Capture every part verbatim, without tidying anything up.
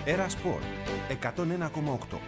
Έρα Σπορ εκατόν ένα κόμμα οκτώ.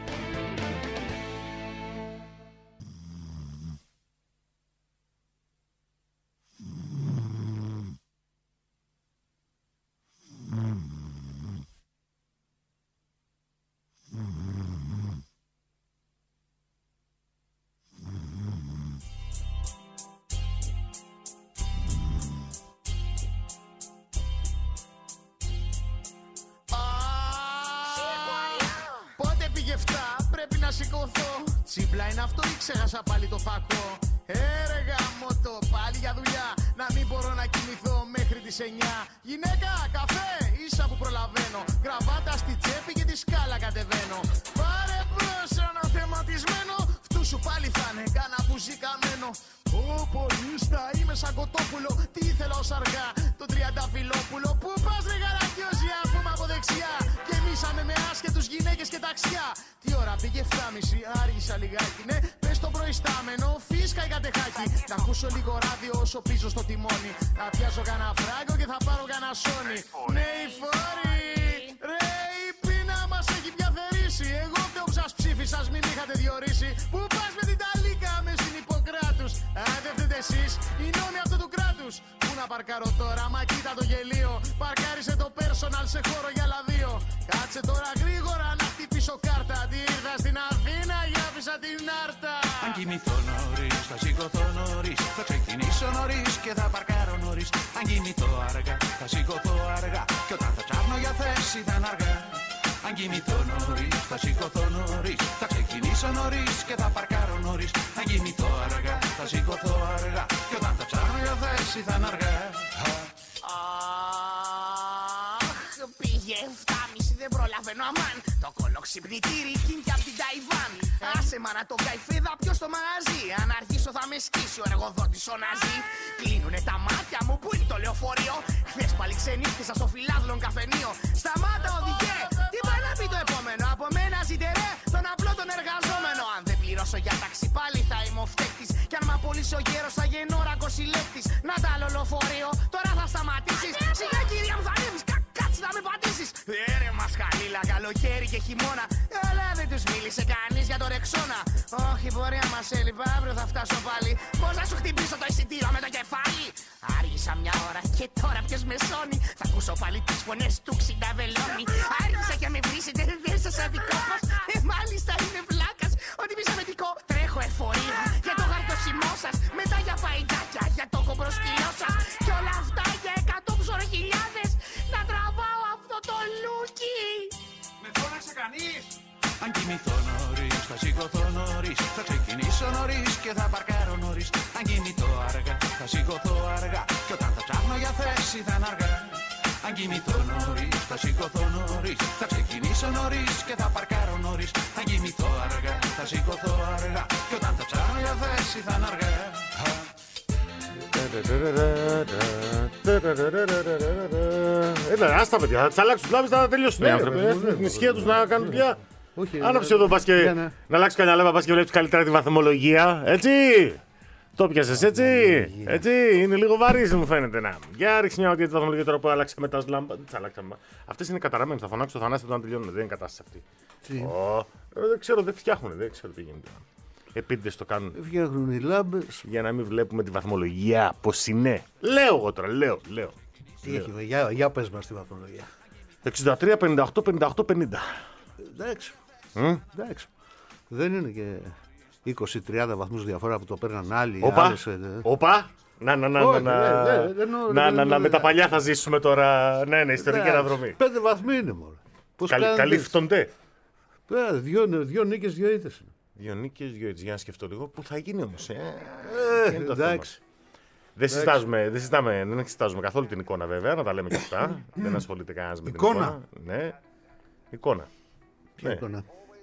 Τσίπλα είναι αυτό ή ξέχασα πάλι το φακό? Έργα μότο πάλι για δουλειά. Να μην μπορώ να κοιμηθώ μέχρι τις εννιά. Γυναίκα, καφέ, ίσα που προλαβαίνω. Γραβάτα στη τσέπη και τη σκάλα κατεβαίνω. Πάρε μπρος ένα θεματισμένο. Φτού σου πάλι θα είναι κάνα μπουζί καμένο. Ω πολίστα είμαι σαν κοτόπουλο. Τι ήθελα ως αργά το τριανταφυλόπουλο. Πού πας ρε γαρακιόζια, πούμε από δεξιά. Γεμίσαμε με άσχετους γυναίκες και ταξιά. Τι ώρα πήγε εφτάμιση, άργησα λιγάκι. Ναι, πες το προϊστάμενο, φίσκα η κατεχάκι. Να ακούσω λίγο ράδιο όσο πίσω στο τιμόνι. Να πιάσω κανένα φράγκο και θα πάρω κανένα σόνι. Ναι, η φόρη, ρε η πείνα μας έχει πια θερήσει. Εγώ φταίω που σας ψήφισα, μην είχατε διορίσει. Πού πας με την ταλίκα με στην Ιπποκράτους? Αν δεν φταίτε εσείς, οι νόμοι αυτού του κράτους. Πού να παρκάρω τώρα, μα κοίτα το γελίο. Παρκάρισε το personal σε χώρο για άλλα δύο. Κάτσε τώρα γρήγορα να χτυπήσω κάρτα. Τι ήρθα στην Αθήνα για άφησα την Άρτα. Αν κοιμηθώ νωρίς, θα σηκωθώ νωρίς. Θα ξεκινήσω νωρίς και θα παρκάρω νωρίς. Αν κοιμηθώ αργά, θα σηκωθώ αργά. Και όταν θα ψάχνω για θέση θα είναι αργά. Αν κοιμηθώ νωρίς, θα σηκωθώ νωρίς. Θα ξεκινήσω νωρίς και θα παρκάρω νωρίς. Αν κοιμηθώ αργά, θα σηκωθώ αργά. Και όταν θα ψάχνω για θέση θα είναι αργά. Αχ, πήγε εφτάμιση, δεν προλαβαίνω αμάν. Το κολοξυπνητήρι κίνηκε απ' την Ταϊβάν. Άσε μα να το καηφίδα ποιος στο μαγαζί. Αν αργήσω θα με σκίσει ο εργοδότης ο Ναζί. Κλείνουνε τα μάτια μου, πού είναι το λεωφορείο? Χθες πάλι ξενύχτησα στο φιλάδλον καφενείο. Σταμάτα οδηγέ, τι πάει να πει το επόμενο? Από μένα ζητερέ, τον απλό τον εργαζόμενο. Αν δεν πληρώσω για ταξί πάλι θα είμαι ο φταίχτης. Κι αν μ' απολύσει ο γέρος θα γεννώ ρακοσυλλέκτης. Να τα άλλο λεωφορείο, τώρα θα σταματήσεις. Σιγά κυρία μου θα ανέβεις, κα, κάτσε να με πατήσεις. Έρε μας χαλίλα, καλοκαίρι και χειμώνα. Αλλά δεν τους μίλησε κανείς για το ρεξόνα. Όχι πορεία μας έλειπα, αύριο θα φτάσω πάλι. Πώς να σου χτυπήσω το εισιτήριο με το κεφάλι? Άργησα μια ώρα και τώρα ποιος με σώνει? Θα ακούσω πάλι τις φωνές του ξυνταβελώνει. Άργησα και με βρίσετε, δεν σας αδικό μας. Ε, μάλιστα είναι βλάκας, ότι μη σαβετικό. Τρέχω εφορία για το γαρτοσιμό σας. Μετά για φαϊτάκια, για το κομπροσκυλό σας. Κι όλα αυτά για εκατό ψωροχιλιάδες. Να τραβάω αυτό το λούκι. Με φώναξε κανείς? Αν κοιμηθώ νωρίς, θα σηκωθώ νωρίς. Θα ξεκινήσω νωρίς και θα παρκάρω νωρίς. Αν κοιμηθώ αργά, θα σηκωθώ αργά. Και όταν θα ψάχνω για θέση θα είναι αργά. Αν κοιμηθώ νωρίς, θα σηκωθώ νωρίς. Θα ξεκινήσω νωρίς και θα παρκάρω νωρίς. Αν κοιμηθώ αργά, θα σηκωθώ αργά. Και όταν θα ψάχνω για θέση θα είναι αργά. Έλα, άστα παιδιά, θα τις αλλάξουν τους λάμπες, θα τελειώσουν οι άνθρωποι. Έχουν την ισχύα τους να κάνουν δουλειά. Άναψε εδώ, πας και να αλλάξει κανένα λάμπα, πας και βλέπεις καλύτερα τη βαθμολογία. Έτσι! Το πιάσες έτσι! Έτσι! Είναι λίγο βαρύς μου φαίνεται να. Για ρίξει μια οδεία τη βαθμολογία τώρα που άλλαξαμε τα λάμπα. Τι αλλάξαμε. Αυτές είναι καταραμένες, θα φωνάξω το Θανάση όταν τελειώνουν. Δεν είναι κατάσταση αυτή. Δεν ξέρω, δεν φτιάχνουν, δεν ξέρω τι γίνεται. Επίτηδες το κάνουν. Φτιάχνουν οι λάμπες. Για να μην βλέπουμε τη βαθμολογία πώς είναι. Λέω εγώ τώρα, λέω, λέω. Τι έχει, για, για πες μας τη βαθμολογία. εξήντα τρία, πενήντα οκτώ, πενήντα οκτώ, πενήντα. Εντάξει. Mm? Εντάξει. Δεν είναι και είκοσι τριάντα βαθμούς διαφορά που το παίρναν άλλοι. Όπα, άλλες, όπα. Να, να, να, Όχι, να, ναι, ναι, να, δεν εννοώ, να, δεν να, εννοώ, να, με τα παλιά θα ζήσουμε τώρα. Ναι, ναι, ιστορική ναι, αναδρομή. Πέντε βαθμοί είναι μόνο. Καλ, καλύφτονται. Δύο, δύο νίκες, δύο ήττες. Δύο νίκες, δύο ήττες. Για να σκεφτώ λίγο. Πού θα γίνει όμως, ε. ε εντάξει. Δεν συζητάμε, δεν συζητάμε, δεν εξετάζουμε καθόλου την εικόνα βέβαια, να τα λέμε και αυτά. Δεν ασχολείται κανένας με την εικόνα. εικόνα. Ναι, εικόνα. Ποια εικόνα?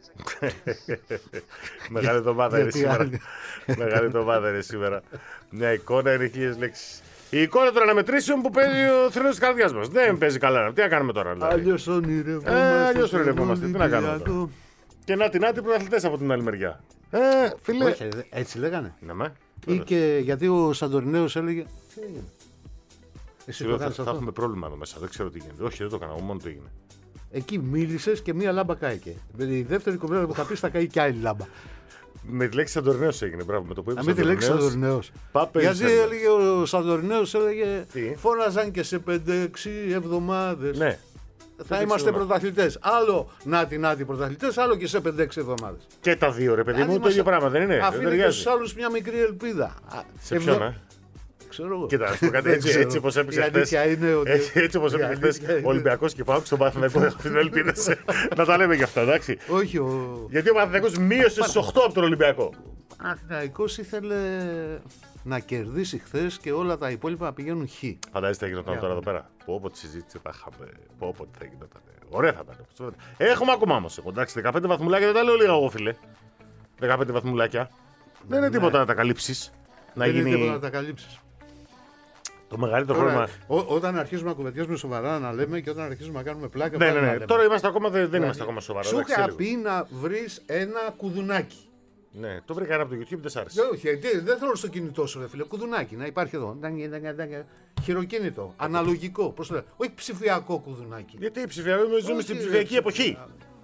Μεγάλη εβδομάδα είναι σήμερα. Μεγάλη εβδομάδα είναι σήμερα. Μια εικόνα είναι χίλιες λέξεις. Η εικόνα των αναμετρήσεων που παίζει ο θρύλος της καρδιάς μας. Δεν παίζει καλά. Τι να κάνουμε τώρα, δηλαδή. Αλλιώς ονειρευόμαστε. Ε, αλλιώς ονειρευόμαστε. Τι να κάνουμε τώρα. Και να την άτι πρωταθλητές από την άλλη μεριά. Ε, φίλε. Όχι, έτσι λέγανε. Ναι, με. Ή και γιατί ο Σαντορινέος έλεγε. Εσύ το θα, κάνεις θα αυτό? έχουμε πρόβλημα εδώ μέσα. Δεν ξέρω τι γίνεται. Όχι, δεν το έκανα. Μόνο το έγινε. Εκεί μίλησες και μία λάμπα κάηκε. Η δεύτερη κουβέντα που θα πεις θα καεί κι άλλη λάμπα. Με τη λέξη Σαντορινέος έγινε, μπράβο, με το που είπε. Με τη λέξη Σαντορινέος. Γιατί έλεγε ο Σαντορινέος, έλεγε φώναζαν και σε πέντε έξι εβδομάδες. Ναι. Θα είμαστε πρωταθλητές. Άλλο νάτι νάτι πρωταθλητές, άλλο και σε πέντε έξι εβδομάδες. Και τα δύο, ρε παιδί μου, το ίδιο πράγμα δεν είναι. Αφήνει και στους άλλους μια μικρή ελπίδα. Σε ποιον, ε? Ξέρω εγώ. Κοίτα, να σου πω κάτι έτσι, έτσι όπως έπαιξε χθες. Έτσι όπως έπαιξε χθες ο Ολυμπιακός και πάω στον Παναθηναϊκό, έχω την ελπίδα να τα λέμε και αυτά, εντάξει. Όχι, ο... Γιατί ο Παναθηναϊκός μείωσε στους οκτώ από τον Ολυμπιακό. Ο Παναθηναϊκός ήθελε να κερδίσει χθες και όλα τα υπόλοιπα να πηγαίνουν χ. Φαντάζεστε τι γινόταν τώρα εδώ πέρα. Πω πω τη συζήτηση τα είχαμε. Πω πω τι θα γινόταν. Ωραία θα ήταν. Έχουμε ακόμα όμως. Εντάξει, δεκαπέντε βαθμουλάκια δεν τα λέω λίγα εγώ, φίλε. δεκαπέντε βαθμουλάκια. Δεν είναι τίποτα να τα καλύψεις. Δεν είναι τίποτα να τα καλύψεις. Το μεγαλύτερο τώρα, πρόβλημα. Ό, όταν αρχίζουμε να κουβεντιάζουμε σοβαρά να λέμε και όταν αρχίζουμε να κάνουμε πλάκα. Ναι, ναι, ναι. Τώρα είμαστε ακόμα, δεν, δεν είμαστε ακόμα σοβαρά. Σου είχα πει να βρεις ένα κουδουνάκι. Ναι, το βρήκα ένα από το YouTube, δεν σ' άρεσε. Όχι, δεν θέλω στο κινητό σου, ρε φίλε. Κουδουνάκι να υπάρχει εδώ. Χειροκίνητο, αναλογικό. Πώς το λέω. Όχι ψηφιακό κουδουνάκι. Γιατί ψηφιακό, ζούμε στην ψηφιακή εποχή.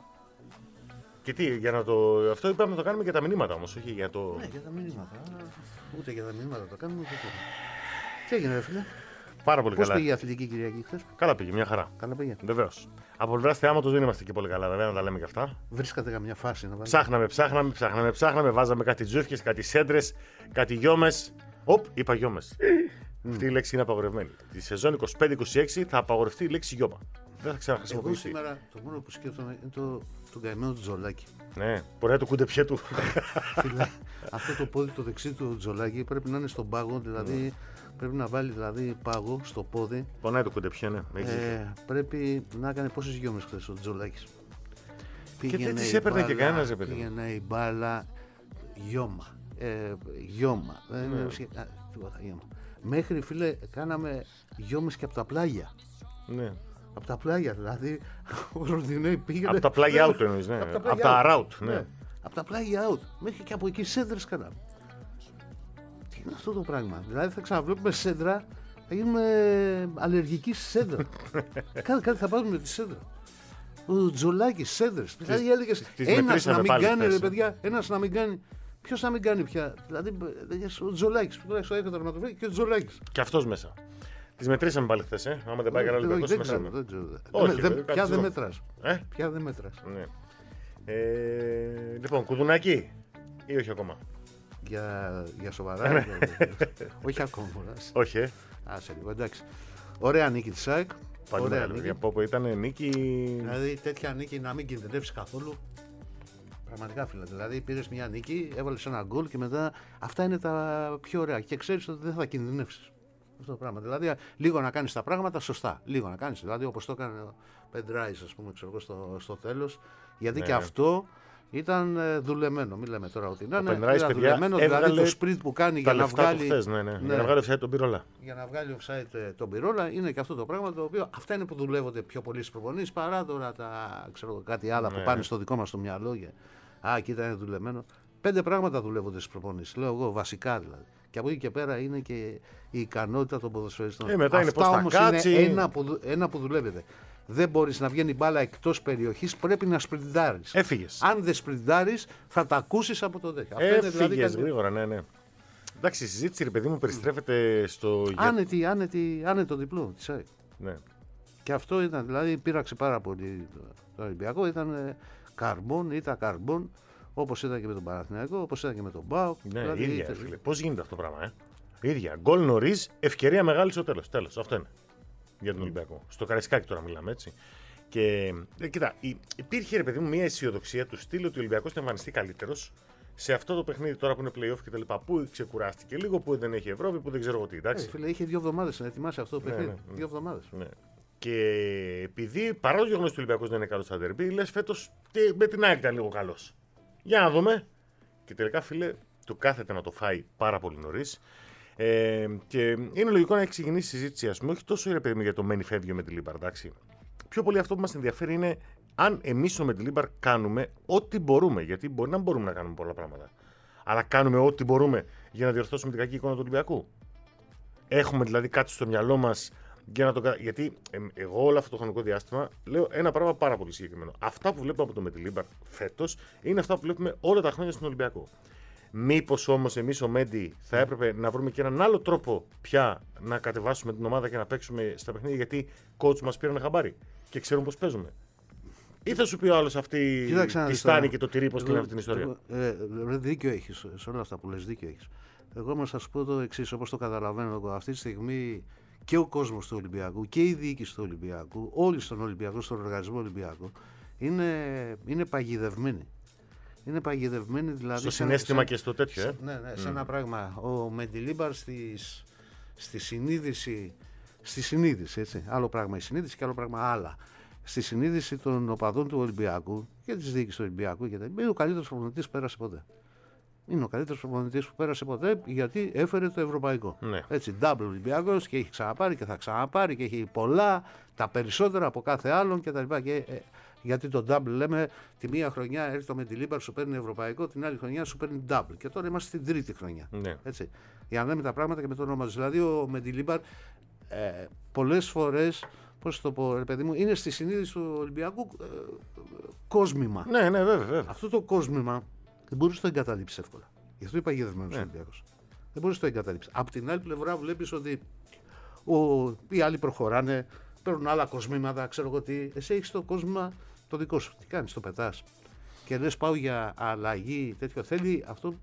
Και τι, για να το. Αυτό είπαμε να το κάνουμε για τα μηνύματα όμως, όχι για το. Ναι, για τα μηνύματα. Ούτε για τα μηνύματα το κάνουμε, ούτε το. Τι έγινε, ρε φίλε. Πάρα πολύ Πώς καλά. πήγε η αθλητική Κυριακή χθες? Καλά πήγε, μια χαρά. Καλά πήγε. Βεβαίως. Από πλευράς θεάματος δεν είμαστε και πολύ καλά, βέβαια, να τα λέμε και αυτά. Βρίσκατε καμιά φάση να βάλετε? Ψάχναμε, ψάχναμε, ψάχναμε, ψάχναμε. Βάζαμε κάτι τζούφιες, κάτι σέντρες, κάτι γιόμες. Οπ, είπα γιόμες. Mm. Αυτή η λέξη είναι απαγορευμένη. Τη σεζόν είκοσι πέντε είκοσι έξι θα απαγορευτεί η λέξη γιώμα. Δεν θα ξαναχρησιμοποιηθεί. Εγώ σήμερα το μόνο που σκέφτομαι είναι το, το καημένο του Τζολάκη. Ναι, μπορεί να το κούντεψιέ του. Φίλε, αυτό το πόδι το δεξί του Τζολάκη πρέπει να είναι στον πάγο, δηλαδή πρέπει να βάλει δηλαδή πάγο στο πόδι. Πονάει το κούντεψιέ, ναι. Ε, πρέπει να έκανε πόσες γιόμες χθες ο Τζολάκης. Και δεν τις έπαιρνε και κανένας, ρε παιδί. Πήγαινε η μπάλα γιώμα. Ε, γιώμα. Ναι. Ε, τίποτα, γιώμα. Μέχρι, φίλε, κάναμε γιόμες και από τα πλάγια. Ναι. Από τα πλάγια, δηλαδή. Ο Ροντινέη πήγαινε. Από τα πλάγια out εννοείς, ναι. Από τα arout, ναι. ναι. Από τα πλάγια out. Μέχρι και από εκεί σέντρες κάναμε. Τι είναι αυτό το πράγμα? Δηλαδή θα ξαναβλέπουμε σέντρα, θα γίνουμε αλλεργικοί στη σέντρα. κάτι, κάτι θα πάρουμε τη σέντρα. Ο Τζολάκης, σέντρες. Δηλαδή έλεγες ένας να μην κάνει, ρε παιδιά, ένας να μην κάνει. Ποιος να μην κάνει πια? Δηλαδή ο Τζολάκης που τουλάχιστον έκανε το τερματοφύλακα και ο Τζολάκης. Και αυτός μέσα. Τις μετρήσαμε πάλι χθες, ε. Άμα δεν πάει καλά Ολυμπιακός μέσα. Όχι, πια δεν μετράς. Πια δεν μετράς. Λοιπόν, κουδουνάκι ή όχι ακόμα? Για, για σοβαρά. Όχι ακόμα. Όχι, ε. Άσε λίγο, εντάξει. Ωραία νίκη της ΑΕΚ. Πάλι μεγάλη. Για πω που ήταν νίκη. Δηλαδή τέτοια νίκη να μην κινδυνεύσει καθόλου. Πραγματικά, φίλε. Δηλαδή πήρες μια νίκη, έβαλες ένα γκολ και μετά αυτά είναι τα πιο ωραία. Και ξέρεις ότι δεν θα κινδυνεύσεις. Αυτό το πράγμα. Δηλαδή λίγο να κάνεις τα πράγματα σωστά. Λίγο να κάνεις. Δηλαδή όπως το έκανε ο Πεντράης, ας πούμε, ξέρω, στο, στο τέλος. Γιατί ναι. Και αυτό ήταν δουλεμένο. Μην λέμε τώρα ότι είναι. Ήταν δουλεμένο. Δηλαδή το σπριτ που κάνει για να βγάλει. Χθες, ναι, ναι. Ναι. Για να βγάλει offside τον Πυρόλα. Για να βγάλει offside τον Πυρόλα είναι και αυτό το πράγμα το οποίο αυτά είναι που δουλεύονται πιο πολύ στις προπονήσεις παρά τώρα τα ξέρω, κάτι άλλα ναι. Που πάνε στο δικό μας το μυαλό. Και... Α, κοίτα, είναι δουλεμένο. Πέντε πράγματα δουλεύονται στις προπονήσεις. Λέω εγώ βασικά δηλαδή. Και από εκεί και πέρα είναι και η ικανότητα των ποδοσφαιριστών. Ε, μετά αυτά είναι όμως κάτσει... είναι ένα που, ένα που δουλεύεται. Δεν μπορείς να βγαίνει μπάλα εκτός περιοχής, πρέπει να σπριντάρεις. Έφυγες. Αν δεν σπριντάρεις, θα τα ακούσεις από το δέκα. Έφυγες δηλαδή γρήγορα, ναι, ναι. Εντάξει, η συζήτηση, ρε παιδί μου, περιστρέφεται στο. Άνετη, άνετη, άνετο διπλό της ΑΕΚ. Ναι. Και αυτό ήταν, δηλαδή, πείραξε πάρα πολύ το Ολυμπιακό. Ήταν καρμπών, ήταν καρμπών. Όπως ήταν και με τον Παναθηναϊκό, όπως ήταν και με τον ΠΑΟΚ. Ναι, δηλαδή, ίδια. Πώς γίνεται αυτό το πράγμα, ε? Ίδια. Γκολ νωρίς, ευκαιρία μεγάλη στο τέλος. Τέλος. Αυτό είναι. Για τον Ολυμπιακό. Στο Καραϊσκάκι τώρα μιλάμε, έτσι. Και ε, κοίτα, υπήρχε, ρε παιδί μου, μια αισιοδοξία του στυλ ότι ο Ολυμπιακός θα εμφανιστεί καλύτερος σε αυτό το παιχνίδι τώρα που είναι playoff και τα λοιπά. Που ξεκουράστηκε λίγο, που δεν έχει Ευρώπη, που δεν ξέρω εγώ τι. Εντάξει. Ε, φίλε, είχε δύο εβδομάδες να ετοιμάσει αυτό το παιχνίδι. Ναι, ναι, ναι. Δύο εβδομάδες. Ναι. Και επειδή παρά το γεγονός ότι ο Ολυμπιακός δεν είναι καλός στα ντερμπι, λες φέτος με την ΑΕΚ ήταν λίγο καλός. Για να δούμε. Και τελικά, φίλε, του κάθεται να το φάει πάρα πολύ νωρίς. Ε, και είναι λογικό να έχει ξεκινήσει η συζήτηση, ας πούμε, όχι τόσο ρε παιδί μου για το μένει φεύγει με τη Λίμπαρ, εντάξει. Πιο πολύ αυτό που μας ενδιαφέρει είναι αν εμείς με τη Λίμπαρ κάνουμε ό,τι μπορούμε. Γιατί μπορεί να μπορούμε να κάνουμε πολλά πράγματα. Αλλά κάνουμε ό,τι μπορούμε για να διορθώσουμε την κακή εικόνα του Ολυμπιακού. Έχουμε δηλαδή κάτι στο μυαλό μας Για να το, γιατί ε, εγώ όλο αυτό το χρονικό διάστημα λέω ένα πράγμα πάρα πολύ συγκεκριμένο. Αυτά που βλέπουμε από το Μεντιλίμπαρ φέτος είναι αυτά που βλέπουμε όλα τα χρόνια στον Ολυμπιακό. Μήπως όμως εμείς ο Μέντι θα έπρεπε να βρούμε και έναν άλλο τρόπο πια να κατεβάσουμε την ομάδα και να παίξουμε στα παιχνίδια, γιατί coach μας πήραν χαμπάρι και ξέρουν πώς παίζουμε. Ή θα σου πει ο άλλος αυτή τη στάνη και το τυρί, πώς την αυτή την ιστορία. Ε, ε, δίκιο έχεις σε όλα αυτά που λες, δίκιο έχεις. Εγώ όμως θα σου πω το εξής, όπως το καταλαβαίνω εγώ. Αυτή τη στιγμή και ο κόσμος του Ολυμπιακού και η διοίκηση του Ολυμπιακού, όλοι στον Ολυμπιακό, στον οργανισμό Ολυμπιακού, είναι, είναι παγιδευμένοι. Είναι παγιδευμένοι δηλαδή. Στο συναίσθημα σε, και στο τέτοιο, ε. Ναι, ναι, σε mm. ένα πράγμα. Ο Μεντιλίμπαρ στις, στη συνείδηση. Στη συνείδηση, έτσι. Άλλο πράγμα η συνείδηση και άλλο πράγμα άλλα. Στη συνείδηση των οπαδών του Ολυμπιακού και τη διοίκηση του Ολυμπιακού, είναι ο καλύτερος προπονητής που πέρασε ποτέ. Είναι ο καλύτερος προπονητής που πέρασε ποτέ, γιατί έφερε το ευρωπαϊκό. Ναι. Έτσι, double Ολυμπιακός και έχει ξαναπάρει και θα ξαναπάρει και έχει πολλά, τα περισσότερα από κάθε άλλον κτλ. Και, ε, γιατί το double λέμε, τη μία χρονιά έρχεται το Μεντιλίμπαρ, σου παίρνει ευρωπαϊκό, την άλλη χρονιά σου παίρνει double. Και τώρα είμαστε στην τρίτη χρονιά. Ναι. Έτσι. Για να λέμε τα πράγματα και με το όνομα του. Δηλαδή, ο Μεντιλίμπαρ ε, πολλές φορές, πώς το πω, ρε παιδί μου, είναι στη συνείδηση του Ολυμπιακού ε, κόσμημα. Ναι, ναι, βέβαια, βέβαια. Αυτό το κόσμημα δεν μπορεί να το εγκαταλείψει εύκολα. Γι' αυτό είπα γεδευμένος ναι. Ολυμπιακός. Δεν μπορεί να το εγκαταλείψει. Απ' την άλλη πλευρά βλέπει ότι ο, οι άλλοι προχωράνε, παίρνουν άλλα κοσμήματα, ξέρω εγώ τι. Εσύ έχει το κόσμημα το δικό σου. Τι κάνει, το πετά. Και λες πάω για αλλαγή, τέτοιο. Θέλει αυτό.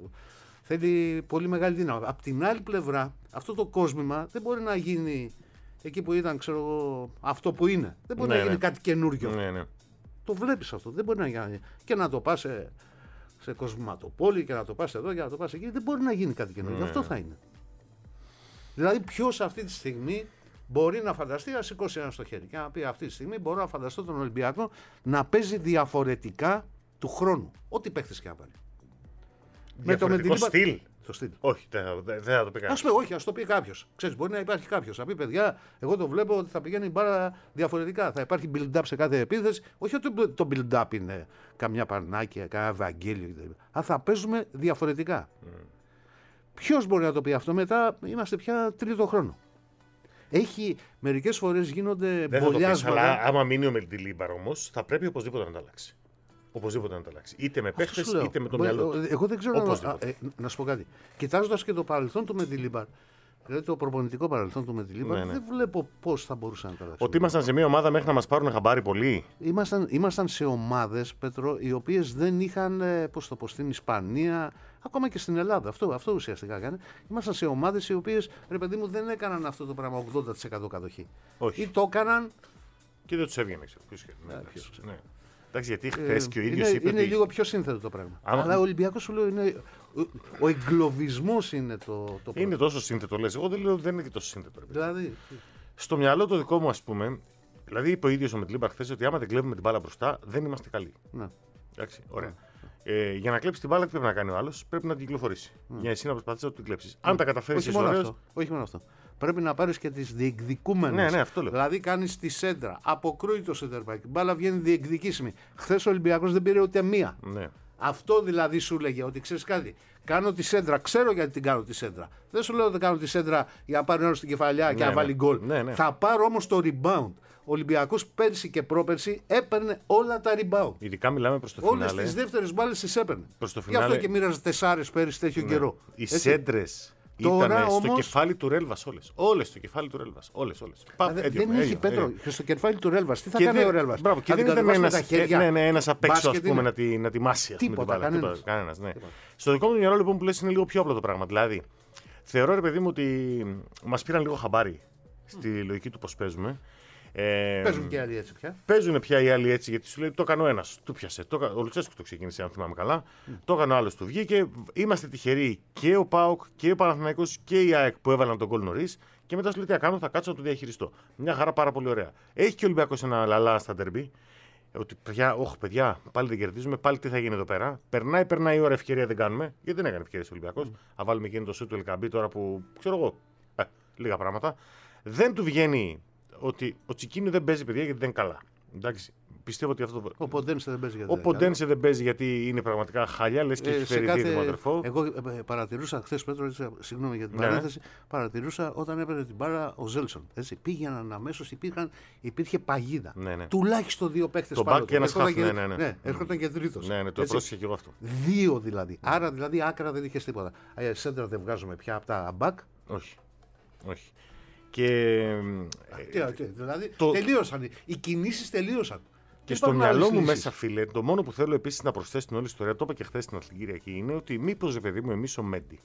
Θέλει πολύ μεγάλη δύναμη. Απ' την άλλη πλευρά, αυτό το κόσμημα δεν μπορεί να γίνει εκεί που ήταν, ξέρω εγώ, αυτό που είναι. Δεν μπορεί ναι, να γίνει ναι. κάτι καινούριο. Ναι, ναι. Το βλέπεις αυτό. Δεν μπορεί να γίνει. Και να το πας σε, σε κοσματοπόλη και να το πας εδώ και να το πας εκεί. Δεν μπορεί να γίνει κάτι καινούριο. Ναι. Αυτό θα είναι. Δηλαδή, ποιος αυτή τη στιγμή μπορεί να φανταστεί, να σηκώσει ένα στο χέρι και να πει αυτή τη στιγμή μπορώ να φανταστώ τον Ολυμπιακό να παίζει διαφορετικά του χρόνου. Ό,τι παίχτες και να πάρει. Διαφορετικό με το στυλ. Το στυλ. Όχι, δεν δε, δε θα το πει κάποιος. Ας πει, όχι, ας το πει κάποιος. Ξέρεις, μπορεί να υπάρχει κάποιος. Θα πει, παιδιά, εγώ το βλέπω ότι θα πηγαίνει η μπάρα διαφορετικά. Θα υπάρχει build-up σε κάθε επίθεση. Όχι ότι το build-up είναι καμιά πανάκια, καμιά Ευαγγέλιο κτλ. Αλλά θα παίζουμε διαφορετικά. Mm. Ποιος μπορεί να το πει αυτό? Μετά είμαστε πια τρίτο χρόνο. Έχει μερικές φορές γίνονται μπολιάσματα. Αλλά άμα μείνει ο Μεντιλίμπαρ όμως, θα πρέπει οπωσδήποτε να τα αλλάξει. Οπωσδήποτε να τα αλλάξει. Είτε με παίχτες, είτε με το μυαλό του. Εγώ δεν ξέρω να, α, ε, να σου πω κάτι. Κοιτάζοντας και το παρελθόν του Μεντιλίμπαρ, δηλαδή το προπονητικό παρελθόν του Μεντιλίμπαρ, ναι, ναι. δεν βλέπω πώς θα μπορούσε να τα αλλάξει. Ότι ήμασταν σε μια ομάδα μέχρι να μας πάρουν χαμπάρι πολύ. Ήμασταν, ήμασταν σε ομάδες, Πέτρο, οι οποίες δεν είχαν, πώς το πω, στην Ισπανία, ακόμα και στην Ελλάδα. Αυτό, αυτό ουσιαστικά έκανε. Ήμασταν σε ομάδες οι οποίες, ρε παιδί μου, δεν έκαναν αυτό το πράγμα ογδόντα τοις εκατό κατοχή. Όχι. Ή το έκαναν. Και δεν τους έβγαινε, ξέρω. Εντάξει, γιατί χθες και ο ίδιος είναι, είπε. Είναι ότι... λίγο πιο σύνθετο το πράγμα. Άμα... Αλλά ο Ολυμπιακός σου λέω είναι. Ο, ο εγκλωβισμός είναι το, το είναι πρόβλημα. τόσο σύνθετο, λες. Εγώ δεν λέω ότι δεν είναι και τόσο σύνθετο. Δηλαδή. Στο μυαλό το δικό μου, ας πούμε, δηλαδή είπε ο ίδιος ο Μεντιλίμπαρ χθες ότι άμα δεν κλέβουμε την μπάλα μπροστά, δεν είμαστε καλοί. Ναι. Εντάξει, ωραία. Ναι. Ε, για να κλέψει την μπάλα, τι πρέπει να κάνει ο άλλος? Πρέπει να την κυκλοφορήσει. Ναι. Για εσύ να προσπαθήσει να την κλέψει. Ναι. Αν τα καταφέρει, όχι, μόνο όχι μόνο αυτό. Πρέπει να πάρεις και τις διεκδικούμενες. Ναι, ναι, αυτό λέω. Δηλαδή κάνεις τη σέντρα, αποκρούει το σέντερμπακ, η μπάλα βγαίνει διεκδικήσιμη. Χθες ο Ολυμπιακός δεν πήρε ούτε μία. Ναι. Αυτό δηλαδή σου λέγε ότι ξέρεις κάτι. Κάνω τη σέντρα, ξέρω γιατί την κάνω τη σέντρα. Δεν σου λέω ότι κάνω τη σέντρα για να πάρει όλο στην κεφαλιά και ναι, να βάλει γκολ. Ναι, ναι. Θα πάρω όμως το rebound. Ο Ολυμπιακός πέρσι και πρόπερσι έπαιρνε όλα τα rebound. Ειδικά μιλάμε προς το φινάλε. Όλες τις δεύτερες μπάλες τις έπαιρνε. Προς το φινάλε. Γι' αυτό και μοίραζε τεσσάρες πέρυσι τέτοιο ναι. καιρό. Οι σέντρες. Ήταν στο όμως... κεφάλι του Ρέλβας όλες. Όλες στο κεφάλι του Ρέλβας. Όλες, όλες. Α, δε, δεν είχε Πέτρο στο κεφάλι του Ρέλβας. Τι θα και κάνει δε... ο Ρέλβας? Μπράβο, και δεν ήταν ένας, ναι, ναι, ένας απ' έξω ας πούμε, να τη, να τη μάσει. Τίποτα, κανένας. κανένας ναι. Στο δικό μου μυαλό λοιπόν που λες είναι λίγο πιο απλό το πράγμα. Δηλαδή, θεωρώ ρε παιδί μου ότι μας πήραν λίγο χαμπάρι στη mm. λογική του πώς παίζουμε. Ε, παίζουν και οι άλλοι έτσι πια. Παίζουν πια οι άλλοι έτσι, γιατί σου λέει το έκανε ο ένας, του πιάσε. Το, ο Λουτσέσκου το ξεκίνησε, αν θυμάμαι καλά. Mm. Το έκανε ο άλλος, του βγήκε. Είμαστε τυχεροί και ο ΠΑΟΚ και ο Παναθηναϊκός και η ΑΕΚ που έβαλαν τον γκολ νωρίς. Και μετά σου λέει τι θα κάνω, θα κάτσω να το διαχειριστώ. Μια χαρά πάρα πολύ ωραία. Έχει και ο Ολυμπιακός ένα λαλά στα ντερμπι. Ότι παιδιά, όχι παιδιά, πάλι δεν κερδίζουμε, πάλι τι θα γίνει εδώ πέρα. Περνάει, περνάει η ώρα, ευκαιρία δεν κάνουμε. Γιατί δεν έκανε ευκαιρία ο Ολυμπιακός. Mm. Θα βάλουμε εκείνο το σουτ του Ελκαμπή τώρα που ξέρω εγώ. Ε, λίγα πράγματα. Δεν του βγαίνει. Ότι ο Τσικίνιο δεν παίζει παιδιά γιατί δεν είναι καλά. Εντάξει, πιστεύω ότι αυτό. Ο Ποντένσε δεν παίζει γιατί. Ο Ποντένσε δεν παίζει γιατί είναι πραγματικά χαλιά, λες και Ε, έχει σε φέρει κάθε- δίδυμο αδερφό. Εγώ ε, ε, παρατηρούσα χθε, Πέτρο, έτσι, συγγνώμη για την Ναι. παρένθεση, παρατηρούσα όταν έπαιρνε την μπάρα ο Ζέλσον. Έτσι, πήγαιναν αμέσως, υπήρχε παγίδα. Ναι, ναι. Τουλάχιστον δύο παίκτες Το πάνω μπακ του. και ένας Έρχονταν χαφ, και- ναι, ναι, ναι. έρχονταν και τρίτος. Ναι, ναι, το Έτσι. πρόσεχε και εγώ αυτό. Δύο δηλαδή. Άρα δηλαδή άκρα δεν είχε τίποτα. Ε, Σέντρα δεν βγάζουμε πια από τα μπακ. Όχι. Όχι. Και, Τι, τι, δηλαδή το- τελείωσαν. Οι κινήσεις τελείωσαν. και Δεν στο υπάρχουν μυαλό άλλες μου λύσεις. μέσα, φίλε, το μόνο που θέλω επίσης να προσθέσω στην όλη ιστορία, το είπα και χθε στην Αθλητική Κυριακή, είναι ότι μήπως, ρε παιδί μου, εμείς ο Μέντι.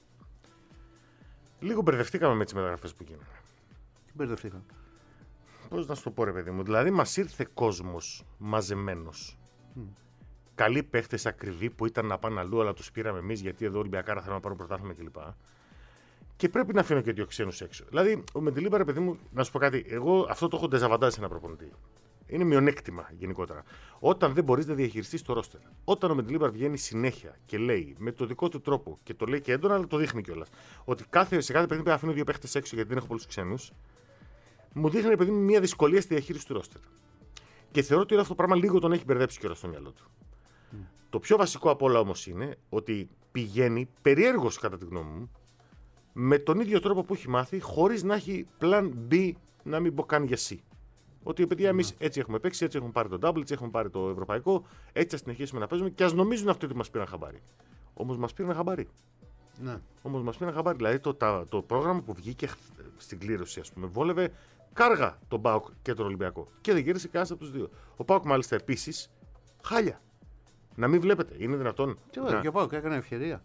Λίγο μπερδευτήκαμε με τις μεταγραφές που γίνανε. Τι μπερδευτήκαν. Πώς να σου το πω, ρε παιδί μου. Δηλαδή, μας ήρθε κόσμος μαζεμένος. Καλοί παίχτες ακριβοί που ήταν να πάνε αλλού, αλλά τους πήραμε εμείς γιατί εδώ Ολυμπιακάρα θέλουμε να πάρουμε πρωτάθλημα κλπ. Και πρέπει να αφήνω και δύο ξένους έξω. Δηλαδή, ο Μεντιλίμπα, ρε παιδί μου, να σου πω κάτι. Εγώ αυτό το έχω ντεζαβαντάζει σε ένα προπονητή. Είναι μειονέκτημα γενικότερα. Όταν δεν μπορεί να διαχειριστεί το ρόστερ. Όταν ο Μεντιλίμπα βγαίνει συνέχεια και λέει με το δικό του τρόπο και το λέει και έντονα, αλλά το δείχνει κιόλα. Ότι κάθε, σε κάθε παιχνίδι πρέπει να αφήνω δύο παίχτες έξω γιατί δεν έχω πολλούς ξένους. Μου δείχνει, ρε παιδί μου, μια δυσκολία στη διαχείριση του ρόστερ. Και θεωρώ ότι όλο αυτό το πράγμα λίγο τον έχει μπερδέψει κιόλα στο μυαλό του. Mm. Το πιο βασικό απ' όλα όμως είναι ότι πηγαίνει περιέργως, κατά τη γνώμη μου, με τον ίδιο τρόπο που έχει μάθει, χωρίς να έχει plan B, να μην πω καν για C. Ότι παιδιά, εμείς έτσι έχουμε παίξει, έτσι έχουμε πάρει το double, έτσι έχουμε πάρει το ευρωπαϊκό, έτσι θα συνεχίσουμε να παίζουμε και ας νομίζουν αυτοί ότι μας πήραν χαμπάρι. Όμως μας πήραν χαμπάρι. Ναι. Όμως μας πήραν χαμπάρι. Δηλαδή το, τα, το πρόγραμμα που βγήκε στην κλήρωση, ας πούμε, βόλευε κάργα τον ΠΑΟΚ και τον Ολυμπιακό. Και δεν κέρδισε κανένας από τους δύο. Ο ΠΑΟΚ μάλιστα επίσης χάλια. Να μην βλέπετε, είναι δυνατόν. Και εγώ, να... και πάω και έκανε ευκαιρία.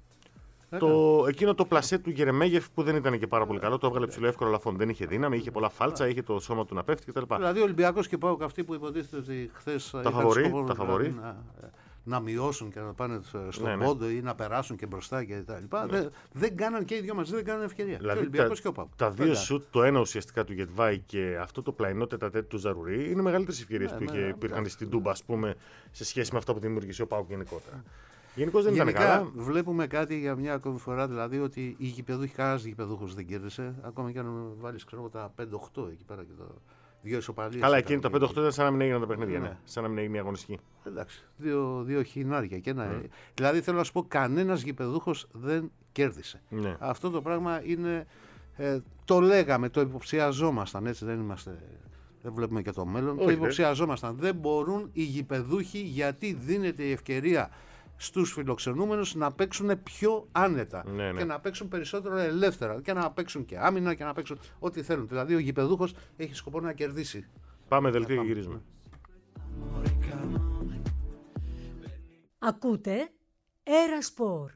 Το, εκείνο το πλασέ του Γερεμέγεφ που δεν ήταν και πάρα πολύ καλό, το έβγαλε ψηλό εύκολο λαφόν. Δεν είχε δύναμη, είχε πολλά φάλτσα, είχε το σώμα του να πέφτει κτλ. Δηλαδή ο Ολυμπιακός και πάω αυτοί που υποτίθεται ότι χθες Τα φαβορί, τα φαβορί. να, να μειώσουν και να πάνε στον ναι, ναι. πόντο ή να περάσουν και μπροστά και τα λοιπά. Ναι. Δεν, δεν κάναν και οι δυο μαζί, δεν κάναν ευκαιρία. Δηλαδή, και ο Ολυμπιακός τα, και ο ΠΑΟΚ. τα δύο σουτ, το ένα ουσιαστικά του Γετβάη και αυτό το πλαϊνό τετατέτ του Ζαρουρί, είναι μεγαλύτερες ευκαιρίες ναι, που είχε, ναι, υπήρχαν ναι. στην Τούμπα, ας πούμε, σε σχέση με αυτά που δημιούργησε ο ΠΑΟΚ γενικότερα. Γενικώς δεν Γενικά, ήταν καλά. βλέπουμε κάτι για μια ακόμη φορά, δηλαδή ότι οι γηπεδούχοι, κανένας γηπεδούχος δεν κέρδισε. Ακόμα και αν βάλεις ξέρω, τα πέντε οκτώ εκεί πέρα και το δύο ισοπαλίες. Καλά, ήταν εκείνη τα εκεί. πέντε οκτώ ήταν σαν να μην έγιναν τα παιχνίδια. Ναι. Ναι. Σαν να μην έγινε η αγωνιστική. Εντάξει, δύο, δύο χινάρια και ένα. Mm. Δηλαδή θέλω να σου πω, κανένας γηπεδούχος δεν κέρδισε. Ναι. Αυτό το πράγμα είναι. Ε, το λέγαμε, το υποψιαζόμασταν, έτσι δεν είμαστε. Δεν βλέπουμε και το μέλλον. Όχι, το δε. υποψιαζόμασταν. Δεν μπορούν οι γηπεδούχοι γιατί δίνεται η ευκαιρία στους φιλοξενούμενους να παίξουν πιο άνετα Ναι, ναι. και να παίξουν περισσότερο ελεύθερα και να παίξουν και άμυνα και να παίξουν ό,τι θέλουν. Δηλαδή ο γηπεδούχος έχει σκοπό να κερδίσει. Πάμε δελτίο και γυρίζουμε. Ακούτε Έρα Σπορ.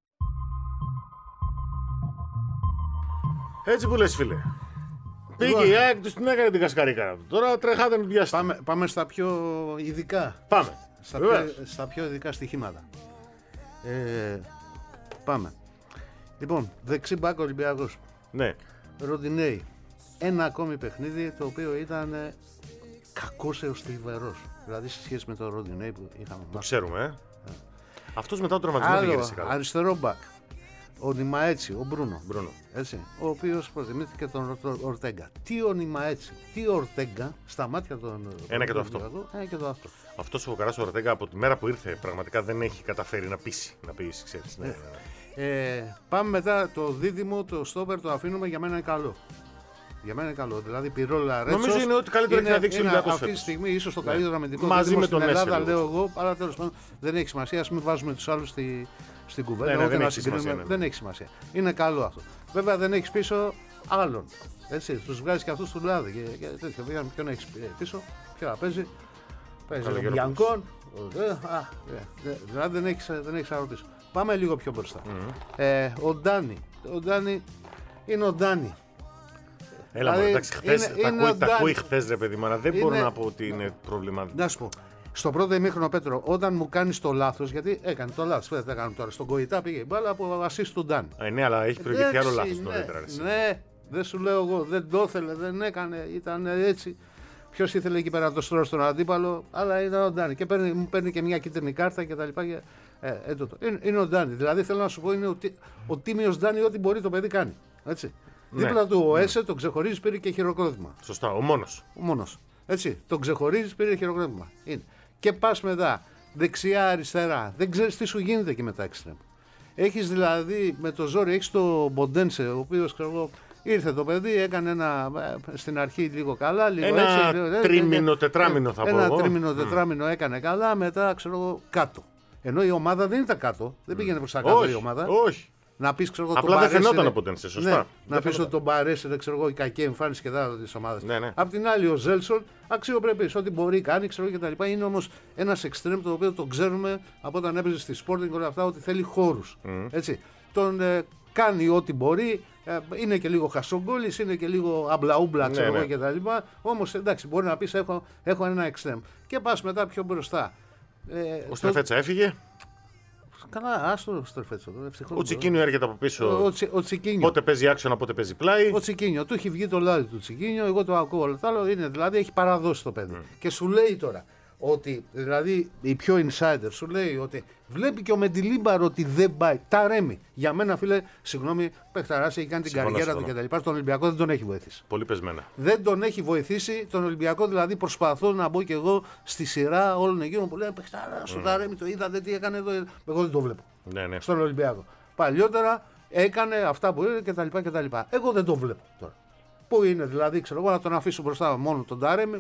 Έτσι που λες, φίλε. Πήγε Λοιπόν. η ΑΕΚ, τους την έκανε την κασκαρίκα. Τώρα τρέχατε να την πιάσετε. Πάμε, πάμε στα πιο ειδικά. Πάμε. Στα Βεβαίως. πιο, στα πιο ειδικά στοιχήματα. Ε, πάμε. Λοιπόν, δεξί μπακ Ολυμπιακός. Ναι. Ροντινέι. Ένα ακόμη παιχνίδι το οποίο ήταν ε, κακός έως θλιβερός. Δηλαδή σε σχέση με το Ροντινέι που είχαμε Το μάθει. ξέρουμε, ε. Αυτός μετά τον τραυματισμό δεν Άλλο, γύρισε καλά. αριστερό μπακ. Ο Νιμαέτσι, ο Μπρούνο. Μπρούνο. Έτσι, ο οποίος προτιμήθηκε τον Ορ- Ορτέγκα. Τι ο Νιμαέτσι, τι ο Ορτέγκα στα μάτια των. Ένα και το των- αυτό. Ένα και το αυτό. Αυτός ο Καράς ο Ορτέγκα από τη μέρα που ήρθε πραγματικά δεν έχει καταφέρει να πείσει. Να πείσει, ξέρεις. Ναι, ναι, ναι. Ε, πάμε μετά το δίδυμο, το στόπερ το αφήνουμε, για μένα είναι καλό. Για μένα είναι καλό. Δηλαδή Πιρόλα Ρέτσος. Νομίζω είναι ό,τι καλύτερο έχει να δείξει ο είναι Ολυμπιακός αυτή τη φέτος. στιγμή ίσως το Ναι. καλύτερο αμυντικό Μαζί δίδυμο με στην τον Ελλάδα, Έσσερ, λέω εγώ. Αλλά τέλος πάντων δεν έχει σημασία. Ας μην βάζουμε τους άλλους στη, στην κουβέντα. Ναι, ναι, ούτε δεν να έχει σημασία, συγκρίνουμε. ναι. Δεν έχει σημασία. Είναι καλό αυτό. Βέβαια δεν έχει πίσω άλλον. Έτσι, τους βγάζει και αυτούς του λάδι. Και, και τέτοιο. Πήγαμε, ποιον έχει πίσω, ποιο να παίζει. Παίζει ο Καλογερόπουλος. Μπιανκόν. Ε, α, ε, ε, Δηλαδή δεν έχει δεν έχεις άλλο πίσω. Πάμε λίγο πιο μπροστά. Ε, ο Ντάνι. Ο Ντάνι είναι ο Ντάνι. Έλα, Δηλαδή, μωρέ, εντάξει, χθες, είναι- τα είναι ακούει, ο τα Ντάνι. ακούει χθες, ρε παιδί μου, αλλά δεν μπορώ Είναι- να πω ότι είναι πρόβλημα. Να σου πω. Στο πρώτο ημίχρονο, Πέτρο, όταν μου κάνει το λάθο, γιατί έκανε το λάθο, δεν θα κάνω τώρα. Στον Κοϊτά πήγε η μπάλα από assist του Ντάνι. Ε, ναι, αλλά έχει προηγηθεί άλλο Εντάξει, λάθος ναι, νωρίτερα. εσύ. ναι, δεν σου λέω εγώ, δεν το ήθελε, δεν έκανε, ήταν έτσι. Ποιο ήθελε εκεί πέρα να το στρώσει στον αντίπαλο, αλλά ήταν ο Ντάνι. Και παίρνει, μου παίρνει και μια κίτρινη κάρτα και τα λοιπά. Και, ε, ε, το, το. Είναι, είναι ο Ντάνι. Δηλαδή θέλω να σου πω, είναι ο, τι- ο τίμιος Ντάνι, ό,τι μπορεί το παιδί κάνει. Έτσι. Ναι. Δίπλα του ο Έσε τον ξεχωρίζει, πήρε και χειροκρότημα. Σωστά, ο μόνος. Ο μόνος. Έτσι, τον ξεχωρίζεις, πήρε χειροκρότημα. Είναι. Και πας μετά, δεξιά, αριστερά. Δεν ξέρεις τι σου γίνεται και μετά εξτρέμ. Έχεις δηλαδή με το ζόρι, έχεις το Μποντένσε, ο οποίος ξέρω εγώ. Ήρθε το παιδί, έκανε ένα στην αρχή λίγο καλά, λίγο ένα έτσι. Ένα τρίμηνο, τετράμινο θα πω. Ένα εγώ. τρίμηνο, τετράμινο mm. έκανε καλά, μετά ξέρω εγώ κάτω. Ενώ η ομάδα δεν ήταν κάτω, mm. δεν πήγαινε προς τα κάτω όχι, η ομάδα. Όχι. Να πεις, ξέρω εγώ, απλά δεν φαινόταν από τένσε, σωστά. Ναι, να πεις ότι τον παρέσαι, ξέρω εγώ, η κακή εμφάνιση και τα της ομάδας. Ναι, ναι. Απ' την άλλη, ο Ζέλσον αξιοπρεπής, ό,τι μπορεί, κάνει, ξέρω και τα λοιπά. Είναι όμως ένας εξτρέμ το οποίο τον ξέρουμε από όταν έπαιζε στη Sporting όλα αυτά ότι θέλει χώρους. Mm. Έτσι. Τον ε, κάνει ό,τι μπορεί. Είναι και λίγο χασογκόλης, είναι και λίγο αμπλαούμπλα, ξέρω εγώ, ναι, ναι. κτλ. Όμως εντάξει, μπορεί να πεις έχω, έχω ένα εξτρέμ. Και πας μετά πιο μπροστά. Ε, ο Στρεφέτσα το... έφυγε. Καλά, άστο Στρεφέτσα. Ο Τσικίνιο έρχεται από πίσω. Ο, Τσι, ο Τσικίνιο. Πότε παίζει άξονα, πότε παίζει πλάι. Ο Τσικίνιο. Του έχει βγει το λάδι του Τσικίνιο. Εγώ το ακούω όλο το άλλο. Είναι, δηλαδή έχει παραδώσει το παιδί. Mm. Και σου λέει τώρα ότι, δηλαδή η πιο insider σου λέει ότι βλέπει και ο Μεντιλίμπαρ ότι δεν πάει. Τα ρέμει. Για μένα, φίλε, συγγνώμη, παιχταράς, έχει κάνει την συμφωνώ, καριέρα συμφωνώ. του κτλ. Τον Ολυμπιακό δεν τον έχει βοηθήσει. Πολύ πεσμένα. Δεν τον έχει βοηθήσει τον Ολυμπιακό, δηλαδή προσπαθώ να μπω κι εγώ στη σειρά όλων εκείνων που λένε παιχταρά, mm. τα ρέμει, το είδατε τι έκανε εδώ. Εγώ δεν το βλέπω. Ναι, ναι. Στον Ολυμπιακό. Παλιότερα έκανε αυτά που είναι κτλ. κτλ. Εγώ δεν το βλέπω τώρα. Πού είναι δηλαδή, ξέρω εγώ, να τον αφήσω μπροστά μόνο τον Τάρεμι.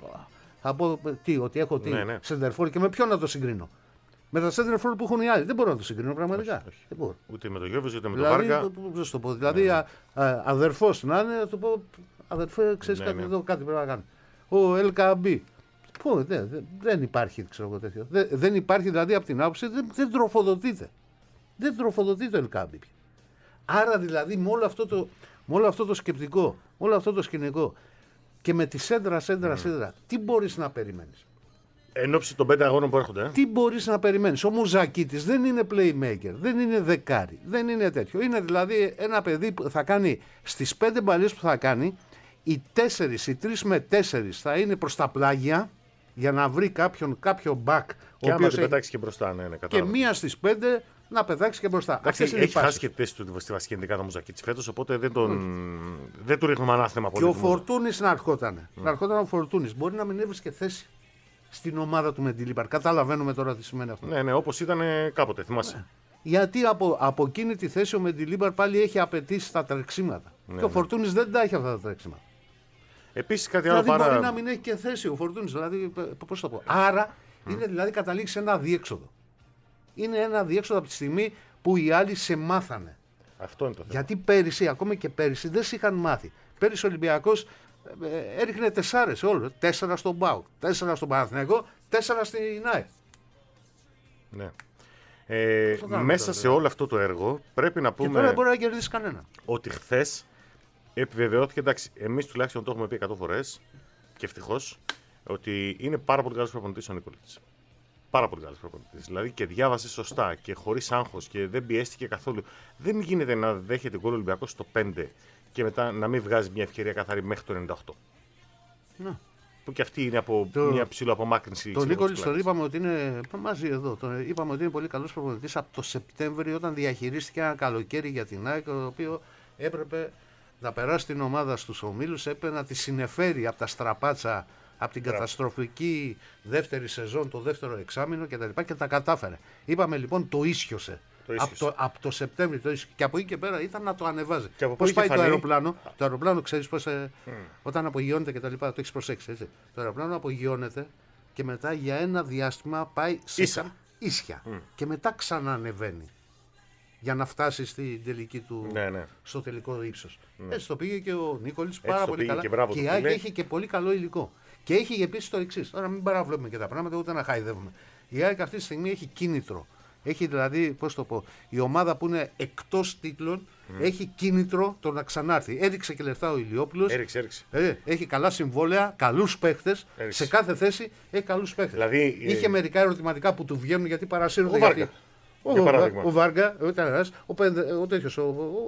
Θα πω τι, ότι έχω τι, ναι, ναι. σεντερφόρ και με ποιον να το συγκρίνω. Με τα σεντερφόρ που έχουν οι άλλοι. Δεν μπορώ να το συγκρίνω πραγματικά. Όχι, όχι. Δεν μπορώ. Ούτε με τον Γιώβες, ούτε με δηλαδή, τον Βάργα. Πώς το πω. Δηλαδή, ναι, ναι. αδερφός να είναι, θα του πω, αδερφέ, ξέρεις, ναι, κάτι, ναι. Εδώ, κάτι πρέπει να κάνει. Ο Ελκαμπή. Πού, δεν, δεν, δεν υπάρχει, ξέρω εγώ τέτοιο. Δεν, δεν υπάρχει δηλαδή από την άποψη, δεν, δεν τροφοδοτείται. Δεν τροφοδοτεί το Ελκάμπι. Άρα δηλαδή με όλο αυτό το, με όλο αυτό το σκεπτικό, με όλο αυτό το σκηνικό και με τη σέντρα, σέντρα, mm. σέντρα, τι μπορείς να περιμένεις. Εν ώψη των πέντε αγώνων που έρχονται. Ε? Τι μπορείς να περιμένεις. Ο Μουζακίτης δεν είναι playmaker, δεν είναι δεκάρι, δεν είναι τέτοιο. Είναι δηλαδή ένα παιδί που θα κάνει στις πέντε μπαλιές που θα κάνει, οι τέσσερις, οι τρεις με τέσσερις θα είναι προς τα πλάγια για να βρει κάποιον, κάποιο back. Και άμα την πετάξει και μπροστά, ναι, ναι, και μία στις πέντε να πετάξει και μπροστά. Εντάξει, έχει έχει χάσει και θέση του στη βασική ενδεκάδα Μουζακίτης φέτος, οπότε δεν, τον... mm. δεν του ρίχνουμε ανάθεμα πολύ. Και ο Φορτούνης να ερχόταν. Mm. Να ερχόταν ο Φορτούνης. Μπορεί να μην έβρισκε θέση στην ομάδα του Μεντιλίμπαρ. Καταλαβαίνουμε τώρα τι σημαίνει αυτό. Ναι, ναι, όπως ήταν κάποτε, θυμάσαι. Ναι. Γιατί από, από εκείνη τη θέση ο Μεντιλίμπαρ πάλι έχει απαιτήσει τα τρεξίματα. Ναι, και ο ναι. Φορτούνης δεν τα έχει αυτά τα τρεξίματα. Επίσης κάτι άλλο δηλαδή πάρα... μπορεί να μην έχει και θέση ο Φορτούνης. Δηλαδή, πώς το πω. Άρα mm. είναι δηλαδή καταλήξει σε ένα αδιέξοδο. Είναι ένα αδιέξοδο από τη στιγμή που οι άλλοι σε μάθανε. Αυτό είναι το θέμα. Γιατί πέρυσι, ακόμη και πέρυσι, δεν σε είχαν μάθει. Πέρυσι ο Ολυμπιακός ε, έριχνε τεσσάρες όλο. Τέσσερα στον ΠΑΟΚ, τέσσερα στον Παναθηναϊκό, τέσσερα στην ΝΑΕ. Ναι. Ε, μέσα τώρα, σε όλο αυτό το έργο πρέπει να πούμε. Και τώρα δεν μπορεί να κερδίσει κανένα. Ότι χθες επιβεβαιώθηκε, εντάξει, εμείς τουλάχιστον το έχουμε πει εκατό φορές και ευτυχώς, ότι είναι πάρα πολύ καλός προπονητής ο Νίκολιτς. Πάρα πολύ καλός προπονητής. Δηλαδή και διάβασε σωστά και χωρίς άγχος και δεν πιέστηκε καθόλου. Δεν γίνεται να δέχεται γκολ Ολυμπιακός στο πέντε και μετά να μην βγάζει μια ευκαιρία καθαρή μέχρι το ενενήντα οκτώ. Να. Που και αυτή είναι από το... μια ψηλό απομάκρυνση. Τον Νίκολιτς τον είπαμε ότι είναι μαζί εδώ. Τον είπαμε ότι είναι πολύ καλός προπονητής από το Σεπτέμβριο όταν διαχειρίστηκε ένα καλοκαίρι για την ΑΕΚ, το οποίο έπρεπε να περάσει την ομάδα στους ομίλους, έπρεπε να τη συνεφέρει από τα στραπάτσα. Από την καταστροφική δεύτερη σεζόν, το δεύτερο εξάμηνο κτλ. Και, και τα κατάφερε. Είπαμε λοιπόν το ίσιοσε. Το από, το, από το Σεπτέμβριο το ίσιοσε. Και από εκεί και πέρα ήταν να το ανεβάζει. Πώς πάει φανεί... το αεροπλάνο. Το αεροπλάνο ξέρεις πώς. Ε, mm. Όταν απογειώνεται κτλ. Το έχεις προσέξει. Έτσι. Το αεροπλάνο απογειώνεται και μετά για ένα διάστημα πάει σε ίσα. ίσια. Mm. Και μετά ξαναανεβαίνει. Για να φτάσει στην τελική του, ναι, ναι. στο τελικό ύψος. Ναι. Έτσι το πήγε και ο Νίκολιτς πάρα πολύ καλά. Και, και η ΑΕΚ έχει και πολύ καλό υλικό. Και έχει επίσης το εξής. Τώρα μην παραβλέπουμε και τα πράγματα, ούτε να χαϊδεύουμε. Η ΑΕΚ αυτή τη στιγμή έχει κίνητρο. Έχει δηλαδή, πώς το πω, η ομάδα που είναι εκτός τίτλων mm. έχει κίνητρο το να ξανάρθει. Έριξε και λεφτά ο Ηλιόπουλος. Έριξε, έριξε. Ε, έχει καλά συμβόλαια, καλούς παίχτες. Σε κάθε θέση έχει καλούς παίχτες. Δηλαδή, είχε ε... μερικά ερωτηματικά που του βγαίνουν γιατί παρασύρονται. Ο Βάργα. Γιατί... Ο, ο, ο Βάργα, ο, ο, ο, ο τέτοιος, ο,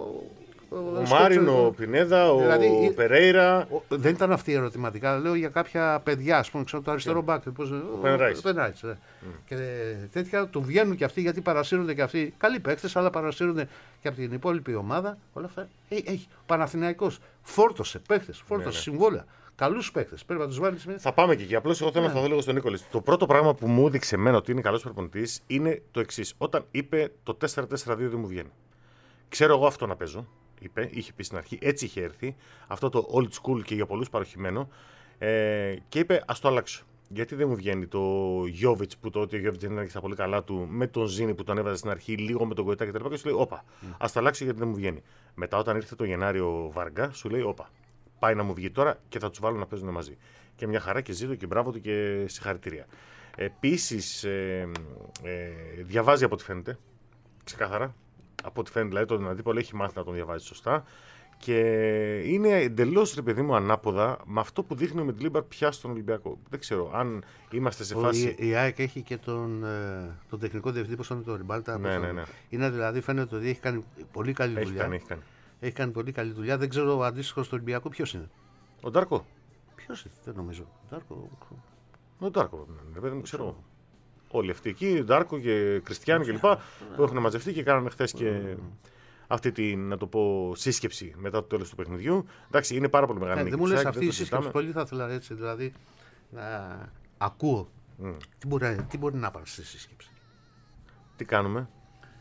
ο, ο Μάριν, ο Πινέδα, ο δηλαδή, Περέιρα. Ο, δεν ήταν αυτή η ερωτηματικά. Λέω για κάποια παιδιά, ας πούμε, ξέρω, το αριστερό μπακ. Ο Πενράιτς. Ναι. Mm. Και τέτοια του βγαίνουν και αυτοί γιατί παρασύρονται και αυτοί. Καλοί παίκτες, αλλά παρασύρονται και από την υπόλοιπη ομάδα. Όλα αυτά. Έχει, έχει. Ο Παναθηναϊκός φόρτωσε παίκτες, φόρτωσε ναι, ναι. συμβόλαια. καλούς παίκτες. Πρέπει να τους βάλεις. Με... Θα πάμε και εκεί. Απλώς εγώ θέλω ναι. να σταθώ λίγο στον Νίκολη. Το πρώτο πράγμα που μου έδειξε εμένα ότι είναι καλός προπονητής είναι το εξής. Όταν είπε το τέσσερα τέσσερα δύο δεν μου βγαίνει. Ξέρω εγώ αυτό να παίζω. Είπε, είχε πει στην αρχή, έτσι είχε έρθει. Αυτό το old school και για πολλούς παροχημένο. Ε, και είπε, ας το αλλάξω. Γιατί δεν μου βγαίνει το Γιόβιτς που το ότι ο Γιόβιτς δεν είναι στα πολύ καλά του, με τον Ζήνη που τον έβαζε στην αρχή, λίγο με τον Κοϊτά κτλ. Και, και σου λέει, όπα, mm. ας το αλλάξω γιατί δεν μου βγαίνει. Μετά, όταν ήρθε το Γενάριο Βάργα, σου λέει, όπα, πάει να μου βγει τώρα και θα τους βάλω να παίζουν μαζί. Και μια χαρά και ζήτω και μπράβο του και συγχαρητήρια. Επίσης, ε, ε, διαβάζει από ό,τι φαίνεται, ξεκάθαρα. Από ό,τι φαίνεται, δηλαδή τον αντίπαλο έχει μάθει να τον διαβάζει σωστά. Και είναι εντελώς, ρε παιδί μου, ανάποδα με αυτό που δείχνει με τη Λίμπαρ πια στον Ολυμπιακό. Δεν ξέρω αν είμαστε σε φάση. Η, η ΑΕΚ έχει και τον, ε, τον τεχνικό διευθυντή, πώς είναι το Ριμπάλτα. Ναι, ναι, ναι. Είναι δηλαδή, φαίνεται ότι έχει κάνει πολύ καλή έχει δουλειά. Κάνει, έχει, κάνει. έχει κάνει πολύ καλή δουλειά. Δεν ξέρω ο αντίστοιχος του Ολυμπιακού ποιος είναι. Ο Ντάρκο. Ποιος είναι, δεν νομίζω. Ο Ντάρκο. Ο Ντάρκο, ρε παιδί μου, ξέρω. Όλοι αυτοί εκεί, Ντάρκο και Κριστιαν κλπ. που έχουν μαζευτεί και κάνανε χθες και. Αυτή την, να το πω, σύσκεψη μετά το τέλος του παιχνιδιού. Εντάξει, είναι πάρα πολύ μεγάλη. Ναι, δεν μου λες αυτή η σύσκεψη, πολύ θα ήθελα έτσι, δηλαδή, να ακούω. Mm. Τι, μπορεί, τι μπορεί να πάρει στη σύσκεψη. Τι κάνουμε.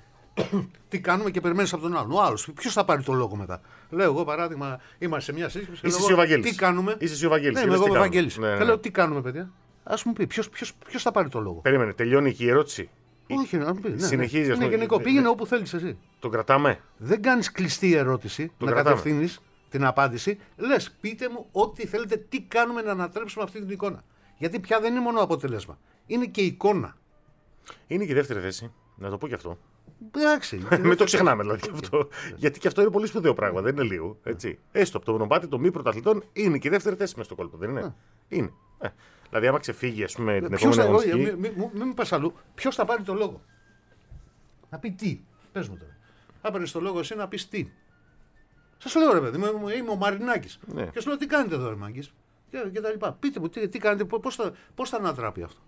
Τι κάνουμε και περιμένεις από τον άλλον. Ο άλλος, ποιος θα πάρει το λόγο μετά. Λέω εγώ, παράδειγμα, είμαστε σε μια σύσκεψη. Είσαι εσύ ο Βαγγέλης. Τι κάνουμε. Είσαι εσύ ο Βαγγέλης. Ναι, εγώ είμαι ο Βαγγέλης. Ναι, ναι. Και λέω, τι κάνουμε, παιδιά. Ας μου πει, ποιος, ποιος, ποιος θα πάρει το λόγο. Περίμενε, τελειώνει και η ερώτηση. Όχι, να μου πει. Ναι, συνεχίζει, ναι. Είναι γενικό. Πήγαινε ναι. όπου θέλεις εσύ. Το κρατάμε. Δεν κάνεις κλειστή ερώτηση το να κρατάμε. κατευθύνεις την απάντηση. Λες, πείτε μου ό,τι θέλετε, τι κάνουμε να ανατρέψουμε αυτή την εικόνα. Γιατί πια δεν είναι μόνο αποτέλεσμα. Είναι και εικόνα. Είναι και η δεύτερη θέση. Να το πω και αυτό. Εντάξει. Μην το ξεχνάμε δηλαδή και αυτό. Γιατί και αυτό είναι πολύ σπουδαίο πράγμα. Δεν είναι λίγο. Έτσι. Έστω από το μονοπάτι των μη πρωταθλητών είναι και η δεύτερη θέση μέσα στο κόλπο. Δεν είναι. Είναι. Ε. Δηλαδή, άμα ξεφύγει, ας πούμε, την επόμενη αγωνιστική. Μην μη, μη, μη πας αλλού. Ποιος θα πάρει το λόγο. Να πει τι. Πες μου τώρα. Θα πάρεις το λόγο εσύ να πεις τι. Σας λέω ρε παιδί, είμαι ο Μαρινάκης. Ναι. Και σου λέω τι κάνετε εδώ, ρε Μάγκης. Και, και τα λοιπά. Πείτε μου τι, τι κάνετε, πώς θα, πώς θα ανατράπει αυτό.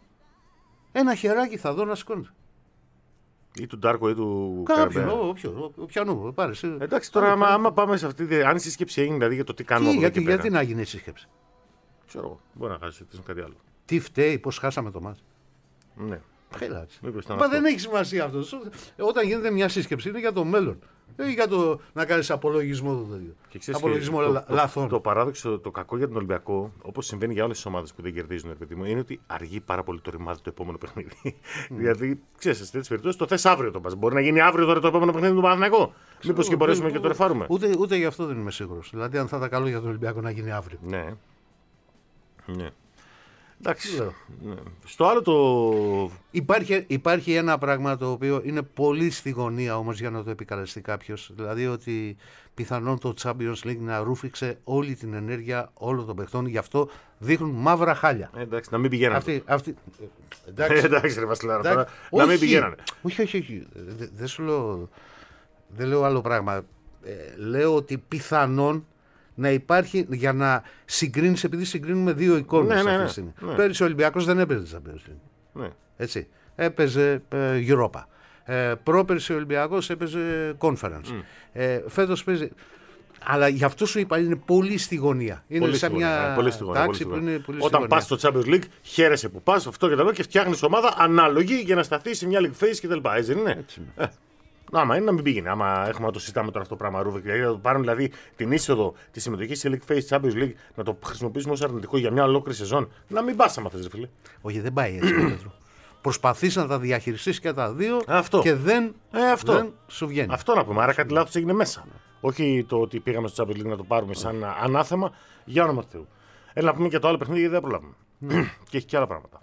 Ένα χεράκι θα δω να σηκώνεται. Ή του Ντάρκο ή του Κάποιον, όποιο, πιανού, πάρε. Εντάξει, τώρα άμα, άμα πάμε σε αυτή τη. Αν η σύσκεψη έγινε δηλαδή για το τι κάνουμε. Τι, γιατί, γιατί να γίνει η σύσκεψη. Ξέρω εγώ. Μπορεί να χάσει κάτι άλλο. Τι φταίει, πώς χάσαμε το μάτς. Ναι. Μα δεν έχει σημασία αυτό. Όταν γίνεται μια σύσκεψη είναι για το μέλλον. Δεν είναι για το να κάνεις απολογισμό του τέτοιου. Απολογισμό το, το, λαθών. Το, το παράδοξο, το κακό για τον Ολυμπιακό, όπως συμβαίνει για όλες τις ομάδες που δεν κερδίζουν, ρε παιδί μου, είναι ότι αργεί πάρα πολύ το ρημάδι το επόμενο παιχνίδι. Mm. δηλαδή, ξέρεις, σε τέτοιες περιπτώσεις το θες αύριο το πας. Μπορεί να γίνει αύριο τώρα το επόμενο παιχνίδι του Παναθηναϊκού. Μήπως και μπορέσουμε και το ρεφάρουμε. Ούτε, ούτε γι' αυτό δεν είμαι σίγουρος. Δηλαδή, αν θα ήταν καλό για τον Ολυμπιακό να γίνει αύριο. Ναι. Ναι. Εντάξει. Ναι. Στο άλλο το. Υπάρχει, υπάρχει ένα πράγμα το οποίο είναι πολύ στη γωνία όμως για να το επικαλεστεί κάποιος. Δηλαδή ότι πιθανόν το Champions League να ρούφηξε όλη την ενέργεια όλων των παιχτών. Γι' αυτό δείχνουν μαύρα χάλια. Ε, εντάξει, να μην πηγαίνανε. Αυτή, αυτή... Εντάξει, εντάξει, ρε Βασιλάρα, τώρα να μην πηγαίνανε. Όχι, όχι, όχι. Δεν δε σου λέω. Δεν λέω άλλο πράγμα. Ε, λέω ότι πιθανόν να υπάρχει για να συγκρίνει, επειδή συγκρίνουμε δύο εικόνες ναι, αυτή ναι, τη στιγμή. Ναι. Πέρυσι ο Ολυμπιακός δεν έπαιζε Champions League. Ναι. Έτσι. Έπαιζε ε, Europa. Ε, πρόπερσι ο Ολυμπιακός έπαιζε Conference. Mm. Ε, φέτος παίζει. Αλλά γι' αυτό σου είπα είναι πολύ στη γωνία. Είναι πολύ σε μια πολύ στη γωνία, τάξη πολύ που είναι πολύ στη Όταν γωνία. πας στο Champions League, χαίρεσαι που πας, αυτό και τα λοιπά και φτιάχνεις ομάδα ανάλογη για να σταθεί σε μια league phase κτλ. Έτσι δεν είναι. Έτσι είναι. Ε. Άμα είναι να μην πήγαινε, άμα έχουμε να το συζητάμε τώρα αυτό το πράγμα, Ρούβεκ, δηλαδή να το πάρουν δηλαδή την είσοδο τη συμμετοχή σε League Phase Champions League να το χρησιμοποιήσουμε ως αρνητικό για μια ολόκληρη σεζόν. Να μην πας άμα θες, φίλε. Όχι, δεν πάει έτσι. Προσπαθείς να τα διαχειριστείς και τα δύο αυτό. και δεν, ε, αυτό. δεν σου βγαίνει. Αυτό να πούμε. Άρα κάτι λάθος έγινε μέσα. Όχι το ότι πήγαμε στο Champions League να το πάρουμε σαν ανάθεμα για όνομα Θεού. Έλα να πούμε και το άλλο παιχνίδι γιατί δεν προλάβουμε. Και έχει και άλλα πράγματα.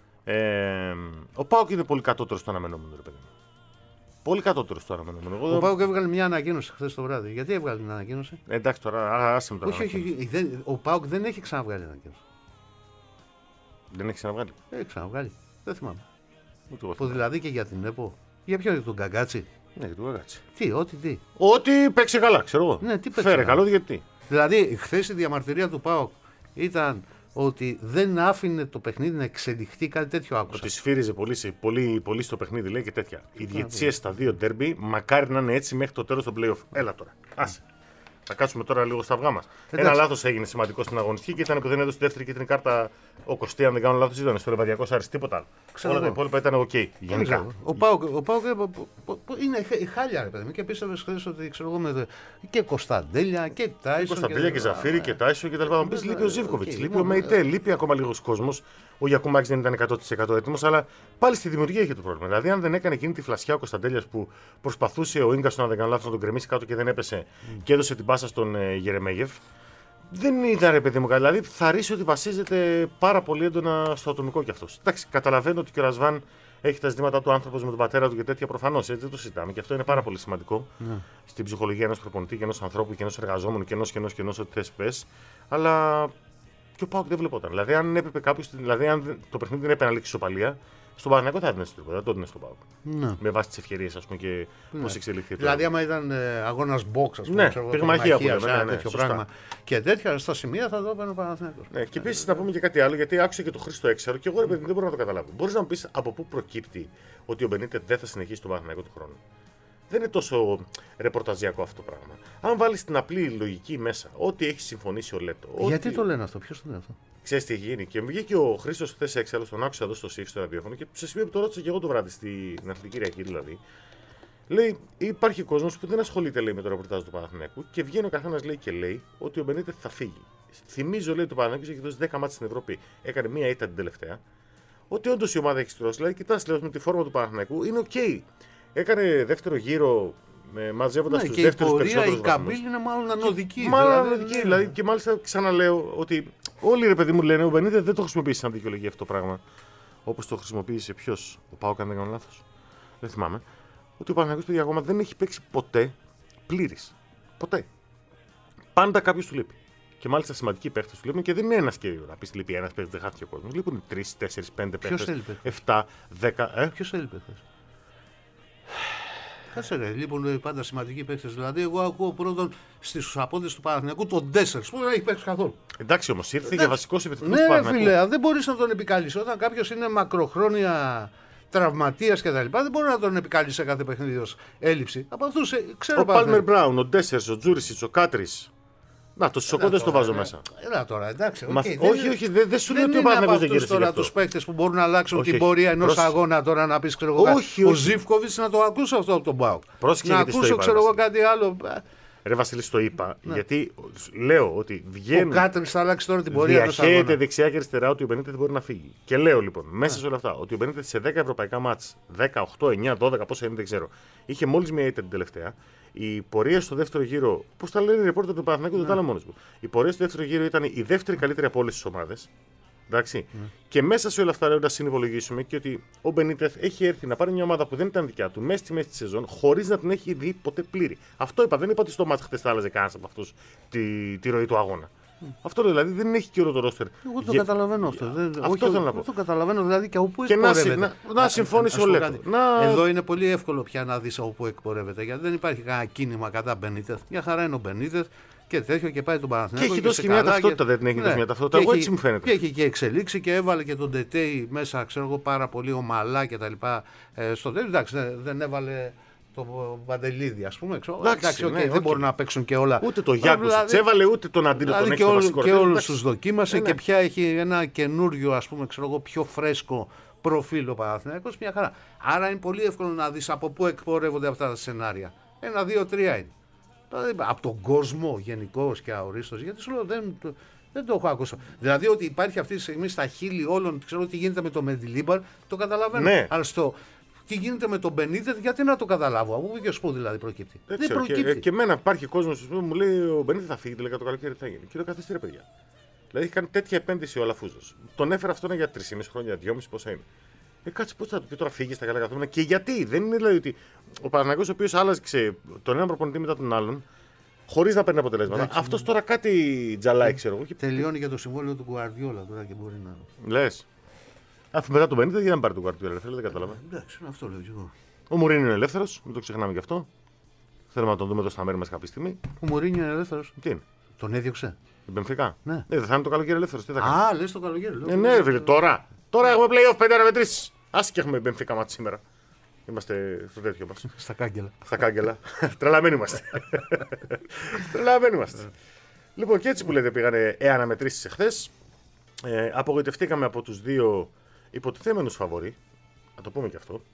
Ε, ο Πάοκ είναι πολύ κατώτερο στο αναμενόμενο, ρε παιδί. Πολύ κατώτερο στο αναμενόμενο. Ο Πάοκ έβγαλε μια ανακοίνωση χθες το βράδυ. Γιατί έβγαλε την ανακοίνωση. Ε, εντάξει τώρα, άσε με τώρα. Όχι, όχι, όχι. Δεν, ο Πάοκ δεν έχει ξαναβγάλει ανακοίνωση. Δεν έχει ξαναβγάλει. Έχει ξαναβγάλει. Δεν θυμάμαι. Ούτε εγώ Που δηλαδή και για την ΕΠΟ. Για ποιον, για τον Καγκάτσι. Ναι, για τον Καγκάτσι. Τι, ό,τι τι. Ό,τι παίξει καλά, ξέρω εγώ. Ναι, τι παίξει Φέρε καλά. καλό γιατί. Δηλαδή, χθες η διαμαρτυρία του ΠΑΟΚ ήταν ότι δεν άφηνε το παιχνίδι να εξελιχθεί, κάτι τέτοιο άκουσα. Ότι σφύριζε πολύ, πολύ, πολύ στο παιχνίδι, λέει και τέτοια. Οι διαιτησίες στα δύο ντέρμπι μακάρι να είναι έτσι μέχρι το τέλος των playoff. Έλα τώρα. Άσε. Θα κάτσουμε τώρα λίγο στα αυγά μας. Ένα λάθος έγινε σημαντικό στην αγωνιστική και ήταν που δεν έδωσε τη δεύτερη κίτρινη κάρτα ο Κωστή, αν δεν κάνω λάθος, ήταν στο Λεβαδιακό Άρης, τίποτα άλλο. Όλα τα υπόλοιπα ήταν οκ. Okay, γενικά. Ο Πάοκ είναι χάλια, ρε παιδί μου, και πίστευε χθες ότι ξέρω εγώ με και Κωνσταντέλια και Τάισον. Κωνσταντέλια και Ζαφύρι και Τάισον και τα λοιπά. Πει λείπει ο Ζίβκοβιτς, λείπει ο Μεϊτέ, λείπει ακόμα λίγος κόσμος. Ο Γιακουμάκης δεν ήταν εκατό τοις εκατό έτοιμος, αλλά πάλι στη δημιουργία είχε το πρόβλημα. Δηλαδή, αν δεν έκανε εκείνη τη φλασιά ο Κωνσταντέλιας που προσπαθούσε ο Ίγκαστον, αν δεν κάνω λάθος, να τον κρεμίσει κάτω και δεν έπεσε mm. και έδωσε την πάσα στον ε, Γερεμέγεφ, δεν ήταν ρε παιδί μου. Δηλαδή, θα ρίξει ότι βασίζεται πάρα πολύ έντονα στο ατομικό κι αυτό. Εντάξει, καταλαβαίνω ότι και ο Ρασβάν έχει τα ζητήματα του άνθρωπο με τον πατέρα του και τέτοια προφανώς. Έτσι δεν το συζητάμε. Και αυτό είναι πάρα πολύ σημαντικό mm. στην ψυχολογία ενός προπονητή και ενός ανθρώπου και ενός εργαζόμενου και ενός και ενός και ενός ό,τι θες πες. Αλλά. Και ο Πάοκ δεν βλεπόταν. Δηλαδή, αν έπρεπε κάποιος, δηλαδή, αν το παιχνίδι δεν έπρεπε να λήξει ισοπαλία, στον Παναθηναϊκό θα έδινε τίποτα. Δεν το έδινε στον Πάοκ. Ναι. Με βάση τις ευκαιρίες και ναι. πώς εξελίχθηκε. Δηλαδή, άμα ήταν ε, αγώνας box, α πούμε, ναι, πυγμαχία που λέμε, ναι, ναι, τέτοιο πράγμα. Και τέτοια στα σημεία θα το έπαιρνε ο Παναθηναϊκός. Ναι, και επίσης να πούμε και κάτι άλλο, γιατί άκουσα και το Χρήστο Έξαρο και εγώ ρε παιδί δεν μπορώ να το καταλάβω. Μπορείς να μου πεις από πού προκύπτει ότι ο Μπενίτεθ δεν θα συνεχίσει τον Παναθηναϊκό του χρόνου. Δεν είναι τόσο ρεπορταζιακό αυτό το πράγμα. Αν βάλεις την απλή λογική μέσα, ό,τι έχει συμφωνήσει ο Λέτο. Γιατί ό,τι... το λένε αυτό, ποιος το λένε αυτό. Ξέρεις τι έχει γίνει. Και βγήκε ο Χρήστος χθες έξαλλος, τον άκουσα εδώ στο ΣΥΦ στο ραδιόφωνο και σε σημείο που το ρώτησα και εγώ το βράδυ στην Αθλητική Κυριακή δηλαδή. Λέει, υπάρχει κόσμος που δεν ασχολείται λέει, με το ρεπορτάζ του Παναθηναϊκού και βγαίνει ο καθένας λέει και λέει ότι ο Μπενίτεθ θα φύγει. Θυμίζω λέει το Παναθηναϊκός έχει δώσει δέκα μάτς στην Ευρώπη, έκανε μία ήττα την τελευταία. Ότι όντως η ομάδα έχει στρώσει. Δηλαδή, κοιτάς λέω με τη φόρμα του Παναθηναϊκού είναι οκ. Okay. Έκανε δεύτερο γύρο μαζεύοντας ναι, τους δεύτερους περισσότερους βαθμούς. Η καμπύλη είναι μάλλον ανωδική. Μάλλον ανωδική. Δηλαδή, και μάλιστα ξαναλέω ότι όλοι ρε παιδί μου λένε ο Μπενίτεθ δεν το χρησιμοποίησε σαν δικαιολογία αυτό το πράγμα. Όπως το χρησιμοποίησε ποιος, ο Πάοκ αν δεν κάνω λάθος. Δεν θυμάμαι. Ότι ο Παναθηναϊκός παιδιά ακόμα δεν έχει παίξει ποτέ πλήρης. Ποτέ. Πάντα κάποιος του λείπει. Και μάλιστα σημαντικοί παίχτες του λείπουν και δεν είναι ένας και να πει λείπει ένας παίχτης, δεν χάθηκε ο κόσμος. Λείπουν τρεις, τέσσερις, πέντε παίχτες. εφτά, δέκα. Ποιος έλειπε χθες. Κάτσε ρε, λείπουν πάντα σημαντικοί παίκτες. Δηλαδή, εγώ ακούω πρώτον στους απόδες του Παναθηναϊκού τον Ντέσσερς που δεν έχει παίξει καθόλου. Εντάξει όμως, ήρθε για βασικός επιθετικός ναι, του Παναθηναϊκού. Ναι, φίλε, δεν μπορείς να τον επικαλείς. Όταν κάποιος είναι μακροχρόνια τραυματίας κτλ., δεν μπορεί να τον επικαλείς σε κάθε παιχνίδι ως έλλειψη. Από αυτούς ξέρω. Ο Πάλμερ Μπράουν, ο Ντέσσερς, ο Τζούρισιτς, ο Κάτρις. Να, το Σοκόντες το βάζω μέσα. Έλα τώρα, εντάξει. Μα, okay, όχι, όχι, δεν δε σου λέω ότι ο Παναθηναϊκός δεν γύρισε. Τώρα τους παίκτες που μπορούν να αλλάξουν όχι, την πορεία ενός αγώνα τώρα να πεις ξέρω εγώ. Ο Ζίβκοβιτς να το ακούσω αυτό από τον Πάοκ. Να ακούσω ξέρω εγώ κάτι άλλο. Ρε Βασίλη, το είπα. Ναι. Γιατί λέω ότι βγαίνουν. Ο Κάτρις θα αλλάξει τώρα την πορεία. Διαχέεται δεξιά και αριστερά ότι ο Μπενίτεθ μπορεί να φύγει. Και λέω λοιπόν μέσα σε όλα αυτά ότι ο Μπενίτεθ σε δέκα ευρωπαϊκά μάτς, δέκα, οκτώ, εννιά, δώδεκα, πόσα είναι δεν ξέρω, είχε μόλις μία ήττα την τελευταία. Η πορεία στο δεύτερο γύρο, πώς τα λένε οι ρεπόρτερ του Παναθηναϊκού, δεν τα λέω μόνος μου. Η πορεία στο δεύτερο γύρο ήταν η δεύτερη καλύτερη από όλες τις ομάδες. Εντάξει. Mm. Και μέσα σε όλα αυτά λέω να συνυπολογίσουμε και ότι ο Μπενίτεθ έχει έρθει να πάρει μια ομάδα που δεν ήταν δικιά του μέσα στη μέση τη σεζόν χωρίς να την έχει δει ποτέ πλήρη. Αυτό είπα. Δεν είπα ότι στο μάτς χθες θα άλλαζε κανένας από αυτούς τη, τη ροή του αγώνα. Mm. Αυτό δηλαδή δεν έχει και όλο το ρόστερ. Εγώ το Για... καταλαβαίνω αυτό. Δεν... Αυτό όχι, θέλω να πω. Αυτό το καταλαβαίνω δηλαδή και από πού εκπορεύεται. Να, να, να συμφώνησε ο Λέτο. Να... Εδώ είναι πολύ εύκολο πια να δεις από πού εκπορεύεται. Γιατί δεν υπάρχει κανένα κίνημα κατά Μπενίτεθ. Μια χαρά είναι ο Μπενίτεθ. Και τέτοιο και πάει τον Παναθηναϊκό. Και έχει δώσει και μια ταυτότητα, δεν την έχει δώσει μια ταυτότητα. Εγώ έτσι μου φαίνεται. Και έχει και εξελίξει και έβαλε και τον Τετέι μέσα, ξέρω εγώ, πάρα πολύ ομαλά κτλ. Ε, στο τέλο, εντάξει, δεν έβαλε το Βαντελίδη, α πούμε. Ξέρω, εντάξει, εντάξει okay, ναι, δεν okay. μπορούν να παίξουν και όλα. Ούτε το Γιάκου δηλαδή, έβαλε, ούτε τον Αντίνο δηλαδή τον έξω. Και όλου του δοκίμασε ναι, και πια έχει ένα καινούριο, α πούμε, ξέρω εγώ, πιο φρέσκο προφίλ ο Παναθηναϊκός. Μια χαρά. Άρα είναι πολύ εύκολο να δει από πού εκπορεύονται αυτά τα σενάρια. Ένα, δύο, τρία είναι. Από τον κόσμο γενικώς και αορίστος, γιατί σου λέω δεν, δεν το έχω ακούσει. Δηλαδή ότι υπάρχει αυτή τη στιγμή στα χείλη όλων, ξέρω τι γίνεται με το Μεντιλίμπαρ, το καταλαβαίνω. Ναι. Αλλά στο τι γίνεται με τον Μπενίτεθ, γιατί να το καταλάβω, από ποιο σπου δηλαδή προκύπτει. Δεν, δεν ξέρω, προκύπτει. Και, και εμένα υπάρχει κόσμο που μου λέει ο Μπενίτεθ θα φύγει, τελικά το καλοκαίρι θα γίνει. Και λέω καθίστε ρε παιδιά. Δηλαδή έχει κάνει τέτοια επένδυση ο Αλαφούζος. Τον έφερα αυτό για τρία και μισό χρόνια, δυόμισι πόσα είναι. Ε, κάτσε πώς θα του πει τώρα φύγει στα καλά καθόμενα. Και γιατί δεν είναι δηλαδή ότι ο Παναθηναϊκός ο οποίος άλλαζε τον ένα προπονητή μετά τον άλλον. Χωρίς να παίρνει αποτελέσματα. Αυτό τώρα κάτι τζαλάει, ξέρω εγώ. Τελειώνει για το συμβόλαιο του Γκουαρδιόλα τώρα και μπορεί να. Λες. Αφού μετά τον Μπενίτεθ γιατί δεν πάρει τον Γκουαρδιόλα ελεύθερο, δεν κατάλαβα. Εντάξει, αυτό λέω κι εγώ. Ο Μουρίνιο είναι ελεύθερος, μην το ξεχνάμε γι' αυτό. Θέλουμε να τον δούμε εδώ στα μέρη μας κάποια στιγμή. Ο Μουρίνιο είναι ελεύθερος. Τι είναι. Τον έδιωξε. Την Μπενφικά. Ναι. Ε, δεν θα είναι το καλοκαίρι ελεύθερος. Τι θα κάνει. Α, λες το καλοκαίρι. Ε, ναι, φίλε, τώρα. Τώρα έχουμε playoff πέντε με τρία. Ας και έχουμε Μπενφικά μάτι σήμερα. Είμαστε στο τέτοιο μας. Στα κάγκελα. Στα κάγκελα. Τρελαμένοι είμαστε. Τρελαμένοι είμαστε. Λοιπόν, και έτσι που λέτε πήγανε ε, αναμετρήσεις εχθές. Ε, απογοητευτήκαμε από τους δύο υποτιθέμενους φαβορί. Να το πούμε και αυτό.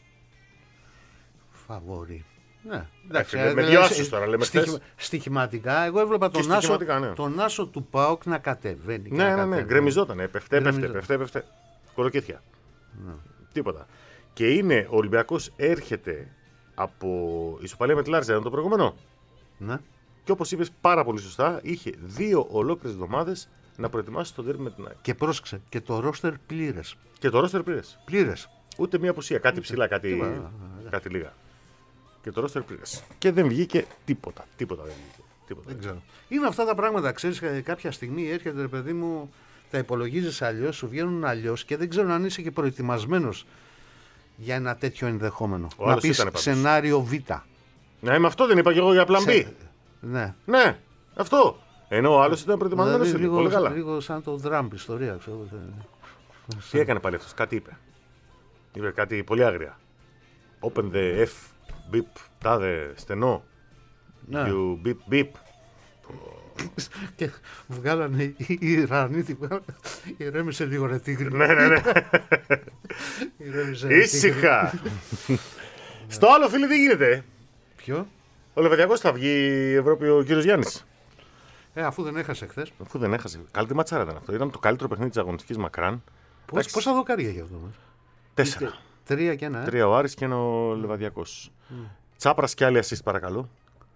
Φαβορί. Ναι, εντάξει, με, με δύο άσους τώρα λέμε στοιχημα, στοιχηματικά, εγώ έβλεπα τον άσο, ναι. τον άσο του ΠΑΟΚ να κατεβαίνει. Ναι, να ναι, ναι, γκρεμιζότανε, πεφτέ, πεφτέ, πεφτέ, πεφτέ. Κολοκύθια. Ναι. Τίποτα. Και είναι, ο Ολυμπιακός έρχεται από ισοπαλία με τη Λάρτζα, το προηγούμενο. Ναι. Και όπως είπες πάρα πολύ σωστά, είχε δύο ολόκληρες εβδομάδες να προετοιμάσει το ντέρμπι με την ΑΕΚ. Και πρόσεξε, και το ρόστερ πλήρες. Και το ρόστερ πλήρες. Πλήρες. Ούτε μία απουσία, κάτι ψηλά, κάτι, κάτι λίγα. Και το ρόστερ πλήρες. Και δεν βγήκε τίποτα. Τίποτα δεν βγήκε. Τίποτα. Δεν ξέρω. Είναι αυτά τα πράγματα, ξέρεις, κάποια στιγμή έρχεται, ρε παιδί μου, τα υπολογίζεις αλλιώς, σου βγαίνουν αλλιώς και δεν ξέρω αν είσαι και προετοιμασμένος για ένα τέτοιο ενδεχόμενο. Ο να πεις σενάριο Β. Ναι, με αυτό δεν είπα και εγώ για πλαν B. Ναι. Ναι, αυτό. Ενώ ο άλλος ήταν προετοιμασμένος. Δηλαδή, λίγο, πολύ καλά. λίγο σαν το Τραμπ ιστορία. Ξέρω. Τι έκανε πάλι αυτός, κάτι είπε. Είπε κάτι πολύ άγρια. Open the F, beep, τάδε, στενό. Ναι. You beep, beep. Και βγάλανε οι Ιρανοί, ηρέμησε λίγο ρε τίγρη. Ναι, ναι, ναι. Ήσυχα. Στο άλλο, φίλε, τι γίνεται. Ποιο? Ο Λεβαδιακός θα βγει η Ευρώπη ο κύριος Γιάννης. Ε, αφού δεν έχασε χθες. Αφού δεν έχασε. Καλή ματσάρα ήταν αυτό. Ήταν το καλύτερο παιχνίδι της αγωνιστικής μακράν. Πώς, πόσα δοκάρια για αυτό? Τέσσερα. Τρία και ένα. Ε? Τρία ο Άρης και ένα ο Λεβαδιακός. Mm. Τσάπρας και άλλη assist, παρακαλώ.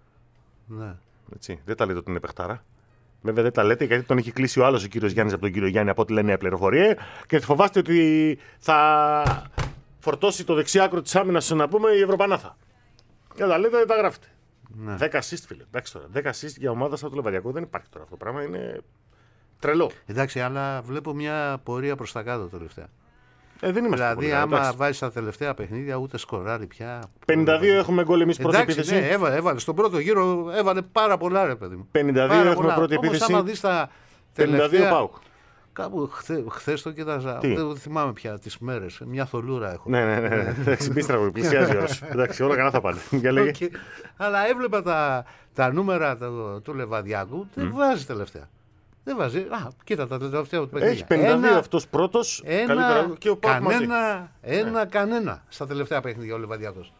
Ναι. Έτσι. Δεν τα λέτε ότι είναι παιχτάρα. Βέβαια δεν τα λέτε γιατί τον έχει κλείσει ο άλλος ο κύριος Γιάννης από τον κύριο Γιάννη, από ό,τι λένε πληροφορία. Και φοβάστε ότι θα φορτώσει το δεξιάκρο της άμυνας, να πούμε, η Ευρωπανάθα. Και τα λέτε, δεν τα γράφετε. Ναι. δέκα assist, φίλε. Εντάξει τώρα. δέκα assist για ομάδα σαν το Λεβαδιακό δεν υπάρχει τώρα αυτό το πράγμα. Είναι τρελό. Εντάξει, αλλά βλέπω μια πορεία προς τα κάτω τελευταία. Ε, δεν είμαστε δηλαδή, άμα βάζει τα τελευταία παιχνίδια, ούτε σκοράρει πια. πενήντα δύο έχουμε γκολ εμείς πρώτη επίθεση. Ναι, έβαλε, έβαλε. Στον πρώτο γύρο έβαλε πάρα πολλά, ρε παιδί μου. πενήντα δύο πάρα έχουμε πολλά. πρώτη Όμως, επίθεση. άμα δεις τα πενήντα δύο ΠΑΟΚ. Κάπου χθες το κοίταζα. Τι? Δεν θυμάμαι πια τις μέρες. Μια θολούρα έχω. Ναι, ναι, ναι. Εντάξει, μπίστρα, πλησιάζει η ώρα σου. Εντάξει, όλα καλά θα πάνε. Okay. Αλλά έβλεπα τα, τα νούμερα του, του Λεβαδιακού. Δεν mm. βάζει τελευταία. Δεν βάζει. Α, κοίτα τα τελευταία του παιχνίδια. Έχει πενήντα δύο αυτός πρώτος. Ένα, καλύτερα, και ο ΠΑΟΚ κανένα, ένα, ναι. κανένα στα τελευταία παιχνίδια ο Λεβαδιακός.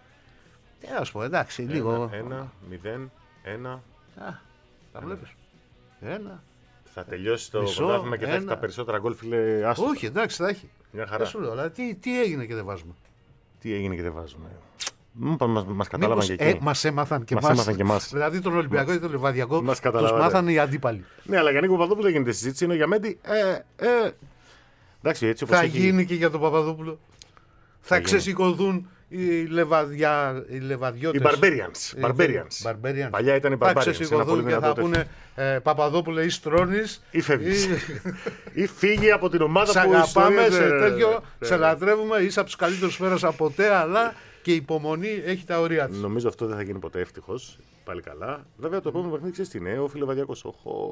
Τι να σου πω, εντάξει, ένα, λίγο. Ένα, μηδέν, ένα. Α, τα βλέπεις. Ένα. Θα τελειώσει το πρωτάθλημα και θα έχει τα περισσότερα γκολ, φίλε. Άστο. Όχι, εντάξει, θα έχει. Μια χαρά. Δεν σου λέω, αλλά τι, τι έγινε και δεν βάζουμε. Τι έγινε και δεν βάζουμε. Μας, μας κατάλαβαν και εκείνοι. Ε, μας έμαθαν και μας. μας. Έμαθαν και μας. Δηλαδή τον Ολυμπιακό και τον Λεβαδιακό τους μάθανε οι αντίπαλοι. Ναι, αλλά για Νίκο Παπαδόπουλο δεν γίνεται συζήτηση. Είναι για Μέντι. Ε, ε. Εντάξει, έτσι όπως θα έχει... γίνει και για τον Παπαδόπουλο. Θα, θα ξεσηκωθούν οι, λεβαδιά, οι λεβαδιώτες. Οι Barbarians. Barbarians. Barbarians. Παλιά ήταν οι Barbarians. Θα ξεσηκωθούν και θα πούνε ε, Παπαδόπουλε ή στρώνεις ή φεύγεις. Ή φύγει από την ομάδα σ' που αγαπάμε σε τέτοιο, σε λατρεύουμε, είσαι από τους καλύτερους πέρασα ποτέ, αλλά και η υπομονή έχει τα ωριά της. Νομίζω αυτό δεν θα γίνει ποτέ, ευτυχώς. Πάλι καλά. Βέβαια το επόμενο παιχνίδι ξέρεις τι είναι, ο Φιλοβαδιακός.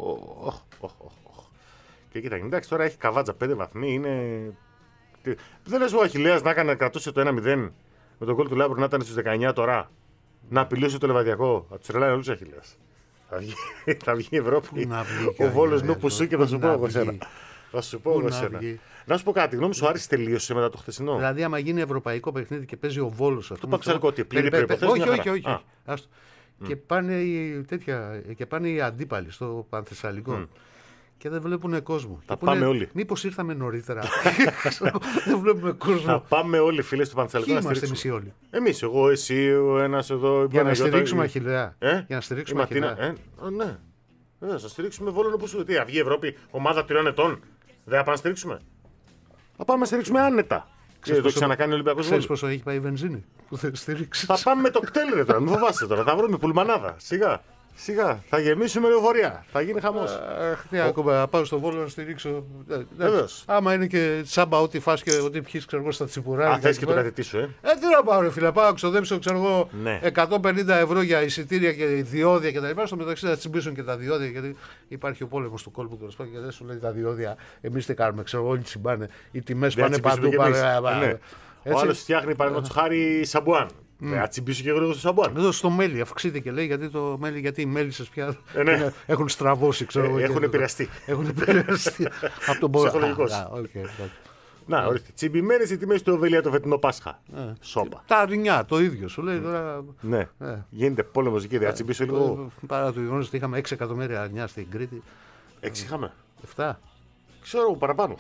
Και κοίτα, εντάξει, τώρα έχει καβάτζα πέντε βαθμοί, είναι... Δεν λες ο Αχιλλέας να έκανε, κρατούσε το ένα μηδέν με τον γκολ του Λάμπρου να ήταν στους δεκαεννιά τώρα. Να απειλήσει το Λεβαδιακό. Θα τους τρελάει όλους ο Αχιλλέας. Θα βγει, θα βγει η Ευρώπη. Ο Βόλος νου που σου και θα σου πω εγώ εσένα. Θα σου πω εγώ εσένα. Να σου πω κάτι, γνώμη σου Άρης τελείωσε μετά το χθεσινό. Δηλαδή, άμα γίνει ευρωπαϊκό παιχνίδι και παίζει ο Βόλος. Το Πανθεσσαλικό τι, πλήρη προϋποθέση. Όχι, όχι, όχι. Και πάνε και πάνε οι αντίπαλοι στο Πανθεσσαλικό. Και δεν βλέπουν κόσμο. Θα πάμε όλοι. Μήπως ήρθαμε νωρίτερα. Δεν βλέπουμε κόσμο. Θα πάμε όλοι, φίλε, στο Πανθεσσαλικό να στηρίξουμε. Είμαστε εμείς όλοι. Εμείς, εγώ, εσύ, ο ένας εδώ. Για να στηρίξουμε Αχιλλέα. Για να στηρίξουμε Αχιλλέα. Ναι. Θα στηρίξουμε Βόλο όπως σου. Τι, αυγή Ευρώπη, ομάδα τριών ετών. Δεν θα πάμε να στηρίξουμε. Θα πάμε να στηρίξουμε άνετα. Ξέρεις, το ξανακάνει ο Ολυμπιακός. Ξέρεις πόσο έχει πάει η βενζίνη που θα στηρίξεις. Θα πάμε με το κτέλ, ρε τώρα, μην φοβάσαι τώρα. Θα βρούμε πουλμανάδα. Σιγά. Σιγά, θα γεμίσουμε λεωφορεία. Θα γίνει χαμός. Αχ, τι ακόμα, να πάω στο Βόλο να στηρίξω. Βεβαίως. Άμα είναι και τσάμπα, ό,τι φας και ό,τι πιείς, ξέρω εγώ, στα τσιπουράκια. Α, θες και το καθητή σου, ε. Ε, τι να πάω, ρε φίλε, πάω, ξοδέψω, ξέρω εγώ, εκατόν πενήντα ευρώ για εισιτήρια και διόδια κτλ. Στο μεταξύ θα τσιμπήσουν και τα διόδια, γιατί υπάρχει ο πόλεμος του κόλπου του και δεν σου λέει τα διόδια. Εμείς τι κάνουμε, ξέρω εγώ, όλοι τσιμπάνε. Οι τιμές πάνε παντού. Ο άλλος φτιάχνει παραδείγματος χάρη σαμπουάν. Mm. Θα τσιμπήσω και εγώ στο σαμπουάν. Εδώ στο μέλι αυξείται και λέει γιατί, το μέλι, γιατί οι μέλισσες πια ε, ναι. έχουν στραβώσει. Ξέρω, ε, έχουν επηρεαστεί. Έχουν επηρεαστεί. Από τον πόνο. Ψυχολογικός. Να, ορίστε. Τσιμπημένες οι τιμές του Οβελία το φετινό Πάσχα. Ε. Σόπα. Τα αρνιά, το ίδιο σου λέει τώρα. Ναι. Ε. Γίνεται πόλεμος εκεί, θα τσιμπήσω λίγο. Παρά το γεγονός ότι είχαμε έξι εκατομμύρια αρνιά στην Κρήτη. έξι είχαμε. εφτά. Ξέρω παραπάνω.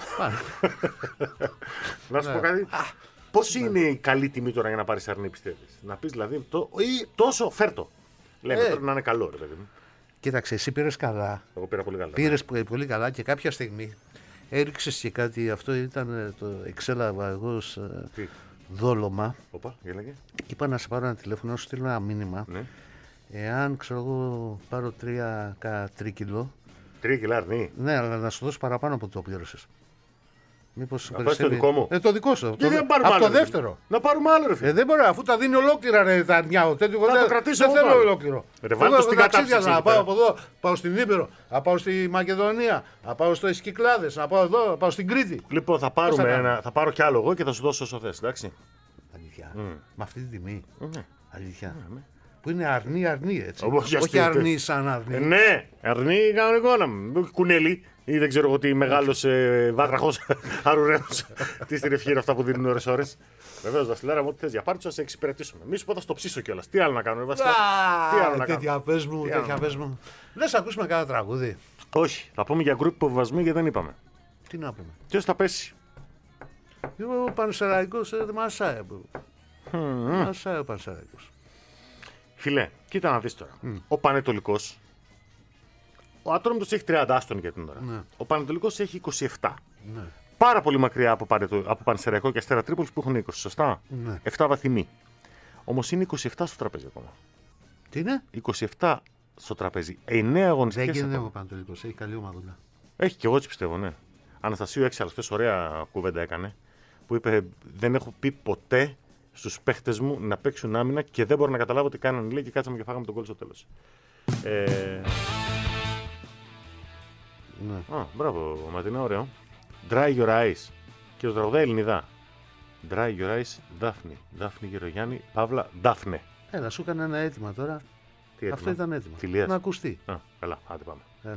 Να σου πω κάτι. Πώς είναι η καλή τιμή τώρα για να πάρεις αρνί, πιστεύεις? Να πεις δηλαδή το, ή τόσο φέρτο. Λέμε τώρα να είναι καλό, ρε παιδί μου. Κοίταξε, εσύ πήρες καλά. Εγώ πήρα πολύ καλά. Πήρες πολύ καλά και κάποια στιγμή έριξες και κάτι. Αυτό ήταν το εξέλαβα εγώ ως δόλωμα. Οπα, γέλαγε. Είπα να σε πάρω ένα τηλέφωνο, να σου στείλω ένα μήνυμα. Ναι. Εάν ξέρω εγώ πάρω τρία τρίκιλο. Τρία κιλά αρνί. Ναι, αλλά να σου δώσω παραπάνω από το πλήρωσες. Μήπως να πάρεις το δικό μου. Ε, το δικό σου. Και το... δεν πάρουμε αυτό άλλο. Δεύτερο. Να πάρουμε άλλο, ρε φίλε. Ε, δεν μπορεί, αφού τα δίνει ολόκληρα ρε, τα αρνιά. Να το κρατήσω δεν θέλω ολόκληρο. Ρε, βάλτε το στην κατάψυξη. Να πάω από εδώ, πάω στην Ήπειρο, να πάω στη Μακεδονία, να πάω στις Κυκλάδες, να πάω εδώ, να πάω στην Κρήτη. Λοιπόν, θα, πάρουμε θα, ένα, θα πάρω κι άλλο εγώ και θα σου δώσω όσο θες, εντάξει. Αλήθεια. Mm. Με αυτή τη τιμή. Mm. Αλήθεια. Mm. Που είναι αρνί, αρνί έτσι. Όχι, όχι αρνί σαν αρνί. Ε, ναι, αρνί κανονικό να μην. Κουνέλι ή δεν ξέρω εγώ τι μεγάλος ε, βάτραχος αρουραίος. Τι στην ευχή είναι αυτά που δίνουν ώρες-ώρες. Βεβαίως, Βασιλάρα μου, ό,τι θες για πάρτι σου, θα σε εξυπηρετήσουμε. Μη σου πω θα στο ψήσω κιόλας. Τι άλλο να κάνω, Βασιλάρα. Τι άλλο να κάνω. Τέτοια πες μου, τέτοια πες μου. Λες ακούσουμε κανένα τραγούδι. Όχι, θα πούμε για γκρουπ υποβιβασμοί γιατί δεν είπαμε. Τι να πούμε. Ποιος θα πέσει. Ο Πανσεραϊκός μασάει. Μασάει ο Πανσεραϊκός. Φιλέ, κοίτα να δεις τώρα. Mm. Ο Πανετολικός, ο Ατρόμητος έχει τριάντα άστον για την ώρα. Ναι. Ο Πανετολικός έχει είκοσι επτά. Ναι. Πάρα πολύ μακριά από, Πανετο... από Πανσεραϊκό και Αστέρα Τρίπολης που έχουν είκοσι, σωστά. Ναι. επτά βαθμοί. Όμως είναι είκοσι επτά στο τραπέζι ακόμα. Τι είναι? είκοσι επτά στο τραπέζι. εννέα αγωνιστικές. Δεν γίνεται ο Πανετολικός, έχει καλή ομαδούλα. Έχει και εγώ έτσι πιστεύω, ναι. Αναστασίου έξι άλλες ωραία κουβέντα έκανε. Που είπε: δεν έχω πει ποτέ στους παίχτες μου να παίξουν άμυνα και δεν μπορώ να καταλάβω τι κάνανε, λέει, και κάτσαμε και φάγαμε τον γκολ στο τέλος. Ε... Ναι. Α, μπράβο, Ματίνα, ωραίο. Dry your eyes. Και το τραγουδάει Ελληνιδά. Dry your eyes, Δάφνη. Δάφνη Γερογιάννη, Παύλα, Δάφνε. Έλα, σου έκανε ένα αίτημα τώρα. Τι έτοιμα? Αυτό ήταν έτοιμο. Φιλίας. Να ακουστεί. Α, καλά, άντε πάμε. Έλα.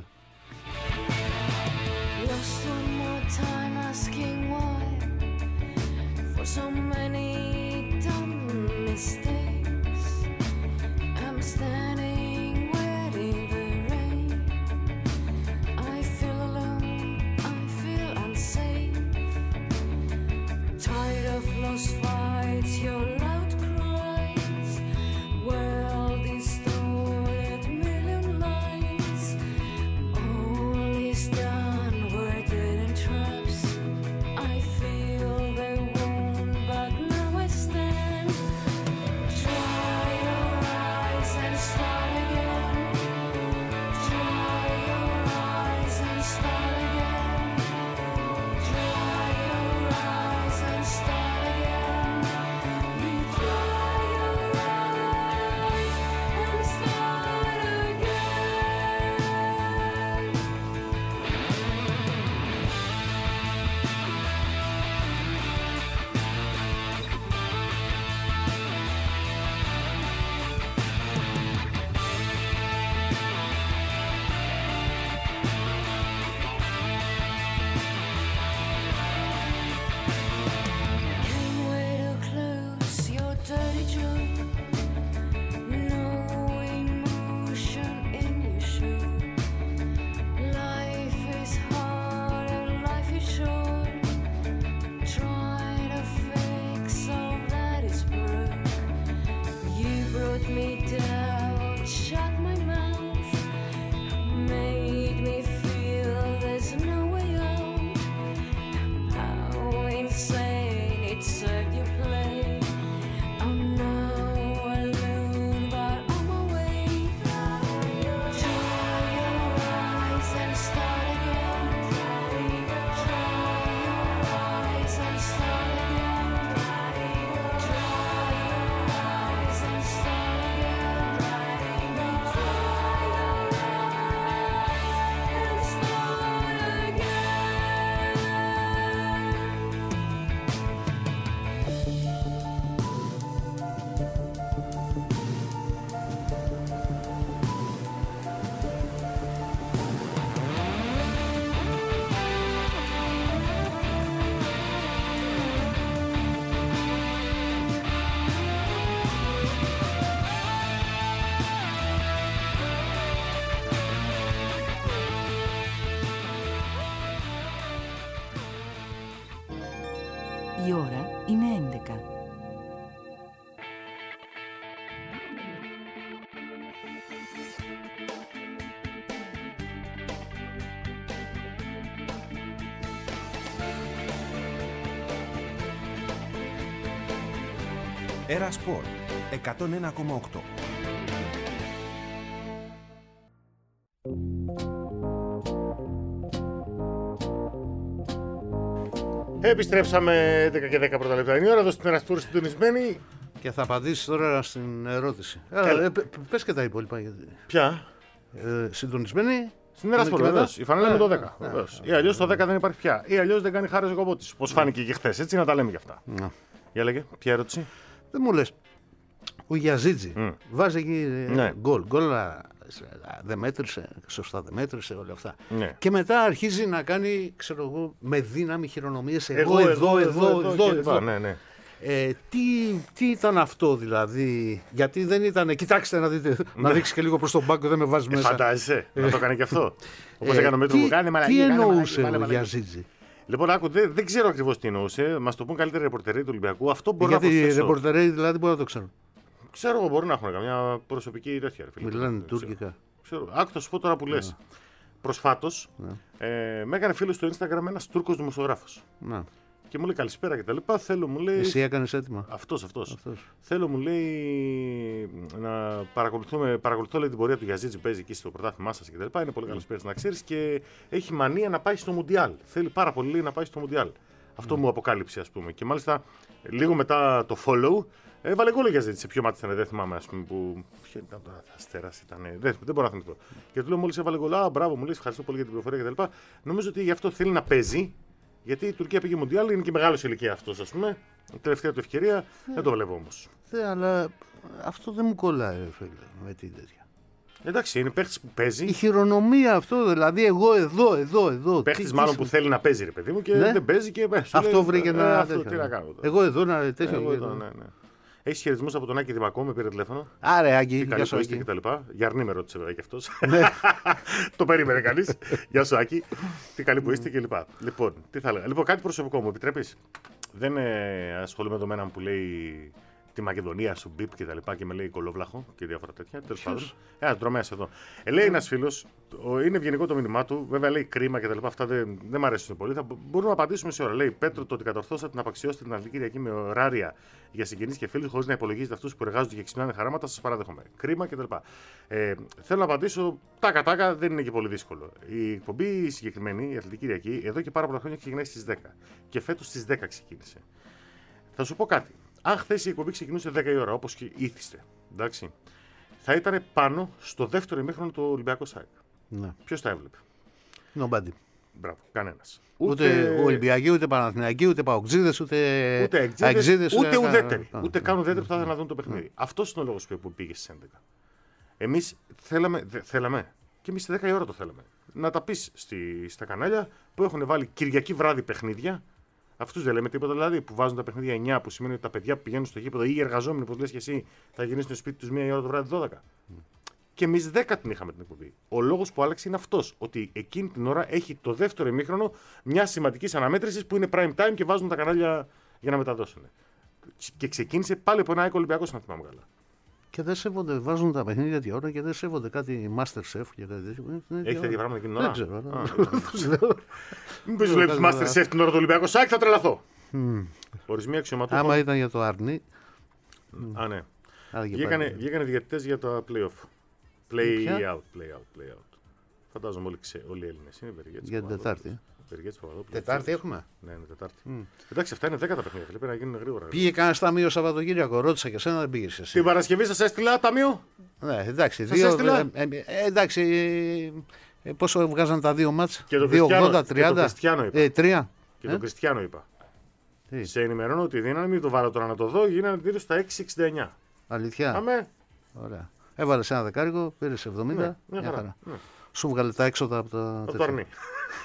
So many dumb mistakes. I'm standing wet in the rain. I feel alone, I feel unsafe. Tired of lost fights, your loud cries. World distorted, million lies. All is done, we're dead in traps. I feel they won't. But now I Έρα Σπορ εκατόν ένα κόμμα οκτώ. Επιστρέψαμε έντεκα και δέκα πρώτα λεπτά. Είναι η ώρα εδώ στην Έρα Σπορ συντονισμένη. Και θα απαντήσει τώρα στην ερώτηση. Ε, πες και τα υπόλοιπα. Ποια? Ε, συντονισμένη. Στην Έρα Σπορ, βεβαίως. Η φανέλα με το δέκα. Ή αλλιώς το δέκα δεν υπάρχει πια. Ή αλλιώς δεν κάνει χάρη ο κομπότης. Όπως φάνηκε και χθες. Έτσι να τα λέμε κι αυτά. Να. Για λέγε, ποια ερώτηση? Δεν μου λες. Ο Γιαζίτζι Mm. βάζει εκεί Ναι. γκολ. Γκολ δεν μέτρησε, σωστά δεν μέτρησε, όλα αυτά. Ναι. Και μετά αρχίζει να κάνει, ξέρω εγώ, με δύναμη χειρονομίες. Εγώ, Εγώ, εδώ, εδώ, εδώ. εδώ, εδώ. ναι, ναι. Ε, τι, τι ήταν αυτό δηλαδή, γιατί δεν ήταν. Κοιτάξτε να δείτε, να δείξει και λίγο προς τον πάγκο, δεν με βάζει Ε, μέσα. φαντάζεσαι να το κάνει και αυτό. Όπως Ε, έκανε με το τι- που κάνει μαλακή. Τι κάνε εννοούσε μαλακή, κάνε ο μαλακή. Γιαζίτζι? Λοιπόν, άκου, δεν, δεν ξέρω ακριβώς τι εννοούσε. Μας το πούν καλύτεροι ρεπορτεροί του Ολυμπιακού. Αυτό μπορώ Γιατί να οι προσθέσω. ρεπορτερέοι δηλαδή μπορεί να το ξέρουν. Ξέρω εγώ, μπορεί να έχουν καμιά προσωπική τέτοια. ρε φίλε. Μιλάνε Δεν ξέρω. τουρκικά. Ξέρω. Άκου, θα σου πω τώρα που λες. Προσφάτως ε, με έκανε φίλο στο Instagram ένας Τούρκος δημοσιογράφος. Να. Και μου λέει καλησπέρα και τα λοιπά. Θέλω, μου λέει. Εσύ έκανες έτοιμα. Αυτός, αυτός. Αυτός. Θέλω, μου λέει, να παρακολουθούμε, παρακολουθώ λέει, την πορεία του Γιαζίτζι, παίζει εκεί στο πρωτάθλημά σας και τα λοιπά. Είναι πολύ καλός παίκτης, να ξέρεις, και έχει μανία να πάει στο Μουντιάλ. Θέλει πάρα πολύ λέει, να πάει στο Μουντιάλ. Αυτό μου αποκάλυψε, ας πούμε. Και μάλιστα λίγο μετά το follow, έβαλε γκολ ο Γιαζίτζι. Σε ποιο μάτι ήταν, δεν θυμάμαι, ας πούμε. Που... Ποιο ήταν τώρα, Αστέρας ήταν. Δεν, δεν μπορώ να θυμηθώ. Και του λέω μόλις έβαλε γκολ, α, μπράβο, μου λέει, ευχαριστώ πολύ για την πληροφορία κτλ. Νομίζω ότι γι' αυτό θέλει να παίζει. Γιατί η Τουρκία πήγε Μουντιάλ, είναι και μεγάλο σε ηλικία αυτό, α πούμε. Η τελευταία του ευκαιρία δεν το βλέπω όμω. Θε, αλλά αυτό δεν μου κολλάει, ρε φίλε, με την τέτοια. Εντάξει, είναι παίχτη που παίζει. Η χειρονομία αυτό, δηλαδή εγώ εδώ, εδώ, εδώ. Παίχτη τι- μάλλον τι- που θέλει να παίζει, ρε παιδί μου, και Ναι. δεν παίζει και. Ε, σου Αυτό λέει, βρήκε ε, ένα. αυτό, τέτοιο. τι να κάνω τώρα. Εγώ εδώ να τέτοιο. Εγώ εδώ, ναι, ναι. Έχει χαιρετισμού από τον Άκη Δημακό, με πήρε τηλέφωνο. Άρε, Άγγι, Τι γεια καλή σου, που είστε Άγγι. και τα λοιπά. Για αρνή με ρώτησε βέβαια και αυτό. Το περίμενε κανεί. Γεια σου, Άκη. Τι καλή που είστε και λοιπά. Λοιπόν, τι θα έλεγα. Λοιπόν, κάτι προσωπικό μου επιτρέπει. Δεν ε, ασχολούμαι με το μένα που λέει τη Μακεδονία σου μπιπ και τα λοιπά και με λέει κολόβλαχο και διάφορα τέτοια. Τέλος πάντων. Ένα τρομέα εδώ. Ε, λέει ένα φίλο, είναι ευγενικό το μήνυμά του, βέβαια λέει κρίμα και τα λοιπά. Αυτά δεν, δεν μου αρέσουν πολύ. Θα μπορούμε να απαντήσουμε σε ώρα. Λέει Πέτρο, το ότι κατορθώσατε να απαξιώσετε την Αθλητική Κυριακή με ωράρια για συγγενείς και φίλους χωρίς να υπολογίζετε αυτούς που εργάζονται και ξυπνάνε χαράματα, σας παραδέχομαι. Κρίμα κτλ. Ε, θέλω να απαντήσω τάκα τάκα, δεν είναι και πολύ δύσκολο. Η εκπομπή η συγκεκριμένη, η Αθλητική Κυριακή, εδώ και πάρα πολλά χρόνια ξεκινάει στις δέκα. Και φέτος στις δέκα ξεκίνησε. Θα σου πω κάτι. Αν χθες η εκπομπή ξεκινούσε δέκα η ώρα, όπως και ήθιστε, εντάξει, θα ήταν πάνω στο δεύτερο ημίχρονο του Ολυμπιακού ΣΑΕΚ. Ναι. Ποιος τα έβλεπε? Nobody. Μπράβο, κανένας. Ούτε Ολυμπιακοί, ούτε Παναθηναϊκοί, ούτε Παοκτζίδες, ούτε Ούτε Αεξίδες, εξήδες, ούτε ούτε- ουδέτεροι. Α, Ούτε α, καν α, ουδέτεροι που θα ήθελαν να δουν το παιχνίδι. Αυτός είναι ο λόγος που πήγε στις έντεκα. Εμείς θέλαμε, δε- θέλαμε, και εμείς στις δέκα η ώρα το θέλαμε, να τα πεις στη, στα κανάλια που έχουν βάλει Κυριακή βράδυ παιχνίδια. Αυτούς δεν λέμε τίποτα δηλαδή, που βάζουν τα παιχνίδια εννιά, που σημαίνει ότι τα παιδιά που πηγαίνουν στο γήπεδο ή οι εργαζόμενοι, όπως λες και εσύ, θα γυρίσουν στο σπίτι τους μία η ώρα το βράδυ δώδεκα. Και εμείς δέκα την είχαμε την εκπομπή. Ο λόγος που άλλαξε είναι αυτός. Ότι εκείνη την ώρα έχει το δεύτερο ημίχρονο μια σημαντική αναμέτρηση που είναι prime time και βάζουν τα κανάλια για να μεταδώσουν. Και ξεκίνησε πάλι από ένα ΑΕΚ Ολυμπιακός, αν θυμάμαι καλά. Και δεν σέβονται, βάζουν τα παιχνίδια τη ώρα και δεν σέβονται κάτι Masterchef και κάτι τέτοιο. Είναι Έχει τι ώρα. τέτοια πράγματα εκείνη την ώρα. Δεν ξέρω. Α, αλλά- Μην πει βλέπει Καλά, Masterchef την ώρα του Ολυμπιακού ΣΑΚ, θα τρελαθώ. Ορισμοί αξιωματούχων. Άμα ήταν για το Αρνί. Α, ναι. άρα και Βγήκανε, πάλι. βγήκανε διαιτητές για τα play-off. Play Ποια? out, play out, play out. Φαντάζομαι όλοι, ξέ, όλοι οι Έλληνες είναι Βεργέτης. Για την Παπαδόπουλος. Τετάρτη. Βεργέτης, Παπαδόπουλος. Τετάρτη έχουμε. Ναι, είναι Τετάρτη. Εντάξει, αυτά είναι δέκα τα παιχνίδια. Πρέπει να γίνουν γρήγορα. Πήγε κανένα ταμείο Σαββατοκύριακο. Ρώτησα και εσένα, δεν πήγε εσύ. Την Παρασκευή σας έστειλα ταμείο. Ναι, εντάξει. Σας Δύο, έστειλα. ε, ε, ε, εντάξει. ε, πόσο βγάζαν τα δύο μάτς? Και τον δύο Κριστιάνο- ογδόντα, και τον τριάντα. Κριστιάνο είπα. Ε, τρία. Και Ε? τον Κριστιάνο είπα. Τι? Σε ενημερώνω ότι η δύναμη, μην το βάλω τώρα να το δω, γίνανε γύρω στα έξι εξήντα εννιά. Αλήθεια. Αμέ. Ωραία. Έβαλε ένα δεκάρικο, πήρε εβδομήντα. Ναι, μια μια χαρά. χαρά. Ναι. Σου βγάλε τα έξοδα από τα. Από το τέτοια. αρνί.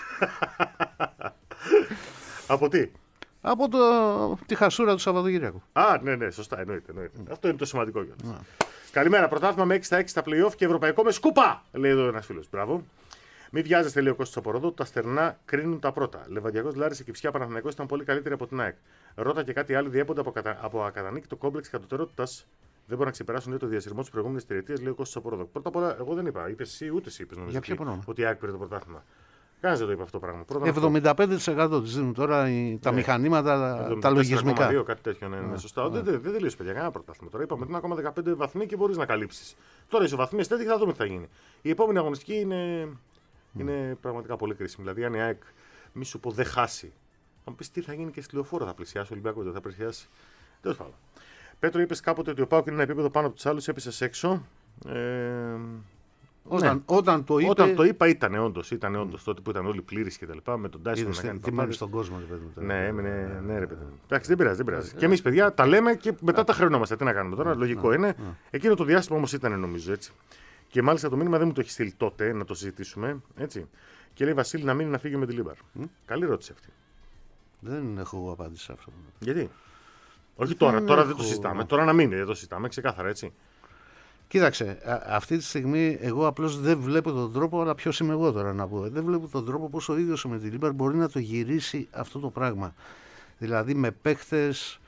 Από τι? Από το, τη χασούρα του Σαββατοκύριακου. Α, ναι, ναι, σωστά, εννοείται. εννοείται. Αυτό είναι το σημαντικό κιόλας. Καλημέρα. Πρωτάθλημα με έξι στα έξι στα playoff και ευρωπαϊκό με σκούπα, λέει εδώ ένας φίλος. Μπράβο. Μην βιάζεστε, λέει ο Κώστας Απορρόδου, τα στερνά κρίνουν τα πρώτα. Λεβαδιακός, Λάρισα και Κυψιά Παναθηναϊκός ήταν πολύ καλύτεροι από την ΑΕΚ. Ρώτα και κάτι άλλο διέπονται από, κατα... από ακατανίκητο κόμπλεξ κατωτερότητας. Δεν μπορούν να ξεπεράσουν λέει, το διασυρμό τη προηγούμενη τριετία, λέει ο Κώστας Απορρόδου. Πρώτα απ' όλα, εγώ δεν είπα. Είπες εσύ, ούτε εσύ είπες νομίζω. Για ποιο ότι, πρόβλημα? ότι η ΑΕΚ πήρε το πρωτάθλημα. Κανείς δεν το είπε αυτό το πράγμα. Πρώτα εβδομήντα πέντε τοις εκατό της δίνουν τώρα οι, τα ναι. μηχανήματα, τα λογισμικά. δύο, κάτι τέτοιο, ναι, ναι, σωστά. Ναι. Δεν, δεν, δεν τελείωσε, παιδιά, κανένα πρωτάθλημα. Τώρα είπαμε ότι είναι ακόμα δεκαπέντε βαθμοί και μπορείς να καλύψεις. Τώρα ισοβαθμίες τέτοιοι θα δούμε τι θα γίνει. Η επόμενη αγωνιστική είναι, mm. είναι πραγματικά πολύ κρίσιμη. Δηλαδή, αν η ΑΕΚ, μη σου πω, δεν χάσει. Θα μου πει τι θα γίνει και στη Λεωφόρο, θα πλησιάσει ο Ολυμπιακός, δεν θα πλησιάσει. Τέλος πάντων. Πέτρο, είπε κάποτε ότι ο ΠΑΟΚ είναι ένα επίπεδο πάνω από του άλλου, έπεσε έξω. Ε, Όταν, ναι. όταν, το είπε... όταν το είπα, ήταν όντω. Ήταν όντως τότε που ήταν όλοι πλήρεις και τα λοιπά. Με τον Τάισον να κάνει. Τι μένει στον κόσμο, ρε παιδί μου. Ναι, έμεινε. Ναι, ρε παιδί μου. Εντάξει, δεν πειράζει. Δεν πειράζει. Και εμείς, παιδιά, τα λέμε και μετά τα χρεωνόμαστε. Τι να κάνουμε τώρα, λογικό είναι. Εκείνο το διάστημα όμως ήταν, νομίζω έτσι. Και μάλιστα το μήνυμα δεν μου το έχει στείλει τότε να το συζητήσουμε. Έτσι. Και λέει Βασίλη να μείνει να φύγει με τη Λίμπαρ. Καλή ερώτηση αυτή. Δεν έχω απάντηση σε αυτό. Γιατί? Όχι τώρα, τώρα δεν το συζητάμε. Τώρα να μείνει, δεν το συζητάμε, ξεκάθαρα έτσι. Κοίταξε, α, αυτή τη στιγμή εγώ απλώς δεν βλέπω τον τρόπο, αλλά ποιος είμαι εγώ τώρα να πω. Δεν βλέπω τον τρόπο πώς ο ίδιος με τη Λίμπαρ μπορεί να το γυρίσει αυτό το πράγμα. Δηλαδή με παίχτες.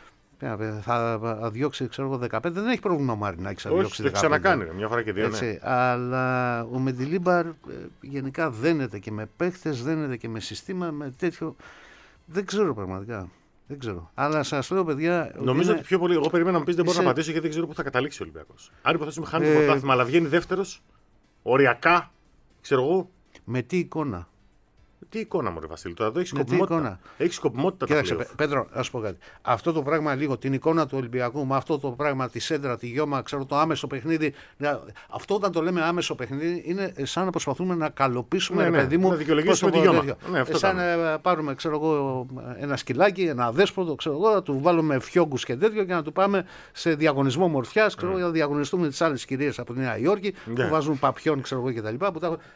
Θα διώξει, ξέρω εγώ, δεκαπέντε. Δεν έχει πρόβλημα ο Μαρινάκης να διώξει δεκαπέντε. Όχι, το έχει ξανακάνει μια φορά και δύο. Έτσι, ναι. Αλλά ο Μεντιλίμπαρ γενικά δένεται και με παίχτες, δένεται και με συστήμα, με τέτοιο. Δεν ξέρω πραγματικά. Δεν ξέρω. Αλλά σας λέω, παιδιά. Νομίζω είναι... ότι πιο πολύ. Εγώ περίμενα να μου πεις δεν μπορώ Είσαι... να απαντήσω γιατί δεν ξέρω πού θα καταλήξει ο Ολυμπιακός. Αν υποθέσουμε χάνει ε... το πρωτάθλημα, αλλά βγαίνει δεύτερος, οριακά, ξέρω εγώ. Με τι εικόνα. Τι εικόνα μου, ρε Βασίλη, τώρα εδώ έχει σκοπιμότητα. Έχει σκοπιμότητα. Κοίταξε, Πέ, Πέτρο, να σου πω κάτι. Αυτό το πράγμα λίγο, την εικόνα του Ολυμπιακού, με αυτό το πράγμα, τη σέντρα, τη γιώμα, ξέρω το άμεσο παιχνίδι. Αυτό όταν το λέμε άμεσο παιχνίδι, είναι σαν να προσπαθούμε να καλοποιήσουμε, ναι, ρε παιδί μου, να δικαιολογήσουμε τη γιώμα. Ναι, αυτό σαν να πάρουμε, ξέρω εγώ, ένα σκυλάκι, ένα αδέσποτο, ξέρω εγώ, να του βάλουμε φιόγκου και τέτοιο και να του πάμε σε διαγωνισμό μορφιά, ξέρω εγώ, mm. για να διαγωνιστούμε τι άλλε κυρίες από τη Νέα Υόρκη yeah. που βάζουν παπιόν, ξέρω εγώ κτλ.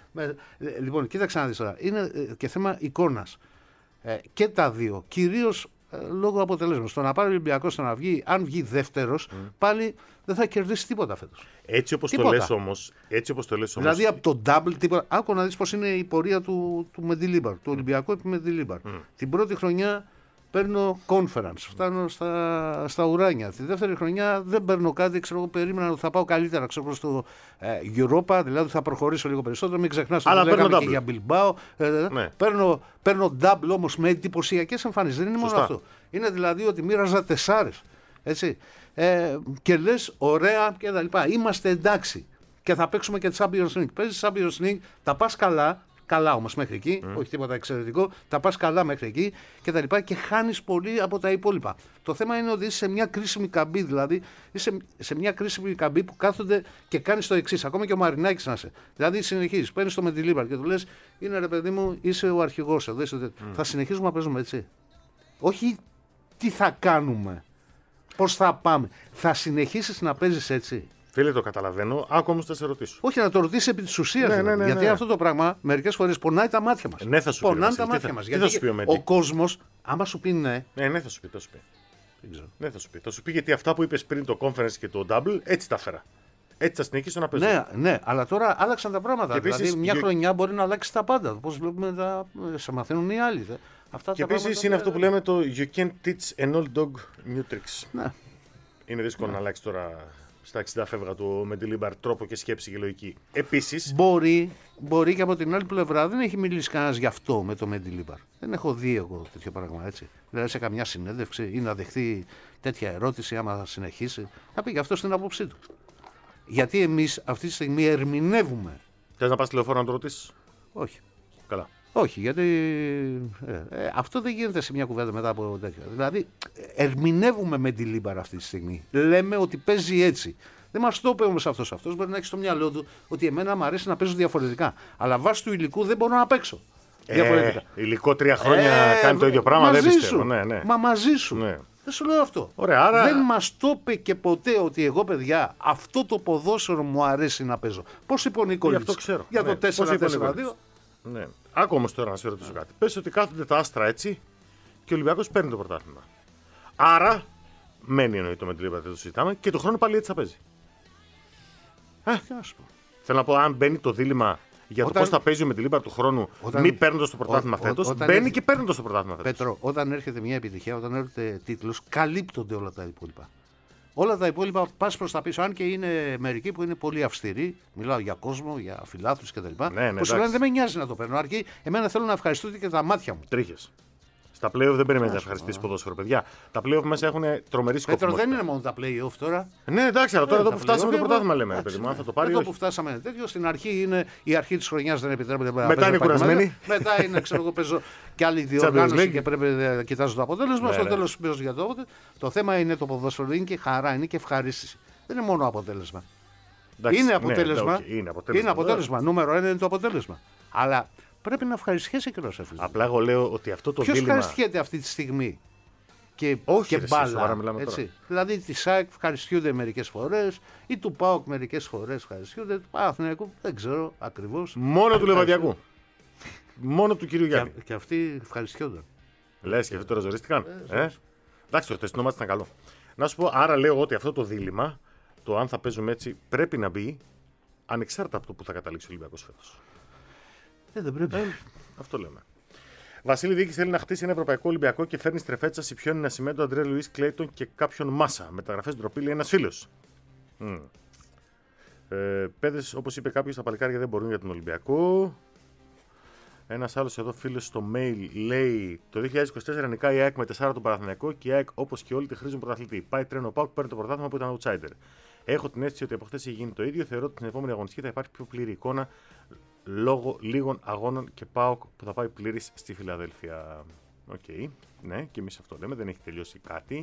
Λοιπόν, κοίταξε να δει τώρα. Είναι και θέμα εικόνας. Ε, και τα δύο. Κυρίως ε, λόγω αποτελέσματος. Το να πάρει ο Ολυμπιακός να βγει, αν βγει δεύτερος, mm. πάλι δεν θα κερδίσει τίποτα φέτος. Έτσι όπως το λες όμως. Έτσι όπως το λες όμως. Δηλαδή από το double τίποτα. Άκου να δεις πώς είναι η πορεία του, του Μεντιλίμπαρ, του Ολυμπιακού επί Μεντιλίμπαρ. Mm. Την πρώτη χρονιά παίρνω conference, φτάνω στα, στα ουράνια. Τη δεύτερη χρονιά δεν παίρνω κάτι, ξέρω, περίμενα ότι θα πάω καλύτερα ξέρω, προς το ε, Europa, δηλαδή θα προχωρήσω λίγο περισσότερο. Μην ξεχνάς ότι λέγαμε και για Bilbao. Ε, ναι. παίρνω, παίρνω double όμως με εντυπωσιακές εμφανίσεις. Δεν είναι μόνο Σωστά. αυτό. Είναι δηλαδή ότι μοίραζα τεσσάρες. Έτσι. Ε, και λες ωραία και τα λοιπά. Είμαστε εντάξει. Και θα παίξουμε και Champions League. Παίζεις Champions League, τα πας καλά. Καλά όμως μέχρι εκεί, mm. όχι τίποτα εξαιρετικό, τα πας καλά μέχρι εκεί και τα λοιπά και χάνεις πολύ από τα υπόλοιπα. Το θέμα είναι ότι είσαι σε μια κρίσιμη καμπή, δηλαδή είσαι σε μια κρίσιμη καμπή που κάθονται και κάνεις το εξής. Ακόμα και ο Μαρινάκης να είσαι. Δηλαδή συνεχίζεις, παίρνεις το Μεντιλίμπαρ και του λες, είναι ρε παιδί μου, είσαι ο αρχηγός εδώ. Mm. Θα συνεχίσουμε να παίζουμε έτσι. Όχι τι θα κάνουμε, πώς θα πάμε. Θα συνεχίσεις να παίζεις έτσι. Φίλε, το καταλαβαίνω. Άκου όμως θα σε ρωτήσω. Όχι, να το ρωτήσει επί τη ουσία. Ναι, ναι, ναι, ναι, γιατί ναι. αυτό το πράγμα μερικές φορές πονάει τα μάτια μας. Ναι, θα σου Πονάνε πει. τα μάτια μας. Γιατί θα σου πει ο, ο κόσμος, άμα σου πει ναι. Ναι, ναι, θα σου πει. Θα σου πει. Δεν ξέρω. Ναι, θα σου πει. Θα σου πει γιατί αυτά που είπες πριν το conference και το double έτσι τα φέρα. Έτσι θα συνεχίσω να παίζω. Ναι, ναι, αλλά τώρα άλλαξαν τα πράγματα. Και δηλαδή, επίσης, μια you... χρονιά μπορεί να αλλάξει τα πάντα. Πώς βλέπουμε, τα... σε μαθαίνουν οι άλλοι. Αυτά και επίσης είναι αυτό που λέμε το You can't teach an old dog new tricks. Ναι. Είναι δύσκολο ναι. να αλλάξει τώρα. Στα εξήντα φεύγα του Μεντιλίμπαρ τρόπο και σκέψη και λογική. Επίσης. Μπορεί, μπορεί και από την άλλη πλευρά δεν έχει μιλήσει κανένας γι' αυτό με το Μεντιλίμπαρ. Δεν έχω δει εγώ τέτοιο πράγμα έτσι. Δηλαδή σε καμιά συνέντευξη ή να δεχθεί τέτοια ερώτηση, άμα θα συνεχίσει, να πει και αυτό στην άποψή του. Γιατί εμείς αυτή τη στιγμή ερμηνεύουμε. Θες να πας τηλεφόρο να το ρωτήσεις? Όχι. Καλά. Όχι, γιατί ε, ε, αυτό δεν γίνεται σε μια κουβέντα μετά από τέτοια. Δηλαδή, ερμηνεύουμε με τη Λίμπαρ αυτή τη στιγμή. Λέμε ότι παίζει έτσι. Δεν μας το είπε όμως αυτός. Αυτός μπορεί να έχει στο μυαλό του ότι εμένα μου αρέσει να παίζω διαφορετικά. Αλλά βάσει του υλικού δεν μπορώ να παίξω. Ε, διαφορετικά. Υλικό τρία χρόνια ε, κάνει το ίδιο πράγμα, δεν πιστεύω. Ναι, ναι. Μα μαζί σου. Ναι. Δεν σου λέω αυτό. Ωραία, άρα... Δεν μας το είπε και ποτέ ότι εγώ, παιδιά, αυτό το ποδόσφαιρο μου αρέσει να παίζω. Πώς είπε ο Νικόλιτς για το τέσσερα τέσσερα δύο. Ναι. Άκου όμως τώρα να σε ρωτήσω κάτι. Πες ότι κάθονται τα άστρα έτσι και ο Ολυμπιακός παίρνει το πρωτάθλημα. Άρα, μένει εννοείται με την Λίμπαρ, δεν το συζητάμε, και το χρόνο πάλι έτσι θα παίζει. Ε, θέλω να πω, αν μπαίνει το δίλημμα για το όταν... πώς θα παίζει με τη Λίμπαρ του χρόνου, όταν... μη παίρνοντας το πρωτάθλημα φέτος, μπαίνει έρχεται... και παίρνοντας το πρωτάθλημα φέτος. Πέτρο, όταν έρχεται μια επιτυχία, όταν έρχεται τίτλος, καλύπτονται όλα τα υπόλοιπα. Όλα τα υπόλοιπα πας προς τα πίσω. Αν και είναι μερικοί που είναι πολύ αυστηροί, μιλάω για κόσμο, για φιλάθλους κτλ. Ναι, ναι, που σου λένε δεν με νοιάζει να το παίρνω. Αρκεί εμένα θέλω να ευχαριστούν και τα μάτια μου. Τρίχες. Στα play-off δεν περιμένει να ευχαριστήσει ποδόσφαιρο, παιδιά. Τα play-off μέσα έχουν τρομερή σκοπιμότητα. Πέτρο, δεν είναι μόνο τα play-off τώρα. Ναι, εντάξει, αλλά τώρα Ναι, εδώ τα που φτάσαμε play-off, το πρωτάθλημα λέμε. εντάξει, Παιδί μου, αν θα το ναι. πάρει. Εδώ Όχι. που φτάσαμε είναι τέτοιο. Στην αρχή είναι η αρχή τη χρονιά, δεν επιτρέπεται να Μετά είναι κουρασμένοι. Μετά είναι, ξέρω εγώ, παίζω και άλλη διοργάνωση και πρέπει να κοιτάζω το αποτέλεσμα. Ναι, Στο ναι. τέλο παίζω για το αποτέλεσμα. Το θέμα είναι το ποδόσφαιρο, είναι και χαρά, είναι και ευχαρίστηση. Δεν είναι μόνο αποτέλεσμα. Εντάξει, είναι ναι, αποτέλεσμα. okay, είναι αποτέλεσμα. Είναι αποτέλεσμα. Νούμερο ένα είναι το αποτέλεσμα. Αλλά πρέπει να ευχαριστιέσαι και Ρώσεφ. Απλά εγώ λέω ότι αυτό το Ποιο δίλημμα. ευχαριστιέται αυτή τη στιγμή και, Όχι, και ρε, εσύ, σοβαρά μπάλα. μιλάμε Έτσι. τώρα. Δηλαδή τη ΣΑΕΚ ευχαριστιούνται μερικές φορές ή του ΠΑΟΚ μερικές φορές ευχαριστιούνται. Του Παναθηναϊκού δεν ξέρω ακριβώς. Μόνο του Λεβαδιακού. Μόνο του κυρίου Γιάννη. Και, και αυτοί ευχαριστιόνταν. Λες και αυτοί τώρα ζορίστηκαν. Ε, Εντάξει, το χτεσινό μάτι ήταν καλό. Να σου πω, άρα λέω ότι αυτό το δίλημμα, το αν θα παίζουμε έτσι, πρέπει να μπει ανεξάρτητα από το που θα καταλήξει ο Ολυμπιακός φέτος. Ε, δεν πρέπει. Ε, αυτό λέμε. Βασίλη Δίκη θέλει να χτίσει ένα ευρωπαϊκό Ολυμπιακό και φέρνει στρεφέτσα Σιπιόνι Νασιμέντο, Αντρέα Λουίς Κλέιτον και κάποιον Μάσα. Μεταγραφές ντροπή, λέει ένα φίλο. Mm. Ε, Παιδες, όπως είπε κάποιος, τα παλικάρια δεν μπορούν για τον Ολυμπιακό. Ένας άλλος εδώ φίλος στο mail λέει: Το δύο χιλιάδες είκοσι τέσσερα νικάει η ΑΕΚ με τεσσάρων τον Παναθηναϊκό και η ΑΕΚ όπως και όλοι τη χρήζουν πρωταθλητή. Πάει τρένο ΠΑΟΚ, παίρνει το πρωτάθλημα που ήταν outsider. Έχω την αίσθηση ότι από χθες έχει γίνει το ίδιο. Θεωρώ ότι στην επόμενη αγωνιστική θα υπάρχει πιο πλήρη εικόνα λόγω λίγων αγώνων και ΠΑΟΚ που θα πάει πλήρης στη Φιλαδέλφια. Οκ, okay. Ναι, και εμείς αυτό λέμε, δεν έχει τελειώσει κάτι.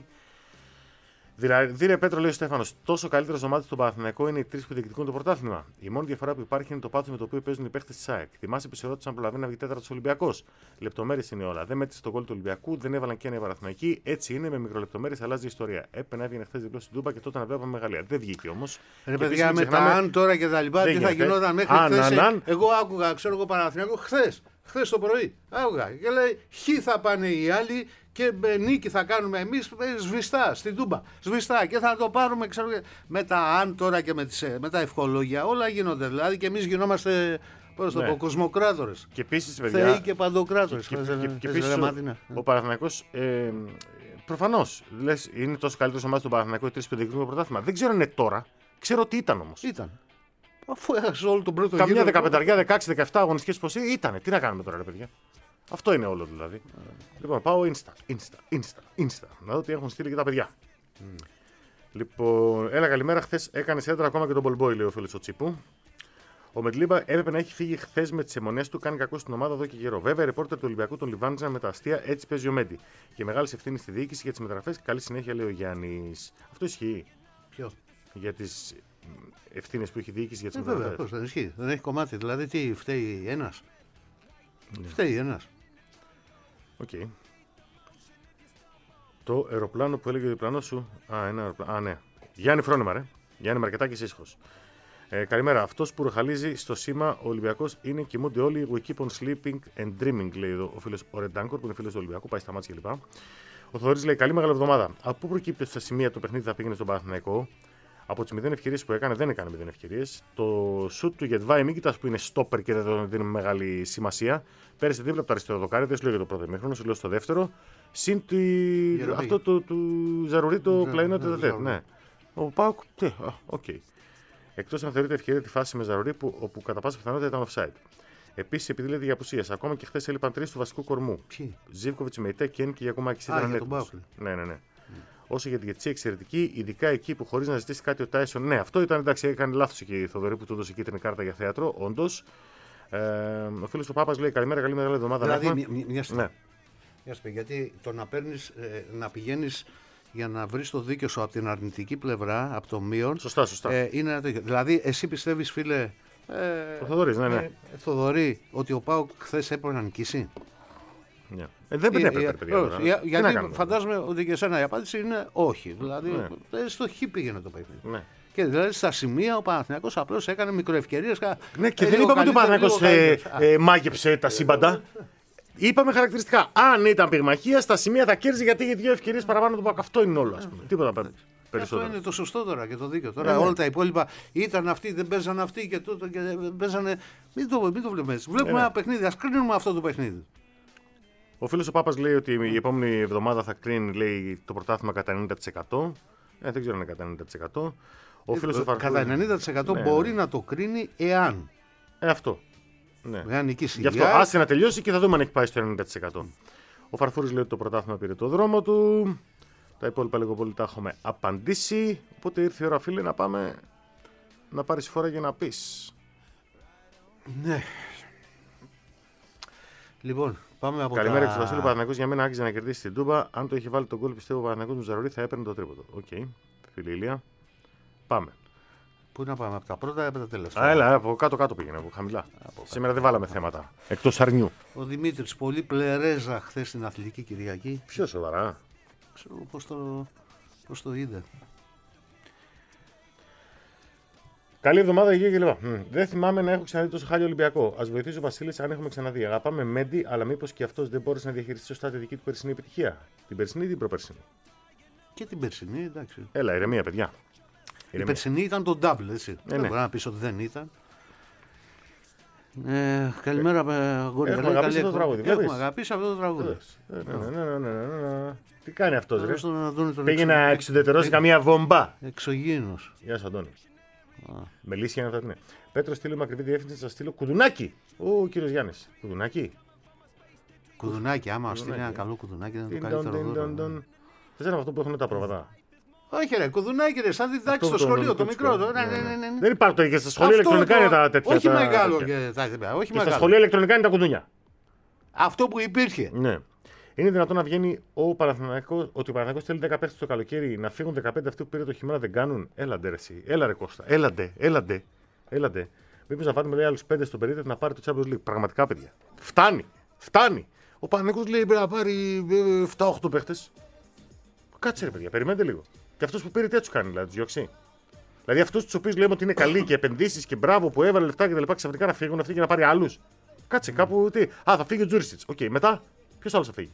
Δηλαδή, ρε Πέτρο, λέει ο Στέφανος, τόσο καλύτερο ομάδα στον Παναθηναϊκό είναι οι τρεις που διεκδικούν το πρωτάθλημα. Η μόνη διαφορά που υπάρχει είναι το πάθος με το οποίο παίζουν οι παίχτες της ΑΕΚ. Θυμάσαι που σε ρώτησαν αν προλαβαίνει να βγει τέταρτος Ολυμπιακός. Λεπτομέρειες είναι όλα. Δεν μέτρησε τον γκολ του Ολυμπιακού, δεν έβαλαν και ένα Παναθηναϊκή. Έτσι είναι, με μικρολεπτομέρειες αλλάζει η ιστορία. Έπαιρνε, έβγαινε χθες διπλό στην Τούμπα και τότε να βλέπαμε Μεγαλεία. Δεν βγήκε όμως. Ρε παιδιά, με τα αν τώρα και τα λοιπά, τι θα γινόταν μέχρι χθες. Εγώ άκουγα, ξέρω εγώ Παναθηναϊκό χθες. Χθε το πρωί. Άκουγα και λέει: Χ θα πάνε οι άλλοι και νίκη θα κάνουμε εμείς σβηστά στην Τούμπα. Σβηστά και θα το πάρουμε, ξέρω, με τα αν τώρα και με, τις, με τα ευχολόγια. Όλα γίνονται. Δηλαδή και εμείς γινόμαστε, πώς το ναι. πω, κοσμοκράτορες. Και επίσης, παιδιά. Θεοί και παντοκράτορες. Και, και, και, και επίσης, ο, ο Παναθηναϊκός ε, προφανώς λες, είναι τόσο καλύτερος ομάδα στον Παναθηναϊκό, οι τρεις που διεκδικούν το πρωτάθλημα. Δεν ξέρω αν είναι τώρα. Ξέρω τι ήταν όμως. Ήταν. Αφού έχασε όλο τον πρώτο Καμιά γύρο. δεκαπενταριά, δεκαέξι, δεκαεπτά αγωνιστικές πως ήτανε. Τι να κάνουμε τώρα, ρε παιδιά. Αυτό είναι όλο δηλαδή. Mm. Λοιπόν, πάω Insta, Insta, Insta, Insta. Να δω τι έχουν στείλει και τα παιδιά. Mm. Λοιπόν, έλα καλημέρα. Χθες έκανε έντρα ακόμα και τον Μπολμπόι, λέει ο φίλος ο Τσίπου. Ο Μετλίμπα έπρεπε να έχει φύγει χθες με τις αιμονές του, κάνει κακό στην ομάδα εδώ και καιρό. Βέβαια, οι ρεπόρτερ του Ολυμπιακού τον λιβάνιζαν με τα αστεία, έτσι παίζει ο Μέντι. Και μεγάλη ευθύνη στη διοίκηση για τις μεταγραφές. Καλή συνέχεια, λέει ο Γιάννης. Αυτό ισχύει. Ποιο? Για τις ευθύνες που έχει η διοίκηση για τις ε, μεταγραφές. Βέβαια, πώς δεν ισχύει. Δεν έχει κομμάτι. Δηλαδή, τι φταίει ένας. Ναι. Φταίει ένας. Οκ. Okay. Το αεροπλάνο που έλεγε ο διπλανός σου. Α, ένα αεροπλάνο. Α, ναι. Γιάννη Φρόνημα, ρε. Γιάννη Μαρκετάκης ήσυχος. Ε, καλημέρα. Αυτός που ροχαλίζει στο σήμα ο Ολυμπιακός είναι κοιμούνται όλοι. We keep on sleeping and dreaming, λέει εδώ ο φίλος ο Ρεντάνκορ, που είναι φίλος του Ολυμπιακού, πάει στα μάτια κλπ. Ο Θοδωρής λέει: Καλή μεγάλη εβδομάδα. Από πού προκύπτει ότι στα σημεία το παιχνίδι θα πήγαινε στον Παναθηναϊκό? Από τις μηδέν ευκαιρίες που έκανε, δεν έκανε μηδέν ευκαιρίες. Το σουτ του Γετβάη Μίκητας που είναι στόπερ και δεν τον δίνει μεγάλη σημασία. Πέρασε δίπλα από το αριστερό δοκάρι, δεν σου λέω για το πρώτο ημίχρονο, σου λέω στο δεύτερο. Συν τη... αυτό του το, το Ζαρουρί το πλαϊνό τετατέτ. Ναι. Ο Πάουκ, τι, οκ. Okay. Εκτός αν θεωρείται ευκαιρία τη φάση με Ζαρουρί που όπου κατά πάσα πιθανότητα ήταν offside. Επίσης, επειδή λέτε για απουσίες, ακόμα και χθες έλειπαν τρεις του βασικού κορμού. Ζίβκοβιτς, Μεϊτέ, Κέν και Γιακουμάκης ήταν έτοιμος. Ναι, ναι, ναι. Mm. Όσο για την Γετσία εξαιρετική, ειδικά εκεί που χωρίς να ζητήσει κάτι ο Τάισον. Ναι, αυτό ήταν εντάξει, έκανε λάθος εκεί η Θοδωρή που του έδωσε κίτρινη κάρτα για θέατρο, όντως. Ε, ο φίλος του Πάπας λέει: Καλημέρα, καλή μεγάλη εβδομάδα. Δηλαδή, μια, μια, μια στιγμή. Ναι. Μια στιγμή, γιατί το να παίρνεις, ε, να πηγαίνεις για να βρεις το δίκιο σου από την αρνητική πλευρά, από το μείον. Σωστά, σωστά. Ε, είναι ένα τέτοιο. Δηλαδή, εσύ πιστεύεις, φίλε. Ε, ο Θοδωρής, ναι, ναι. Ε, Θοδωρή, ότι ο ΠΑΟΚ χθες έπρεπε να νικήσει. Yeah. Ε, δεν έπρεπε, ε, παιδιά. Τώρα. Για, γιατί κάνουμε, φαντάζομαι ότι και εσένα η απάντηση είναι όχι. Δηλαδή, ναι. στο χ πήγαινε το παιχνίδι. Ναι. Και δηλαδή στα σημεία ο Παναθηναϊκός απλώς έκανε μικροευκαιρίες. Ναι, και δεν είπαμε ότι ο Παναθηναϊκός ε, ε, μάγεψε τα σύμπαντα. Είπαμε χαρακτηριστικά. Αν ήταν πυγμαχία, στα σημεία θα κέρδιζε γιατί είχε δύο ευκαιρίες παραπάνω του ΠΑΟΚ. Αυτό είναι όλο. Ας πούμε. Τίποτα περισσότερο. Αυτό είναι το σωστό τώρα και το δίκαιο. Τώρα ναι, όλα ναι. τα υπόλοιπα ήταν αυτοί, δεν παίζανε αυτοί και τούτο και παίζανε. Μην το, μην το βλέπουμε έτσι. Βλέπουμε ναι, ένα παιχνίδι, ας κρίνουμε αυτό το παιχνίδι. Ο φίλος ο Πάπας λέει ότι η επόμενη εβδομάδα θα κρίνει λέει, το πρωτάθλημα κατά ενενήντα τοις εκατό. Ε, δεν ξέρω αν είναι κατά ενενήντα τοις εκατό. Ο φίλος ο Φαρφούρης, κατά ενενήντα τοις εκατό ναι, μπορεί ναι. να το κρίνει εάν. Ε, αυτό. Ναι. Εάν νικήσει Γι' αυτό η ΑΕΚ, άσε να τελειώσει και θα δούμε αν έχει πάει στο ενενήντα τοις εκατό. Ο Φαρφούρης λέει ότι το πρωτάθλημα πήρε το δρόμο του. Τα υπόλοιπα λίγο πολύ τα έχουμε απαντήσει. Οπότε ήρθε η ώρα, φίλε, να πάμε να πάρεις φορά για να πεις. Ναι. Λοιπόν, πάμε από Καλημέρα, τα... εξ του Βασίλου. Ο Παναθηναϊκός για μένα άξιζε να κερδίσει την Τούμπα. Αν το είχε βάλει τον γκολ, πιστεύω ο Παναθηναϊκός με Ζαρορί θα έπαιρνε το τρίποντο. Οκ, okay. Φίλη Ηλία. Πάμε. Πού να πάμε, από τα πρώτα ή από τα τελευταία? Α, έλα, από κάτω-κάτω πήγαινε, από χαμηλά. Από Σήμερα δεν βάλαμε θέματα. Εκτός αρνιού. Ο Δημήτρης, πολύ πλερέζα χθες στην Αθλητική Κυριακή. Πιο σοβαρά. Ξέρω πώς το, πώς το είδε. Καλή εβδομάδα, υγεία και λοιπά. Μ, Δεν θυμάμαι να έχω ξαναδεί τόσο χάλιο Ολυμπιακό. Α βοηθήσει ο Βασίλης αν έχουμε ξαναδεί. Αγαπάμε Μέντι, αλλά μήπως και αυτός δεν μπόρεσε να διαχειριστεί σωστά τη δική του περσινή επιτυχία. Την περσινή ή την προπερσινή? Και την περσινή, εντάξει. Έλα, ηρεμία, παιδιά. Η Ηρεμία. περσινή ήταν το double, έτσι. ναι. Δεν μπορεί να πεις ότι δεν ήταν. Ε, καλημέρα, αγόρια. Έχουμε αγαπήσει αυτό το τραγούδι, Έχουμε βλέπεις? αγαπήσει αυτό το τραγούδι. Ε, ναι, ναι, ναι, ναι, ναι, ναι. Τι κάνει αυτός, ρε? Δώσ' τον Αντώνη τον Πήγε να εξω- εξουδετερώσει καμία βομπά. Εξωγήινος. Γεια σου, Αντώνη. Μελίσια είναι αυτά, ναι. Πέτρο, στείλω ακριβή διεύθυνση, σα στείλω κουδουνάκι. Ο κύριο Γιάννη. Κουδουνάκι. Κουδουνάκι, άμα στείλει ένα Κουδουνάκι. καλό κουδουνάκι, είναι το Τιν, καλύτερο τιν, δώρο. τιν, τιν. Δεν είναι αυτό που έχουν τα πρόβατα. Όχι, ρε, κουδουνάκι, ρε, σαν διδάξει Αυτό στο το σχολείο, το ηλεκτρονικό μικρό. Το, τσικ, ναι, ναι, ναι, ναι, ναι. Δεν υπάρχουν και στα σχολεία Αυτό ηλεκτρονικά το- είναι τα τέτοια. Όχι τα- μεγάλο, τέτοια. και, τα, τα, όχι Και στα μεγάλο. σχολεία ηλεκτρονικά είναι τα κουδούνια. Αυτό που υπήρχε. Ναι. Είναι δυνατόν να βγαίνει ο Παναθηναϊκός, ότι ο Παναθηναϊκός θέλει δέκα παίχτες το καλοκαίρι, να φύγουν δεκαπέντε αυτοί που πήρε το χειμώνα δεν κάνουν? Έλαντε, ρε, εσύ. Έλα, ρε Κώστα. Έλαντε, έλαντε. Έλαντε. Μήπως να βάλουμε, λέει, άλλους πέντε στον περίπτωση να πάρει το Champions League. Πραγματικά, παιδιά. Φτάνει. Φτάνει. Ο Παναθηναϊκός λέει πρέπει να πάρει επτά οχτώ παίχτες. Κάτσε, ρε παιδιά, περιμένετε λίγο. Και αυτούς που πήρε τι έτσι κάνει, δηλαδή, του διώξει. Δηλαδή αυτούς τους οποίους λέμε ότι είναι καλοί και επενδύσεις και μπράβο που έβαλε λεφτά και τα λοιπά, ξαφνικά να φύγουν αυτοί και να πάρει άλλους. Κάτσε κάπου. Τι. Α, θα φύγει ο Τζούρισιτς. Οκ, okay, μετά. Ποιος άλλος θα φύγει?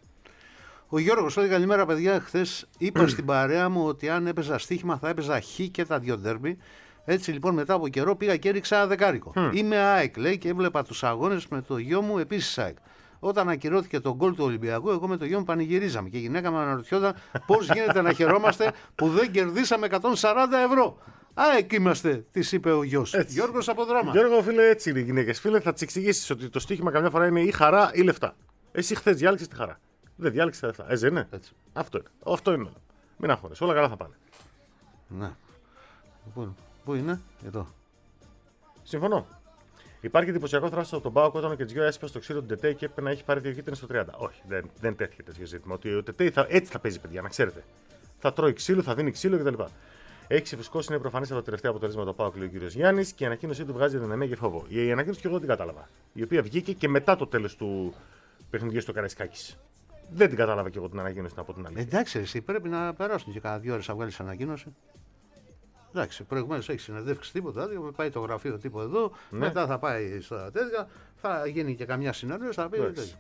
Ο Γιώργος λέει καλημέρα, παιδιά. Χθες είπα στην παρέα μου ότι αν έπαιζα στοίχημα θα έπαιζα χ και τα δυο ντέρμπι. Έτσι λοιπόν μετά από καιρό πήγα και έριξα ένα δεκάρικο. Mm. Είμαι ΑΕΚ, λέει, και έβλεπα τους αγώνες με το γιο μου επίσης ΑΕΚ. Όταν ακυρώθηκε το γκολ του Ολυμπιακού, εγώ με το γιο μου πανηγυρίζαμε και η γυναίκα μου αναρωτιόταν πώς γίνεται να χαιρόμαστε που δεν κερδίσαμε εκατόν σαράντα ευρώ. ΑΕΚ είμαστε, της είπε ο γιος. Γιώργος από Δράμα. Γιώργο, φίλε, έτσι είναι οι γυναίκες. Φίλε, θα τις εξηγήσεις ότι το στοίχημα καμιά φορά είναι ή χαρά ή λεφτά. Εσύ χθες διάλεξες τη χαρά. Δεν διάλεξες τα λεφτά. Έτσι δεν είναι? Έτσι. Αυτό είναι. Αυτό είναι όλο. Μην αγχώνεσαι. Όλα καλά θα πάνε. Ναι. Λοιπόν, πού είναι? Εδώ. Συμφωνώ. Υπάρχει εντυπωσιακό θράσο από τον Πάοκ όταν ο Κετζιό έσπασε το ξύλο του Τετέι και έπρεπε να έχει πάρει δύο κίτρινες στο τριάντα. Όχι, δεν, δεν τέτοιο τέτοιο ζήτημα. Ότι ο Τετέι θα, έτσι θα παίζει, παιδιά, να ξέρετε. Θα τρώει ξύλο, θα δίνει ξύλο κτλ. Έχει ξεφουσκώσει, είναι προφανέ από τα τελευταία αποτελέσματα του Πάοκ, λέει ο κ. Γιάννη, και η ανακοίνωσή του βγάζει δυναμία και φόβο. Η ανακοίνωση και εγώ δεν την κατάλαβα. Η οποία βγήκε και μετά το τέλο του παιχνιδιού στο Καραϊσκάκη. Δεν την κατάλαβα και εγώ την ανακοίνωση, να πω την αλήθεια. Εντάξει, εσύ πρέπει να περάσουν και κάνα δύο ώρες να βγάλει ανακοίνωση. Εντάξει, προηγουμένως έχει συνεντεύξει τίποτα, δηλαδή πάει το γραφείο τύπου εδώ, Ναι. μετά θα πάει στα τέτοια, θα γίνει και καμιά συνέντευξη, θα πει. Εντάξει.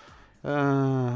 Ε,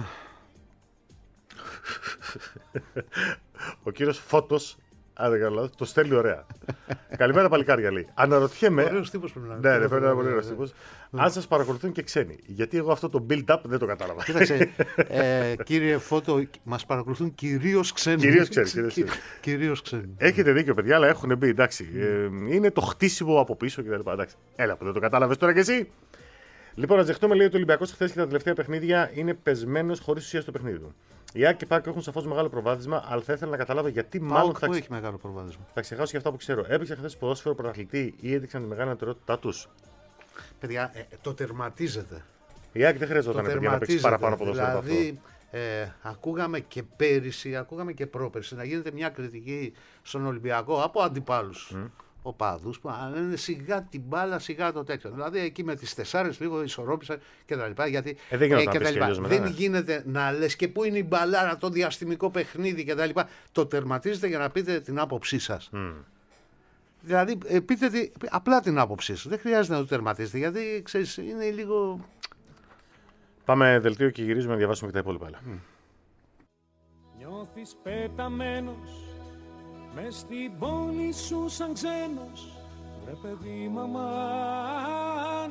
Ο κύριος Φώτος, αν δεν κάνω λάθος, το στέλνει ωραία. Καλημέρα, παλικάρια, λέει. Αναρωτιέμαι. Ωραίος τύπος πρέπει να είναι. Ναι, ναι, πρέπει να είναι πολύ ωραίος τύπος. Αν σας παρακολουθούν και ξένοι, γιατί εγώ αυτό το build-up δεν το κατάλαβα. Κοίταξε, ε, κύριε Φώτο, μας παρακολουθούν κυρίως ξένοι. Κυρίως ξένοι, κυρίως ξένοι. Κυρίως ξένοι. Έχετε δίκιο, παιδιά, αλλά έχουν μπει. Εντάξει. Ε, είναι το χτίσιμο από πίσω κτλ. Εντάξει. Έλα, που δεν το κατάλαβες τώρα κι εσύ. Λοιπόν, να δεχτούμε, λέει, ότι ο Ολυμπιακός χθες και τα τελευταία παιχνίδια είναι πεσμένος χωρίς ουσία στο παιχνίδι του. Οι Άκη και Πάκ έχουν σαφώς μεγάλο προβάδισμα, αλλά θα ήθελα να καταλάβω γιατί μάλλον Πάοκ θα, που ξε... έχει μεγάλο προβάδισμα. θα ξεχάσω και αυτά που ξέρω. Έπαιξε χθες ποδόσφαιρο πρωταθλητή ή έδειξαν τη μεγάλη ανωτερότητά τους? Παιδιά, ε, το τερματίζεται. Η Άκη δεν χρειαζόταν Το παιδιά, να παίξει τερματίζεται. παραπάνω ποδόσφαιρο από αυτό. Δηλαδή, ε, ακούγαμε και πέρυσι, ακούγαμε και πρόπερσι να γίνεται μια κριτική στον Ολυμπιακό από αντιπάλους. Mm. Οπαδούς που α, λένε σιγά την μπάλα, σιγά το τέτοιο. Δηλαδή εκεί με τις τεσσάρες λίγο ισορρόπησαν και τα λοιπά. Γιατί, ε, δεν, ε, και τα λοιπά. μετά, δεν ναι. γίνεται να λες και πού είναι η μπαλάρα, το διαστημικό παιχνίδι και τα λοιπά. Το τερματίζετε για να πείτε την άποψή σας. Mm. Δηλαδή ε, πείτε τη, απλά την άποψή σας. Δεν χρειάζεται να το τερματίζετε γιατί ξέρεις, είναι λίγο. Πάμε δελτίο και γυρίζουμε να διαβάσουμε και τα υπόλοιπα. Mm. Νιώθεις πεταμένος μες στην πόλη σου σαν ξένος, βρε παιδί μαμάν.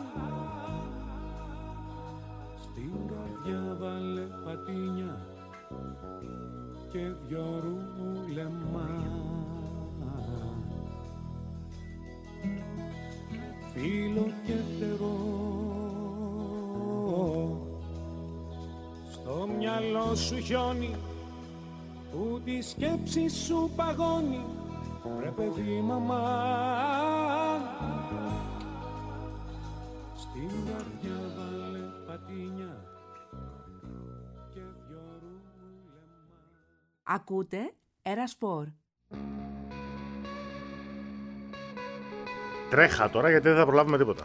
Στην καρδιά βάλε πατίνια και δυο ρουλεμάν. σου χιόνι που τη σκέψη σου παγώνει, βρε παιδί μαμά. Στην καρδιά βάλε πατίνια και δυο ρούλεμα. Ακούτε Ερασπορ. Τρέχα τώρα γιατί δεν θα προλάβουμε τίποτα.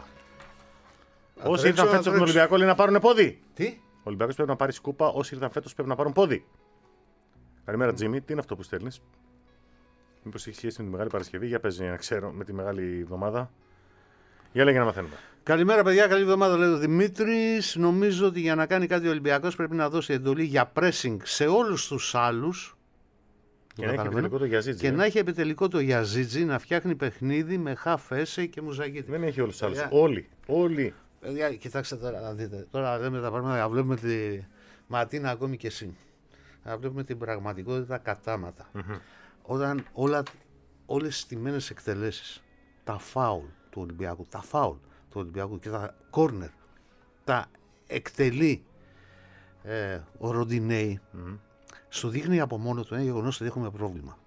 Α, όσοι τρέξω, ήρθαν φέτος α, από τον Ολυμπιακό λέει να πάρουν πόδι. Τι? Ο Ολυμπιακός πρέπει να πάρει σκούπα. Όσοι ήρθαν φέτος πρέπει να πάρουν πόδι. Καλημέρα, Τζίμι. Τι είναι αυτό που στέλνεις? Μήπως έχει σχέση με τη Μεγάλη Παρασκευή? Για παίζει να ξέρω με τη Μεγάλη Εβδομάδα. Για λέγε να μαθαίνουμε. Καλημέρα, παιδιά. Καλή εβδομάδα, λέει ο Δημήτρης. Νομίζω ότι για να κάνει κάτι ο Ολυμπιακός πρέπει να δώσει εντολή για pressing σε όλους τους άλλους. Και να έχει επιτελικό το Γιαζίτζι. Και ε? να έχει επιτελικό το Γιαζίτζι, να φτιάχνει παιχνίδι με χαφ-έσε και Μουζαγίτη. Δεν έχει όλους τους άλλους. Όλοι. Όλοι. Παιδιά, κοιτάξτε τώρα να δείτε. Τώρα λέμε τα πράγματα, να βλέπουμε τη Ματίνα ακόμη και εσύ. Να βλέπουμε την πραγματικότητα κατάματα. Mm-hmm. Όταν όλα, όλες τις στιμένες εκτελέσεις, τα φάουλ του Ολυμπιακού, τα φάουλ του Ολυμπιακού και τα κόρνερ, τα εκτελεί ε, ο Ροντινέη, mm-hmm. σου δείχνει από μόνο του ένα γεγονός ότι έχουμε πρόβλημα.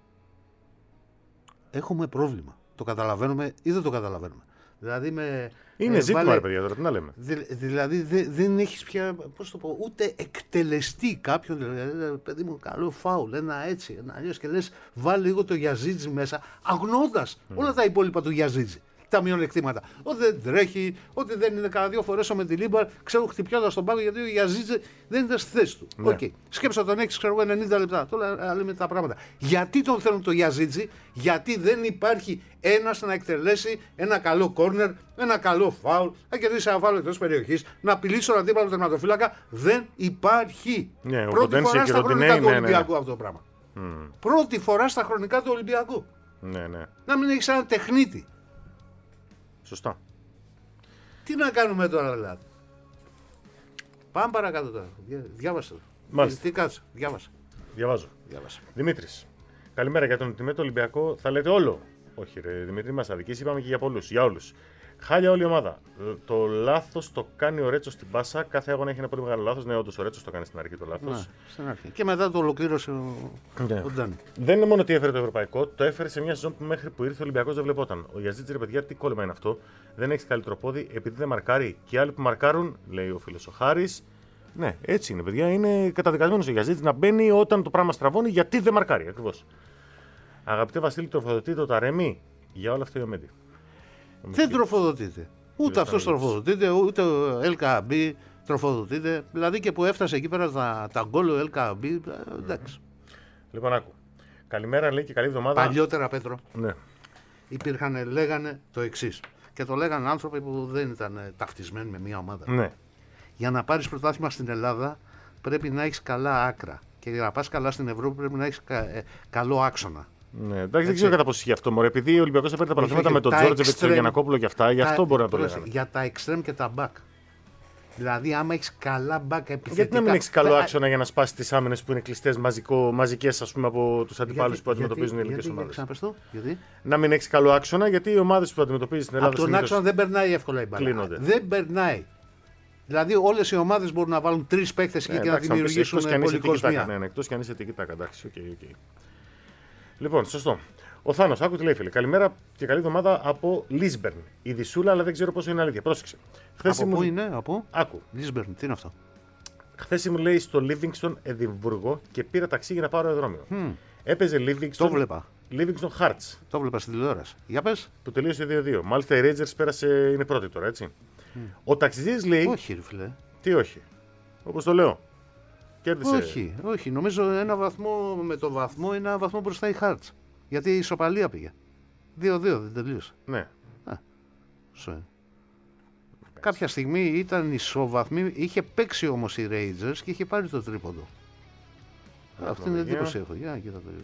Έχουμε πρόβλημα. Το καταλαβαίνουμε ή δεν το καταλαβαίνουμε. Δηλαδή με, είναι ε, ζήτημα, βάλε, ρε παιδιά, τώρα τι να λέμε. Δη, δηλαδή δε, δεν έχεις πια, πώς το πω, ούτε εκτελεστεί κάποιον. Δηλαδή, παιδί μου, καλό φάουλ, ένα έτσι, ένα αλλιώς και λες, βάλει λίγο το Γιαζίτζι μέσα, αγνώντας mm. όλα τα υπόλοιπα του Γιαζίτζι. Τα μειονεκτήματα. Ότι δεν τρέχει, ότι δεν είναι κανένα δύο φορές ο Μεντιλίμπαρ, ξέρω χτυπιώντας τον πάγκο γιατί ο Γιαζίτζι δεν ήταν στη θέση του. Ναι. Okay. Σκέψα τον έξι, ξέρω εγώ, ενενήντα λεπτά. Τώρα λέμε τα πράγματα. Γιατί τον θέλουν το Γιαζίτζι? Γιατί δεν υπάρχει ένας να εκτελέσει ένα καλό κόρνερ, ένα καλό φάουλ, να κερδίσει ένα φάουλ εκτός περιοχής, να απειλήσει τον αντίπαλο τερματοφύλακα. Δεν υπάρχει. Ναι, Πρώτη φορά στα χρονικά του ναι, Ολυμπιακού ναι. αυτό το πράγμα. Mm. Πρώτη φορά στα χρονικά του Ολυμπιακού. Ναι, ναι. Να μην έχει ένα τεχνίτη. Σωστά. Τι να κάνουμε τώρα δηλαδή? Πάμε παρακάτω τώρα. Διάβασε. Μάλιστα. Τι κάτσε, διάβασε. Διαβάζω. Διάβασε. Δημήτρης. Καλημέρα. Για τον Ιτημέτο Ολυμπιακό θα λέτε όλο. Όχι, ρε Δημήτρη, μας αδικήσει. Είπαμε και για πολλούς. Για όλους. Χάλια όλη η ομάδα. Το λάθος το κάνει ο Ρέτσος στην πάσα. Κάθε αγώνα έχει ένα πολύ μεγάλο λάθος. Ναι, όντως ο Ρέτσος το κάνει στην αρχή το λάθος. Ναι, στην αρχή. Και μετά το ολοκλήρωσε ο, ναι. ο Ντάνι. Δεν είναι μόνο ότι έφερε το ευρωπαϊκό, το έφερε σε μια σεζόν που μέχρι που ήρθε ο Ολυμπιακός δεν βλεπόταν. Ο Γιαζίτζι, ρε παιδιά, τι κόλλημα είναι αυτό? Δεν έχει καλύτερο πόδι επειδή δεν μαρκάρει. Και οι άλλοι που μαρκάρουν, λέει ο φίλος ο Χάρης. Ναι, έτσι είναι, παιδιά. Είναι καταδικασμένος ο Γιαζίτζι να μπαίνει όταν το πράγμα στραβώνει γιατί δεν μαρκάρει. Ακριβώς. Αγαπητέ Βασίλη, τροφοδοτείτε το Ταρέμι για όλα αυτά η Ομέντη. Δεν τροφοδοτείται. Ούτε αυτό τροφοδοτείται, ούτε ο Ελκαμπή τροφοδοτείται. Δηλαδή και που έφτασε εκεί πέρα τα, τα γκολ ο Ελκαμπή. Εντάξει. Λοιπόν, άκου. Καλημέρα, λέει, και καλή εβδομάδα. Παλιότερα, Πέτρο, ναι. υπήρχαν, λέγανε το εξής. Και το λέγανε άνθρωποι που δεν ήταν ταυτισμένοι με μια ομάδα. Ναι. Για να πάρεις πρωτάθλημα στην Ελλάδα πρέπει να έχεις καλά άκρα. Και για να πας καλά στην Ευρώπη πρέπει να έχεις κα, ε, καλό άξονα. Ναι, εντάξει, δεν ξέρω κατά πόσο ισχύει αυτό. Μωρέ, επειδή ο Ολυμπιακός έπαιρνε τα πρωταθλήματα με τον Τζόρτζεβιτ, τον Γιαννακόπουλο και αυτά, γι' αυτό μπορεί να το λέγανε. Για τα εξτρέμ και τα back. Δηλαδή, άμα έχεις καλά back επιθετικά. Γιατί να μην έχεις καλό άξονα για να σπάσεις τις άμυνες που είναι κλειστές μαζικές, ας πούμε, από τους αντιπάλους που αντιμετωπίζουν οι ελληνικές ομάδες. Γιατί? Να μην έχεις καλό άξονα, γιατί οι ομάδες που αντιμετωπίζεις στην Ελλάδα. Από τον άξονα δεν περνάει εύκολα η μπάλα. Κλείνονται. Δεν περνάει. Δηλαδή, όλες οι ομάδες μπορούν να βάλουν τρεις παίκτες εκεί ε, και να δημιουργήσουν πολυκοσμία. Ναι, εκτός κι αν είσαι τiki-taka, εντάξει, οκ, οκ. Λοιπόν, σωστό. Ο Θάνος, άκου τι λέει, φίλε. Καλημέρα και καλή εβδομάδα από Λίσμπερν. Η Δυσούλα, αλλά δεν ξέρω πόσο είναι αλήθεια. Πρόσεξε. Χθες από ήμουν... πού είναι, από Άκου. Λίσμπερν, τι είναι αυτό? Χθες ήμουν, λέει, στο Livingston Εδιμβούργο και πήρα ταξί για να πάρω αεροδρόμιο. Mm. Έπαιζε Livingston. Το βλέπα. Livingston Hearts. Το βλέπα στην τηλεόραση. Για πες. Που τελείωσε δύο δύο. Μάλιστα η Rangers πέρασε, είναι πρώτη τώρα, έτσι. Mm. Ο ταξιτζής λέει. Όχι, ρε φίλε. Τι όχι. Όπως το λέω. Κέρδισε. Όχι, όχι. Νομίζω ένα βαθμό με το βαθμό είναι ένα βαθμό μπροστά η Hearts. Γιατί η ισοπαλία πήγε. δύο δύο δεν τελείωσε. Ναι. Α, σω. Κάποια στιγμή ήταν ισοβαθμή, είχε παίξει όμως οι Rangers και είχε πάρει το τρίποντο. Αυτή είναι εντύπωση έχω. Για να κοίτα το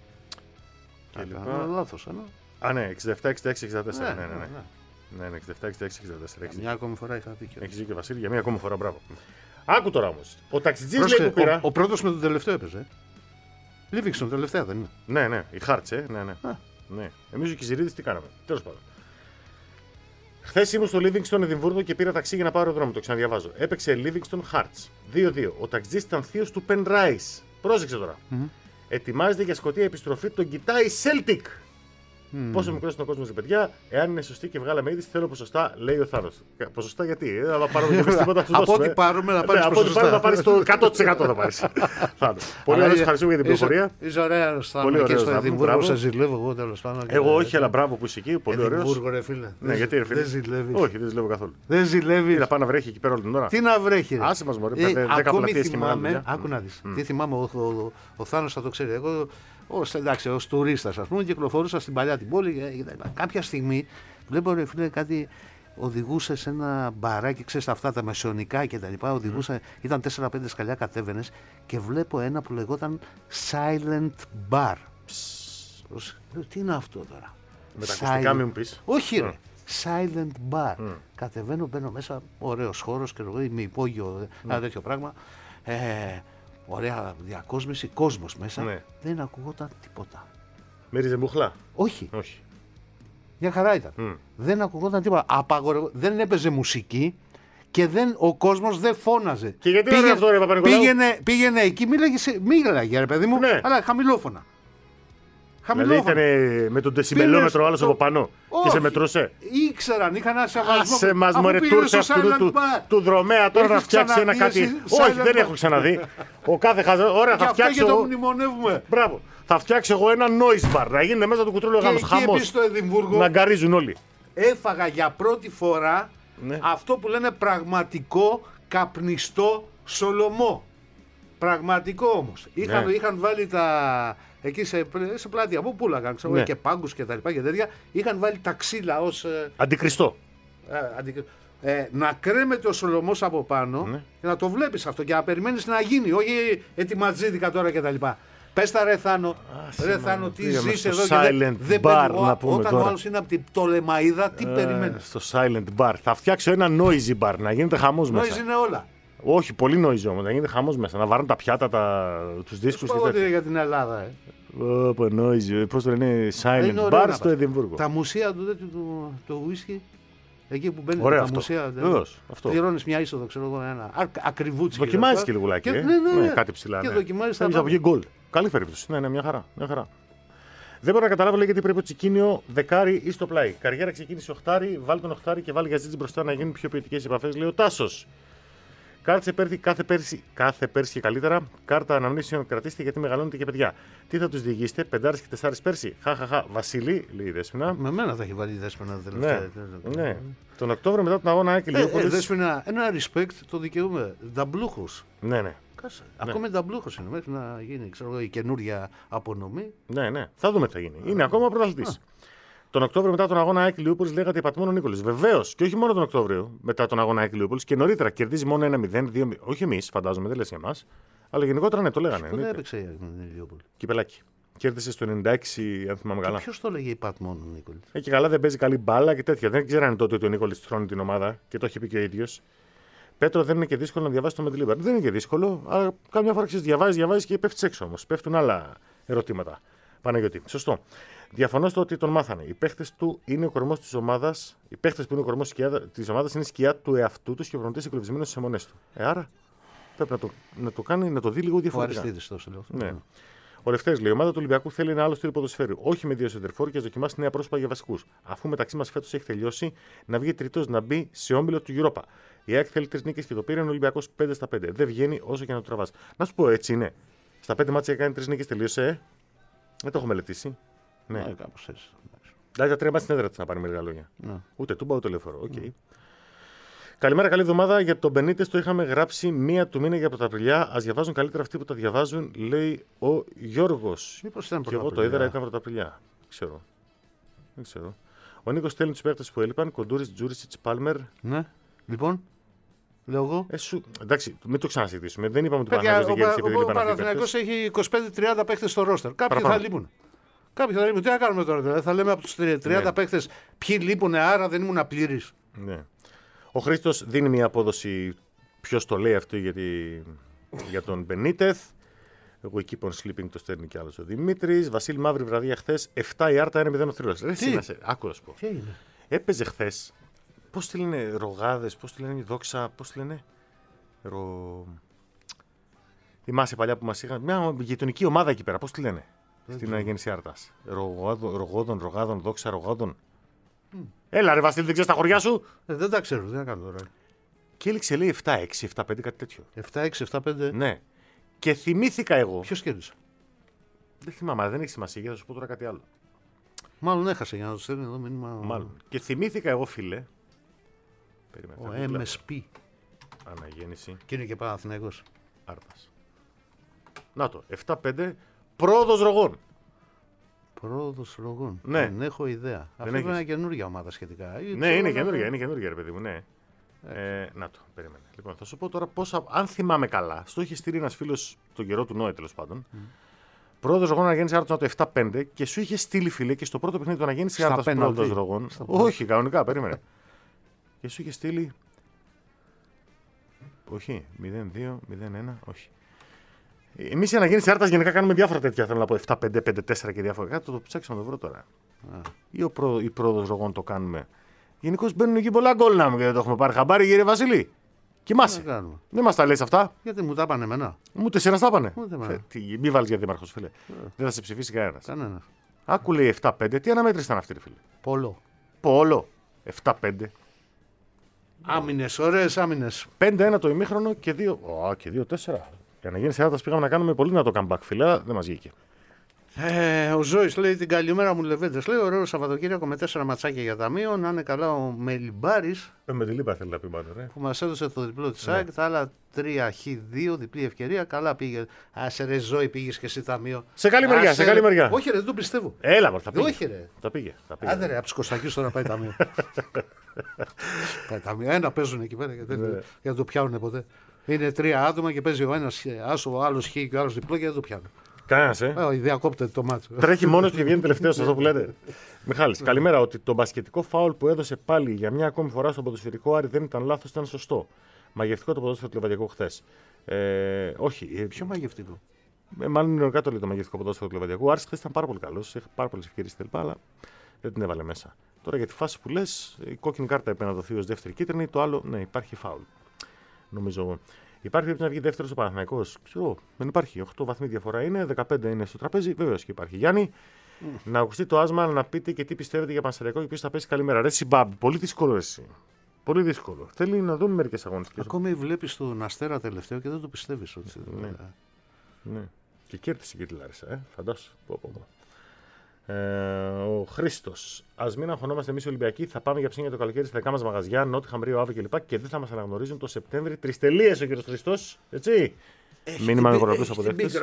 λίγο. Κάνω λάθος, ένα. Α, ναι, εξήντα επτά εξήντα έξι εξήντα τέσσερα. Ναι, ναι, ναι. Ναι, ναι, εξήντα επτά εξήντα έξι εξήντα τέσσερα. Μια ακόμη φορά είχα δίκιο. Έχεις δίκιο, Βασίλη, για μια ακόμη φορά, μπράβο. Άκου τώρα όμως. Ο ταξιτζής λέει που πήρα. Ο, ο πρώτος με τον τελευταίο έπαιζε. Livingston, τελευταία δεν είναι? Ναι, ναι, η Hearts, ε, ναι, ναι. ναι. Εμείς ο Κιζηρίδης τι κάναμε. Τέλος πάντων. Χθες ήμουν στο Livingston Εδιμβούργο και πήρα ταξί για να πάω αεροδρόμιο. Το ξαναδιαβάζω. Έπαιξε Livingston Hearts. δύο δύο. Ο ταξιτζής ήταν θείος του Penn Rice. Πρόσεξε τώρα. Mm-hmm. Ετοιμάζεται για Σκωτία επιστροφή, τον κοιτάει Celtic. Mm. Πόσο μικρό είναι ο κόσμο, παιδιά, εάν είναι σωστή και βγάλαμε είδηση, θέλω ποσοστά, λέει ο Θάνος. Ποσοστά γιατί, ε, θα πάρουμε και εμείς τίποτα. Από ό,τι πάρουμε να πάρεις ποσοστά. Από ό,τι πάρουμε να πάρεις το εκατό τοις εκατό θα πάρεις. Πολύ ωραία, ευχαριστούμε για την πληροφορία. Είσαι ωραία, Στάνο, και στο Εδιμβούργο σε ζηλεύω εγώ τέλος πάντων. Εγώ όχι, αλλά μπράβο που είσαι εκεί, πολύ ωραίος. Εδιμβούργο ρε φίλε. Ναι, γιατί ρε φίλε. Δεν ζηλεύεις. Όχι, δεν ζηλεύω καθόλου. Δεν ζηλεύεις. Τι να πάει να βρέχει εκεί πέρα όλη την ώρα. Τι να βρέχει. Άσε μας μωρέ, δέκα πλατείες και μεγάλη. Άκου να δεις. Τι θυμάμαι, ο Θάνος θα το ξέρει. Εγώ ως, εντάξει, ως τουρίστας, ας πούμε, κυκλοφορούσα στην παλιά την πόλη. Κάποια στιγμή βλέπω ρε φίλε κάτι, οδηγούσε σε ένα μπαράκι, ξέρεις αυτά τα μεσαιωνικά και τα λοιπά. Οδηγούσα, mm. ήταν τέσσερα πέντε σκαλιά κατέβαινες και βλέπω ένα που λεγόταν Silent Bar. Ως, τι είναι αυτό τώρα. Με τα ακουστικά μην μου πεις. Όχι ρε. Mm. Silent Bar. Mm. Κατεβαίνω, μπαίνω μέσα, ωραίος χώρος και εγώ είμαι υπόγειο, mm. ένα τέτοιο πράγμα. Ε, ωραία διακόσμηση, κόσμος μέσα. Ναι. Δεν ακουγόταν τίποτα. Μύριζε μουχλά. Όχι. Όχι. Μια χαρά ήταν. Mm. Δεν ακουγόταν τίποτα. Απαγορευ... Δεν έπαιζε μουσική και δεν... ο κόσμος δεν φώναζε. Και γιατί πήγε... αυτό ρε Παπα-Νικολάου. Πήγαινε, πήγαινε εκεί, μίλαγε, σε... μίλαγε ρε παιδί μου, ναι. αλλά χαμηλόφωνα. Δηλαδή ήταν με τον τεσιμπελόμετρο άλλος από πάνω. Όχι. Και σε μετρούσε. Ήξεραν, είχαν ένα σεβασμό. Άσε μας μωρέ τούρσε αυτού του, του δρομέα τώρα να φτιάξει ένα κάτι. Όχι, δεν έχω ξαναδεί. Ο κάθε χαζό. Ωραία, θα φτιάξω. Και το μνημονεύουμε. Μπράβο. Θα φτιάξω εγώ ένα noise bar. Να γίνεται μέσα του κουτρούλου γάμος. Χαμός. Να γκαρίζουν όλοι. Έφαγα για πρώτη φορά ναι. αυτό που λένε πραγματικό καπνιστό Σολομό. Πραγματικό όμως. Είχαν, ναι. είχαν βάλει τα. Εκεί σε, σε πλάτια που πουλάγαν, ξέρω, ναι. και πάγκους και τα λοιπά και τέτοια, είχαν βάλει τα ξύλα ως... Ε, αντικριστό. Ε, αντικ... ε, να κρέμεται ο Σολομός από πάνω ναι. και να το βλέπεις αυτό και να περιμένεις να γίνει, όχι ετοιματζίδικα τώρα και τα λοιπά. Πες τα ρε Θάνο, ρε Θάνο, τι ζεις εδώ και δεν, δεν bar, να πούμε όταν τώρα. Ο άλλος είναι από την Πτολεμαΐδα, τι ε, περιμένεις. Στο silent bar. Θα φτιάξω ένα noisy bar, να γίνεται χαμός μέσα. Noisy είναι όλα. Όχι, πολύ noisy όμως, να γίνεται χαμός μέσα, να βάρουν τα πιάτα, τα... τους δίσκους και τέτοια. Για την Ελλάδα, ε. Ωπω, noisy, πώς το λένε, silent bar στο Εδιμβούργο. Τα μουσεία του τέτοιου του, το whisky, εκεί που μπαίνει ωραία, τα αυτό. Μουσεία. Βεβαίως, αυτό. Πληρώνεις μια είσοδο, ξέρω εγώ, ένα ακριβούτσι. Δοκιμάζεις και λιγουλάκι, και, ε. ναι, ναι, ναι. κάτι ψηλά. Και ναι. δοκιμάζεις τα από εκεί γκολ. Καλή περίπτωση, ναι, ναι, μια χαρά. Μια χαρά. Δεν μπορώ να καταλάβω λέει, γιατί πρέπει ο Τσικίνιο δεκάρι ή στο πλάι. Καριέρα ξεκίνησε οχτάρι, βάλει τον οχτάρι και βάλει Γαζίτζη μπροστά να γίνουν πιο ποιοτικές επαφές, λέει ο Τάσος. Κάρτσε πέρθη κάθε πέρσι, κάθε πέρσι και καλύτερα. Κάρτα αναμνήσεων κρατήστε γιατί μεγαλώνετε και παιδιά. Τι θα τους διηγήσετε, πεντάρες και τεσσάρες πέρσι. Χαχαχα, Βασίλη, λέει η Δέσποινα. Με μένα θα έχει βάλει η Δέσποινα τελευταία. Ναι, ναι. Τον Οκτώβριο μετά τον αγώνα Άκη Λιούπολης. Ε, ε, Δέσποινα, ένα respect το δικαιούμαι. Νταμπλούχος. Ναι, ναι. Κάσε. Ναι. Ακόμα νταμπλούχος είναι μέχρι να γίνει ξέρω, η καινούρια απονομή. Ναι, ναι. Θα δούμε τι θα γίνει. Είναι ακόμα πρωταθλητής. Τον Οκτώβριο μετά τον αγώνα ΑΕΚ Λιούπολης λέγατε υπατμόν ο Νίκολης. Βεβαίως και όχι μόνο τον Οκτώβριο μετά τον αγώνα ΑΕΚ Λιούπολης και νωρίτερα κερδίζει μόνο ένα μηδέν, δύο μηδέν. Όχι εμείς, φαντάζομαι, δεν λες για εμάς. Αλλά γενικότερα ναι, το λέγανε. Πότε έπαιξε η Λιούπολη. Κυπελάκι. Κέρδισε στο ενενήντα έξι, αν θυμάμαι καλά. Ποιος το λέγε υπατμόν ο Νίκολης. Εκεί καλά δεν παίζει καλή μπάλα και τέτοια. Δεν ξέρανε τότε ότι ο Νίκολης τρώνει την ομάδα και το έχει πει και ο ίδιος. Πέτρο, δεν είναι και δύσκολο να διαβάσει το Μεντιλίμπαρ. Δεν είναι και δύσκολο, αλλά καμιά φορά ξέρει διαβάζει, διαβάζει και πέφτει έξω όμως. Πέφτουν άλλα ερωτήματα. Παναγιώτη. Σωστό. Διαφωνώ στο ότι τον μάθανε. Οι παίχτες του είναι ο κορμός της ομάδας. Οι παίχτες που είναι ο κορμός της ομάδας είναι σκιά του εαυτού του και ο προπονητής εκλογισμένος στις αιμονές του. Ε, άρα πρέπει να το, να το κάνει, να το δει λίγο διαφορετικά. Ο Αριστίδης τόσο λέω. Ναι. Ο Λευτέρης λέει: η ομάδα του Ολυμπιακού θέλει ένα άλλο στυλ ποδοσφαίρου. Όχι με δύο σεντερφόρ και α δοκιμάσει νέα πρόσωπα για βασικούς. Αφού μεταξύ μας φέτος έχει τελειώσει, να βγει τρίτος να μπει σε όμιλο του Europa. Η ΑΕΚ θέλει τρεις νίκες και το πήρε ο Ολυμπιακός πέντε στα πέντε. Δεν βγαίνει όσο και να το τραβάς. Να σου πω έτσι είναι. Στα πέντε μάτια έκανε τρεις νίκες, τελείωσε. Ε? Δεν το έχω μελετήσει. Ναι, ναι κάπως έτσι. Δηλαδή τα τρία μάτια στην έδρα της να πάρει μερικά λόγια. Ναι. Ούτε τούμπα ούτε λεωφορείο. Okay. Ναι. Καλημέρα, καλή εβδομάδα. Για τον Μπενίτες το είχαμε γράψει μία του μήνα για πρωταπριλιά. Ας διαβάζουν καλύτερα αυτοί που τα διαβάζουν, λέει ο Γιώργος. Μήπως ήταν και εγώ το είδα, ήταν πρωταπριλιά. Δεν ξέρω. Δεν ξέρω. Ο Νίκος στέλνει τους παίκτες που έλειπαν. Κοντούρης, Τζούρισιτς, Πάλμερ. Ναι. Λοιπόν. Λέω εγώ. Ε, σου... Εντάξει, μην το ξανασυζητήσουμε. Δεν είπαμε ότι ο Παναθηναϊκός δεν κέρδισε επειδή λείπαν. Ο Παναθηναϊκός έχει είκοσι πέντε τριάντα παίκτες στο ρόστερ. Κάποιοι θα λείπουν. Κάποιοι θα λείπουν. Τι θα κάνουμε τώρα, δηλαδή. Θα λέμε από τους τριάντα ναι. παίκτες ποιοι λείπουν, άρα δεν ήμουν πλήρης. Ναι. Ο Χρήστος δίνει μια απόδοση. Ποιος το λέει αυτό γιατί... για τον Μπενίτεθ. Εγώ εκεί πον sleeping το στέλνει κι άλλος ο Δημήτρης. Βασίλη, μαύρη βραδιά χθες. επτά η Άρτα, ένα μηδέν ο Θρύλος. Ρε, τι? Άκου να σου πω. Τι έγινε? Έπαιζε χθες Πώς τη λένε, Ρογάδες, πώς τη λένε, Δόξα, πώς τη λένε. Ρο... Θυμάσαι παλιά που μας είχαν. Μια γειτονική ομάδα εκεί πέρα, πώς τη λένε. Δεν στην Αγέννηση Άρτας. Ρογόδων, Ρογάδων, Δόξα, Ρογάδων. Mm. Έλα, ρε Βασίλη, δεν ξέρεις τα χωριά σου. Ε, δεν τα ξέρω, δεν τα κάνω τώρα. Και έληξε, λέει επτά έξι, επτά πέντε, κάτι τέτοιο. επτά έξι, επτά πέντε. Ναι. Και θυμήθηκα εγώ. Ποιος κέρδισε. Δεν θυμάμαι, αλλά δεν έχει σημασία, θα σου πω τώρα κάτι άλλο. Μάλλον έχασε για να το στέλνει εδώ μήνυμα. Μάλλον. Και θυμήθηκα εγώ, φίλε. Ο εμ ες πι. Αναγέννηση. Και είναι και Παναθηναϊκός. Άρτας. Να το, επτά πέντε, πρόοδος Ρογών. Πρόοδος Ρογών. Ναι. Δεν έχω ιδέα. Αυτή είναι μια καινούργια ομάδα σχετικά. Ναι, είναι καινούργια, είναι καινούργια, ρε παιδί μου, ναι. Ε, να το, περίμενε. Λοιπόν, θα σου πω τώρα πόσα, αν θυμάμαι καλά, στο είχε στείλει ένας φίλος τον καιρό του Νόε, τέλος πάντων. Mm. Πρόοδος Ρογών Αναγέννηση Άρτας το επτά πέντε και σου είχε στείλει, φίλε, και στο πρώτο παιχνίδι του Αναγέννηση Άρτας πρόοδος Ρογών. Όχι, κανονικά, περίμενε. Και σου είχε στείλει. Όχι, μηδέν δύο, μηδέν ένα, όχι. Εμείς η Αναγέννηση Άρτας γενικά κάνουμε διάφορα τέτοια. Θέλω να πω επτά πέντε, πέντε τέσσερα και διάφορα. Κάτι το, το ψάξω να το βρω τώρα. Α. Ή ο προ, η πρόοδος Ρογών το κάνουμε. Γενικώς μπαίνουν εκεί πολλά γκολ να μου και δεν το έχουμε πάρει χαμπάρι, κύριε Βασιλή. Κοιμάσαι. Δεν, δεν μας τα λες αυτά. Γιατί μου τα πάνε εμένα. Μου τεσσέρα τα πάνε. Μη βάλεις για δήμαρχος, φίλε. Yeah. Δεν θα σε ψηφίσει κανένας. Κανένα. Άκου λέει επτά πέντε. Τι αναμέτρηση ήταν αυτή, φίλε. Πόλο. Πόλο. επτά πέντε. Άμυνες, ωραίες άμυνες. πέντε ένα το ημίχρονο και δύο. Ω, και δύο τέσσερα. Για να γίνει σε Άρτας πήγαμε να κάνουμε πολύ δυνατό comeback, φίλε. Δεν μας βγήκε. Ε, ο Ζώης λέει την καλημέρα μου Λεβέντες. Λέει ωραίο Σαββατοκύριακο με τέσσερα ματσάκια για ταμείο. Να είναι καλά ο Μελιμπάρης. Ε, με τη Λίμπα θέλει να πει πάντα, ρε. Που μας έδωσε το διπλό της ΑΕΚ. Ναι. Τα άλλα τρία χ δύο, διπλή ευκαιρία. Καλά πήγε. Άσε ρε Ζώη, πήγες και εσύ ταμείο. Σε καλή μεριά, Άσε, σε καλή μεριά. Όχι, ρε, δεν το πιστεύω. Έλα, μωρ, θα πήγε. Όχι, ρε. Θα πήγε. Θα πήγε. Άντε, ρε, από του Κωστακίου τώρα πάει ταμείο. Πάει ταμείο. Ένα παίζουν εκεί πέρα γιατί δεν ναι. το πιάνουν ποτέ. Είναι τρία άτομα και παίζει ο ένας άσο, ο άλλος χ και ο άλλος διπλό και δεν το πιάνουν. Κανένας, ε. ε διακόπτεται το μάτσο. Τρέχει μόνος και βγαίνει τελευταίος, αυτό που λέτε. Μιχάλης, καλημέρα. Ότι το μπασκετικό φάουλ που έδωσε πάλι για μια ακόμη φορά στον ποδοσφαιρικό Άρη δεν ήταν λάθος, ήταν σωστό. Μαγευτικό το ποδόσφαιρο του Λεβαδιακού χθες. Ε, όχι. Ποιο μαγευτικό. Ε, μάλλον είναι κάτω λέει το μαγευτικό ποδόσφαιρο του Λεβαδιακού. Ο Άρης χθες ήταν πάρα πολύ καλός, είχε πάρα πολλές ευκαιρίες τελπά, αλλά δεν την έβαλε μέσα. Τώρα για τη φάση που λες, η κόκκινη κάρτα έπρεπε να δοθεί ως δεύτερη κίτρινη, το άλλο, ναι, υπάρχει φάουλ. Νομίζω. Υπάρχει πρέπει να βγει δεύτερο ο Παναθηναϊκός. Ξέρω, δεν υπάρχει. οκτώ βαθμοί διαφορά είναι, δεκαπέντε είναι στο τραπέζι. Βεβαίως και υπάρχει. Γιάννη, mm. να ακουστεί το άσμα, να πείτε και τι πιστεύετε για Πανσεραϊκό και ποιος θα πέσει καλημέρα. Ρε Σιμπάμπ, πολύ δύσκολο εσύ. Πολύ δύσκολο. Θέλει να δούμε μερικές αγωνιστικές. Ακόμη βλέπεις τον Αστέρα τελευταίο και δεν το πιστεύεις. Ότι... Ναι. ναι. Και κέρδισε και τη Λάρισα, ε. Φαντάσου. Πω, πω, πω. Ε, ο Χρήστος. Ας μην αγχωνόμαστε εμείς οι Ολυμπιακοί. Θα πάμε για ψήνια το καλοκαίρι στα δικά μας μαγαζιά, Νότιχαμ, Ρίο, Άβε κλπ. Και δεν θα μας αναγνωρίζουν το Σεπτέμβρη. Τρεις τελείες ο κύριος Χριστός. Έτσι. Μήνυμα με κοραπλούς αποδέχτες.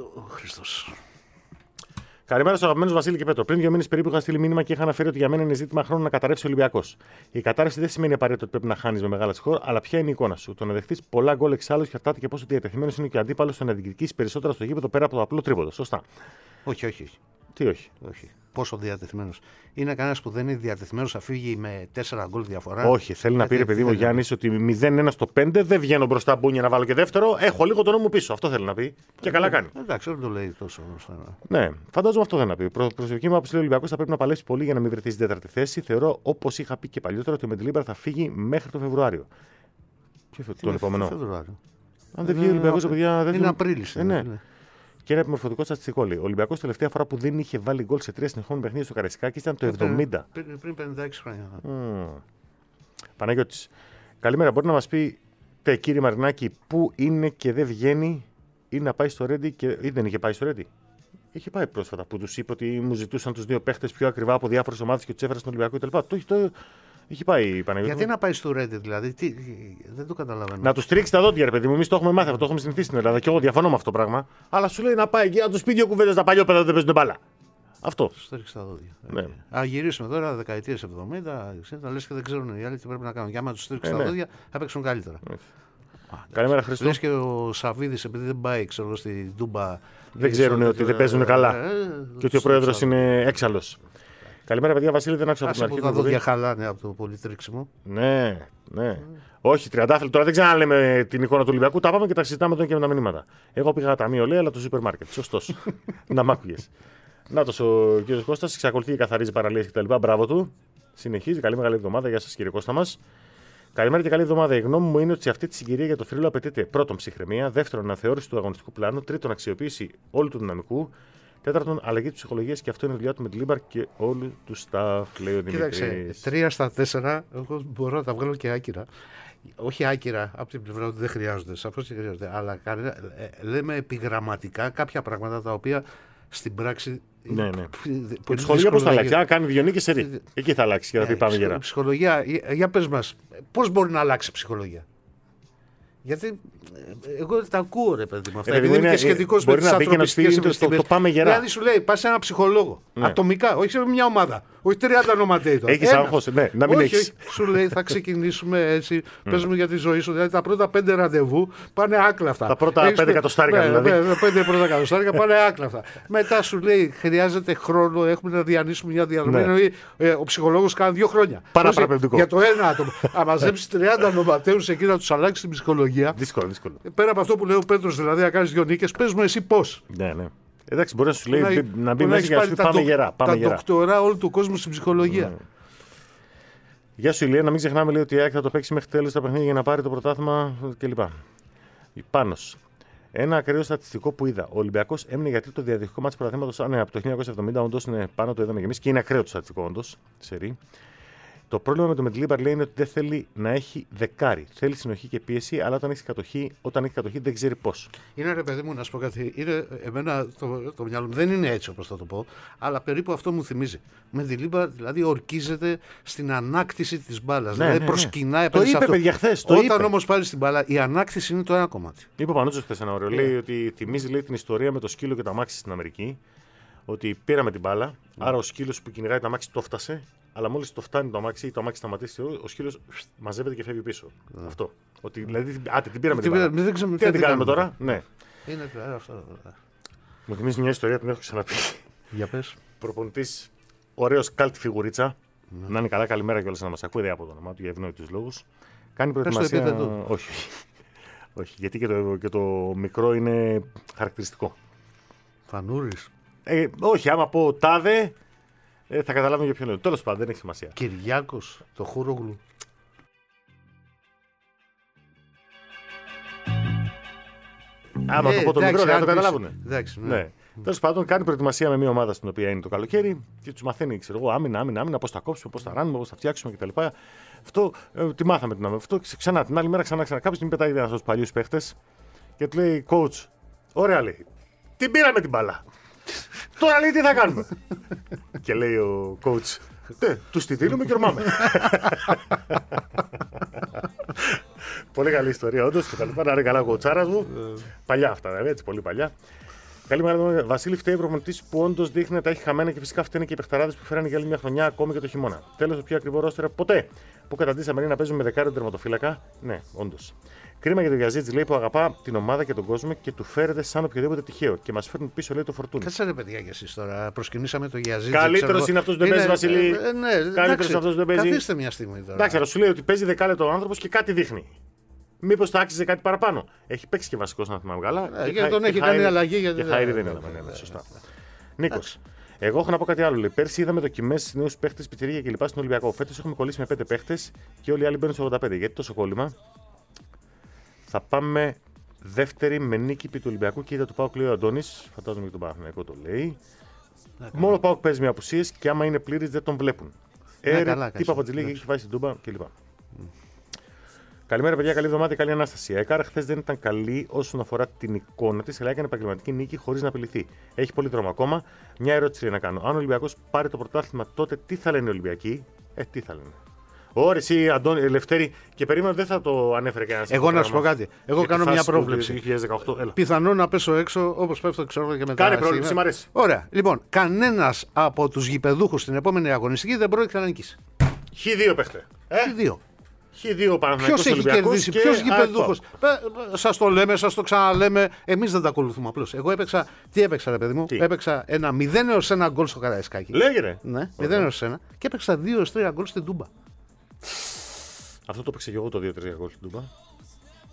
Καλημέρα στους αγαπημένους Βασίλη και Πέτρο. Πριν δύο μήνες περίπου είχα στείλει μήνυμα και είχα αναφέρει ότι για μένα είναι ζήτημα χρόνου να καταρρεύσει ο Ολυμπιακός. Η κατάρρευση δεν σημαίνει απαραίτητο ότι πρέπει να χάνεις με μεγάλα σκορ, αλλά ποια είναι η εικόνα σου. Το να δεχτείς πολλά γκολ εξάλλου εξαρτάται και πόσο διατεθειμένος είναι και ο αντίπαλος στο να διεκδικήσει περισσότερα στο γήπεδο πέρα από το απλό τρίποντο. Σωστά. Όχι, όχι. Τι όχι. όχι. Πόσο διατεθειμένος. Είναι κανένας που δεν είναι διατεθειμένος να φύγει με τέσσερα γκολ διαφορά. Όχι, θέλει να πει ρε παιδί μου Γιάννης ότι μηδέν ένα στο πέντε δεν βγαίνω μπροστά μπούνια να βάλω και δεύτερο. Έχω λίγο τον νόμο πίσω. Αυτό θέλει να πει. Και καλά κάνει. Εντάξει, δεν το λέει τόσο. Ναι, φαντάζομαι αυτό θέλει να πει. Προ, προσωπική μου άποψη λέει ο Ολυμπιακός θα πρέπει να παλέψει πολύ για να μην βρεθεί στην τέταρτη θέση. Θεωρώ όπως είχα πει και παλιότερα ότι με τη Λίμπρα θα φύγει μέχρι το Φεβρουάριο. Και τον επόμενο. Αν δεν βγει ο Ολυμπιακός, παιδιά. Είναι Απρίλη. Και ένα επιμορφωτικό στατιστικό λέει: ο Ολυμπιακός τελευταία φορά που δεν είχε βάλει γκολ σε τρία συνεχόμενα παιχνίδια στο Καραϊσκάκη ήταν το εβδομήντα. Πριν, πριν πενήντα έξι χρόνια. Mm. Παναγιώτης. Καλημέρα. Μπορεί να μας πείτε, κύριε Μαρινάκη, πού είναι και δεν βγαίνει ή να πάει στο Ρέντι και... ή δεν είχε πάει στο Ρέντι. Είχε πάει πρόσφατα που τους είπε ότι μου ζητούσαν τους δύο παίχτες πιο ακριβά από διάφορες ομάδες και τους έφερε στον Ολυμπιακό κτλ. Το έχει το. Έχει πάει η Παναγιώτη. Γιατί να πάει στο Reddit, δηλαδή, τι, δεν το καταλαβαίνω. Να του τρίξει τα δόντια, ρε παιδί μου. Εμείς το έχουμε μάθει, αυτό το έχουμε συνηθίσει στην Ελλάδα και εγώ διαφωνώ με αυτό το πράγμα. Αλλά σου λέει να πάει εκεί, να του πει δύο κουβέντες στα παλιόπαιδα δεν παίζουν μπάλα. Αυτό. Του τρίξει τα δόντια. Ναι. Α, γυρίσουμε τώρα δεκαετίες εβδομήντα, λε και δεν ξέρουν οι άλλοι τι πρέπει να κάνουν. Και άμα του τρίξει ε, τα ναι. δόντια θα παίξουν καλύτερα. Α, καλημέρα, Χριστό. Λες και ο Σαββίδης, επειδή δεν πάει, ξέρω, στη Ντούμπα. Δεν ξέρουν ότι δεν παίζουν καλά. Και ότι ο πρόεδρος είναι έξαλλος. Καλημέρα, παιδιά. Βασίλη, δεν άκουσα από την αρχή. Τα δόντια χαλάνε από το πολύ τρίξιμο. Ναι, ναι. Mm. Όχι, τριαντάφυλλο. Τώρα δεν ξαναλέμε την εικόνα του Ολυμπιακού. Τα πάμε και τα συζητάμε εδώ και με τα μηνύματα. Εγώ πήγα ταμείο, λέει, αλλά το σούπερ μάρκετ. Σωστός. Να μ' άκουγες. Να το ο κ. Κώστας, εξακολουθεί και καθαρίζει παραλίες κτλ. Μπράβο του. Συνεχίζει. Καλή μεγάλη εβδομάδα. Γεια σας, κύριε Κώστα μας. Καλημέρα και καλή εβδομάδα. Η γνώμη μου είναι ότι σε αυτή τη συγκυρία για το θρύλο απαιτείται πρώτον ψυχραιμία, δεύτερον αναθεώρηση του αγωνιστικού πλάνου, τρίτον αξιοποίηση όλου του δυναμικού, τέταρτον αλλαγή τη ψυχολογία και αυτό είναι η δουλειά του Μεντλίμπαρ και όλου του staff, λέει ο Δημήτρης. Κοίταξε, τρία στα τέσσερα, εγώ μπορώ να τα βγάλω και άκυρα. Όχι άκυρα, από την πλευρά ότι δεν χρειάζονται, σαφώς δεν χρειάζονται, αλλά λέμε επιγραμματικά κάποια πράγματα τα οποία στην πράξη. Ναι, ναι. Η ψυχολογία πώς θα αλλάξει? Αν κάνει δύο νίκες σε ρί. Εκεί θα αλλάξει και θα πει πάμε γερά. Ψυχολογία, για πες μας, πώς μπορεί να αλλάξει η ψυχολογία? Γιατί εγώ τα ακούω, ρε παιδί μου. Αυτά επειδή είναι και σχετικό με τις ανθρωπιστικές επιστήμες. Το πάμε γερά. Δηλαδή σου λέει, πας σε ένα ψυχολόγο. Ναι. Ατομικά, όχι σε μια ομάδα. Όχι τριάντα ονοματέοι. Έχεις άγχος, ναι, να μην όχι, έχεις. Σου λέει, θα ξεκινήσουμε έτσι. Πες μου για τη ζωή σου. Δηλαδή τα πρώτα πέντε ραντεβού πάνε άκλαφτα. Τα πρώτα πέντε εκατοστάρικα δηλαδή. Τα πέντε πρώτα εκατοστάρικα πάνε άκλαφτα. Μετά σου λέει, χρειάζεται χρόνο, έχουμε να διανύσουμε μια διαδρομή. Ο ψυχολόγος κάνει δύο χρόνια. Παραπραγματικό. Για το ένα άτομο. Αν μαζέψει τριάντα ονοματέους εκεί να του αλλάξει την ψυχολογία. Δύσκολο, δύσκολο. Πέρα από αυτό που λέει ο Πέτρος, δηλαδή να κάνει δύο νίκες, πες μου εσύ πώς. Ναι, ναι. Εντάξει, μπορεί να σου λέει να, να μπει μέσα και να σου πει πάμε γερά. Πάμε τα γερά. δοκτορά όλου του κόσμου στην ψυχολογία. Ναι. Γεια σου, Ηλία. Να μην ξεχνάμε λέει, ότι η ΑΕΚ θα το παίξει μέχρι τέλος τα παιχνίδια για να πάρει το πρωτάθλημα κλπ. Πάνος. Ένα ακραίο στατιστικό που είδα. Ο Ολυμπιακός έμεινε γιατί το διαδικτικό μάτς πρωταθλήματος ναι, από το χίλια εννιακόσια εβδομήντα, όντως είναι πάνω, το είδαμε και εμείς και είναι ακραίο το στατιστικό, όντως. Σερί. Το πρόβλημα με το Μεντλίμπαρ λέει είναι ότι δεν θέλει να έχει δεκάρι. Θέλει συνοχή και πίεση, αλλά όταν έχει κατοχή, όταν έχει κατοχή δεν ξέρει πώς. Είναι ρε παιδί μου, να σου πω κάτι. Είναι, εμένα το, το μυαλό μου δεν είναι έτσι όπως θα το πω, αλλά περίπου αυτό μου θυμίζει. Μεντλίμπαρ δηλαδή ορκίζεται στην ανάκτηση της μπάλας. Ναι, δηλαδή ναι, προσκυνάει το είπε, αυτό. παιδιά, χθες. Όταν όμως πάρει την μπάλα, η ανάκτηση είναι το ένα κομμάτι. Είπε ο Πανούτσος χθες ένα ωραίο. Yeah. Λέει ότι θυμίζει λέει, την ιστορία με το σκύλο και τα μάξι στην Αμερική. Ότι πήραμε την μπάλα, mm. άρα ο σκύλος που κυνηγάει τα μάξι το φτάσε. Αλλά μόλις το φτάνει το αμάξι ή το αμάξι σταματήσει, ο σκύλος μαζεύεται και φεύγει πίσω. Yeah. Αυτό. Ότι δηλαδή, άτε, την πήραμε την μπάλα. Δεν ξέρω τι να την κάνουμε τώρα. Ναι. Είναι αυτό. Μου θυμίζει μια ιστορία, την έχω ξαναπεί. Για πες. Προπονητής, ωραίος καλτ φιγουρίτσα. Mm. Να είναι καλά, καλημέρα κιόλας να μας ακούει από το όνομά του για ευνόητους λόγους. Κάνει προετοιμασία. Όχι. Όχι, γιατί και το, και το μικρό είναι χαρακτηριστικό. Φανούρης. Ε, όχι, άμα πω τάδε. Ε, θα καταλάβουμε για ποιον είναι. Τέλος πάντων, δεν έχει σημασία. Κυριάκος, το Χούρογλου. Άμα ε, το πω το μικρό, δεν θα το καταλάβουν. Εντάξει, ναι. ναι. Τέλος πάντων, κάνει προετοιμασία με μια ομάδα στην οποία είναι το καλοκαίρι και τους μαθαίνει, ξέρω εγώ, άμυνα, άμυνα, άμυνα, πώς θα κόψουμε, πώς θα ράνουμε, πώς θα φτιάξουμε κτλ. Αυτό ε, τη μάθαμε την άμυνα. Αυτό ξανά την άλλη μέρα, ξανά, ξανά. Κάποιος την πετάει ένα από τους παλιούς παίχτες και του λέει, coach, ωραία λέει, την πήραμε την μπάλα. Τώρα λέει τι θα κάνουμε. Και λέει ο coach, ναι, τους τη δίνουμε και ορμάμε. Πολύ καλή ιστορία, όντως. Και τα λοιπά, να είναι καλά ο κοτσάρας μου. Παλιά αυτά, έτσι, πολύ παλιά. Καλημέρα, Βασίλη. Φταίει ο προπονητής που όντως δείχνει να τα έχει χαμένα και φυσικά φταίνε και οι παιχταράδες που φέρανε για άλλη μια χρονιά ακόμη και το χειμώνα. Τέλος, το πιο ακριβό ρόστερ ποτέ. Που καταντήσαμε είναι να παίζουμε με δεκάριο τερματοφύλακα. Ναι, όντως. Κρίμα για τον Γιαζίτζ λέει που αγαπά την ομάδα και τον κόσμο και του φέρεται σαν οποιοδήποτε τυχαίο. Και μας φέρνουν πίσω λέει το φορτούνι. Κάτσε ρε παιδιά κι εσείς τώρα. Προσκυνήσαμε τον Γιαζίτζ. Καλύτερος είναι αυτός που δεν παίζει, Βασίλη. Ε, ναι, Καλύτερος είναι αυτός που δεν παίζει. Καθίστε μια στιγμή τώρα. Εντάξει, αλλά σου λέει ότι παίζει δεκάλεπτο ο άνθρωπος και κάτι δείχνει. Μήπως θα άξιζε κάτι παραπάνω. Έχει παίξει και βασικός να θυμάμαι καλά. Ε, και τον έχει κάνει αλλαγή γιατί. Και Χάιρι δεν είναι. Σωστά. Νίκος. Εγώ έχω να πω κάτι άλλο. Λέει. Πέρσι είδαμε δοκιμές νέους παίχτες, πιτσιρίγια κλπ. Στον Ολυμπιακό. Φέτος έχουμε κολλήσει με πέντε παίχτες και όλοι οι άλλοι μπαίνουν στο ογδόντα πέντε. Γιατί τόσο κόλλημα? Θα πάμε δεύτερη με νίκη επί του Ολυμπιακού και είδα του ΠΑΟΚ λέει ο Αντώνης. Φαντάζομαι και τον Παναθηναϊκό το λέει. Να, μόνο ο ΠΑΟΚ παίζει με απουσίες και άμα είναι πλήρης δεν τον βλέπουν. Ε, τι Παπατζηλίγη έχει βάσει στην Τούμπα κλπ. Mm. Καλημέρα, παιδιά. Καλή εβδομάδα και καλή ανάσταση. Η ΕΚΑΡ χθες δεν ήταν καλή όσον αφορά την εικόνα της, αλλά έκανε επαγγελματική νίκη χωρίς να απειληθεί. Έχει πολύ δρόμο ακόμα. Μια ερώτηση να κάνω. Αν ο Ολυμπιακός πάρει το πρωτάθλημα, τότε τι θα λένε οι Ολυμπιακοί? Ε, τι θα λένε. Ωρε εσύ, Αντώνη, Ελευθέρη, και περίμενα δεν θα το ανέφερε κανένας. Εγώ να σου πω κάτι. Εγώ και κάνω μια πρόβλεψη. δύο χιλιάδες δεκαοκτώ, πιθανόν να πέσω έξω όπως πέφτω, ξέρω και μετά. Κάνε πρόβλεψη, μ' αρέσει. Ωραία. Λοιπόν, κανένας από τους γηπεδούχους στην επόμενη αγωνιστική δεν πρόκειται να νικήσει. Χ δύο παίχτε. Ε? Χ δύο. Χ δύο Ποιος έχει κερδίσει, και... ποιος γηπεδούχος. Σας το λέμε, σας το ξαναλέμε. Εμείς δεν τα ακολουθούμε απλώς. Εγώ έπαιξα, τι έπαιξα ρε παιδί μου, τι? Έπαιξα ένα μηδέν έως ένα γκολ στο Καραϊσκάκι. Λέγε. Ναι, μηδέν έως ένα και έπαιξα δύο έως τρία γκολ στην Τούμπα. Αυτό το έπαιξε και εγώ το δύο τρία γκολ στην Τούμπα.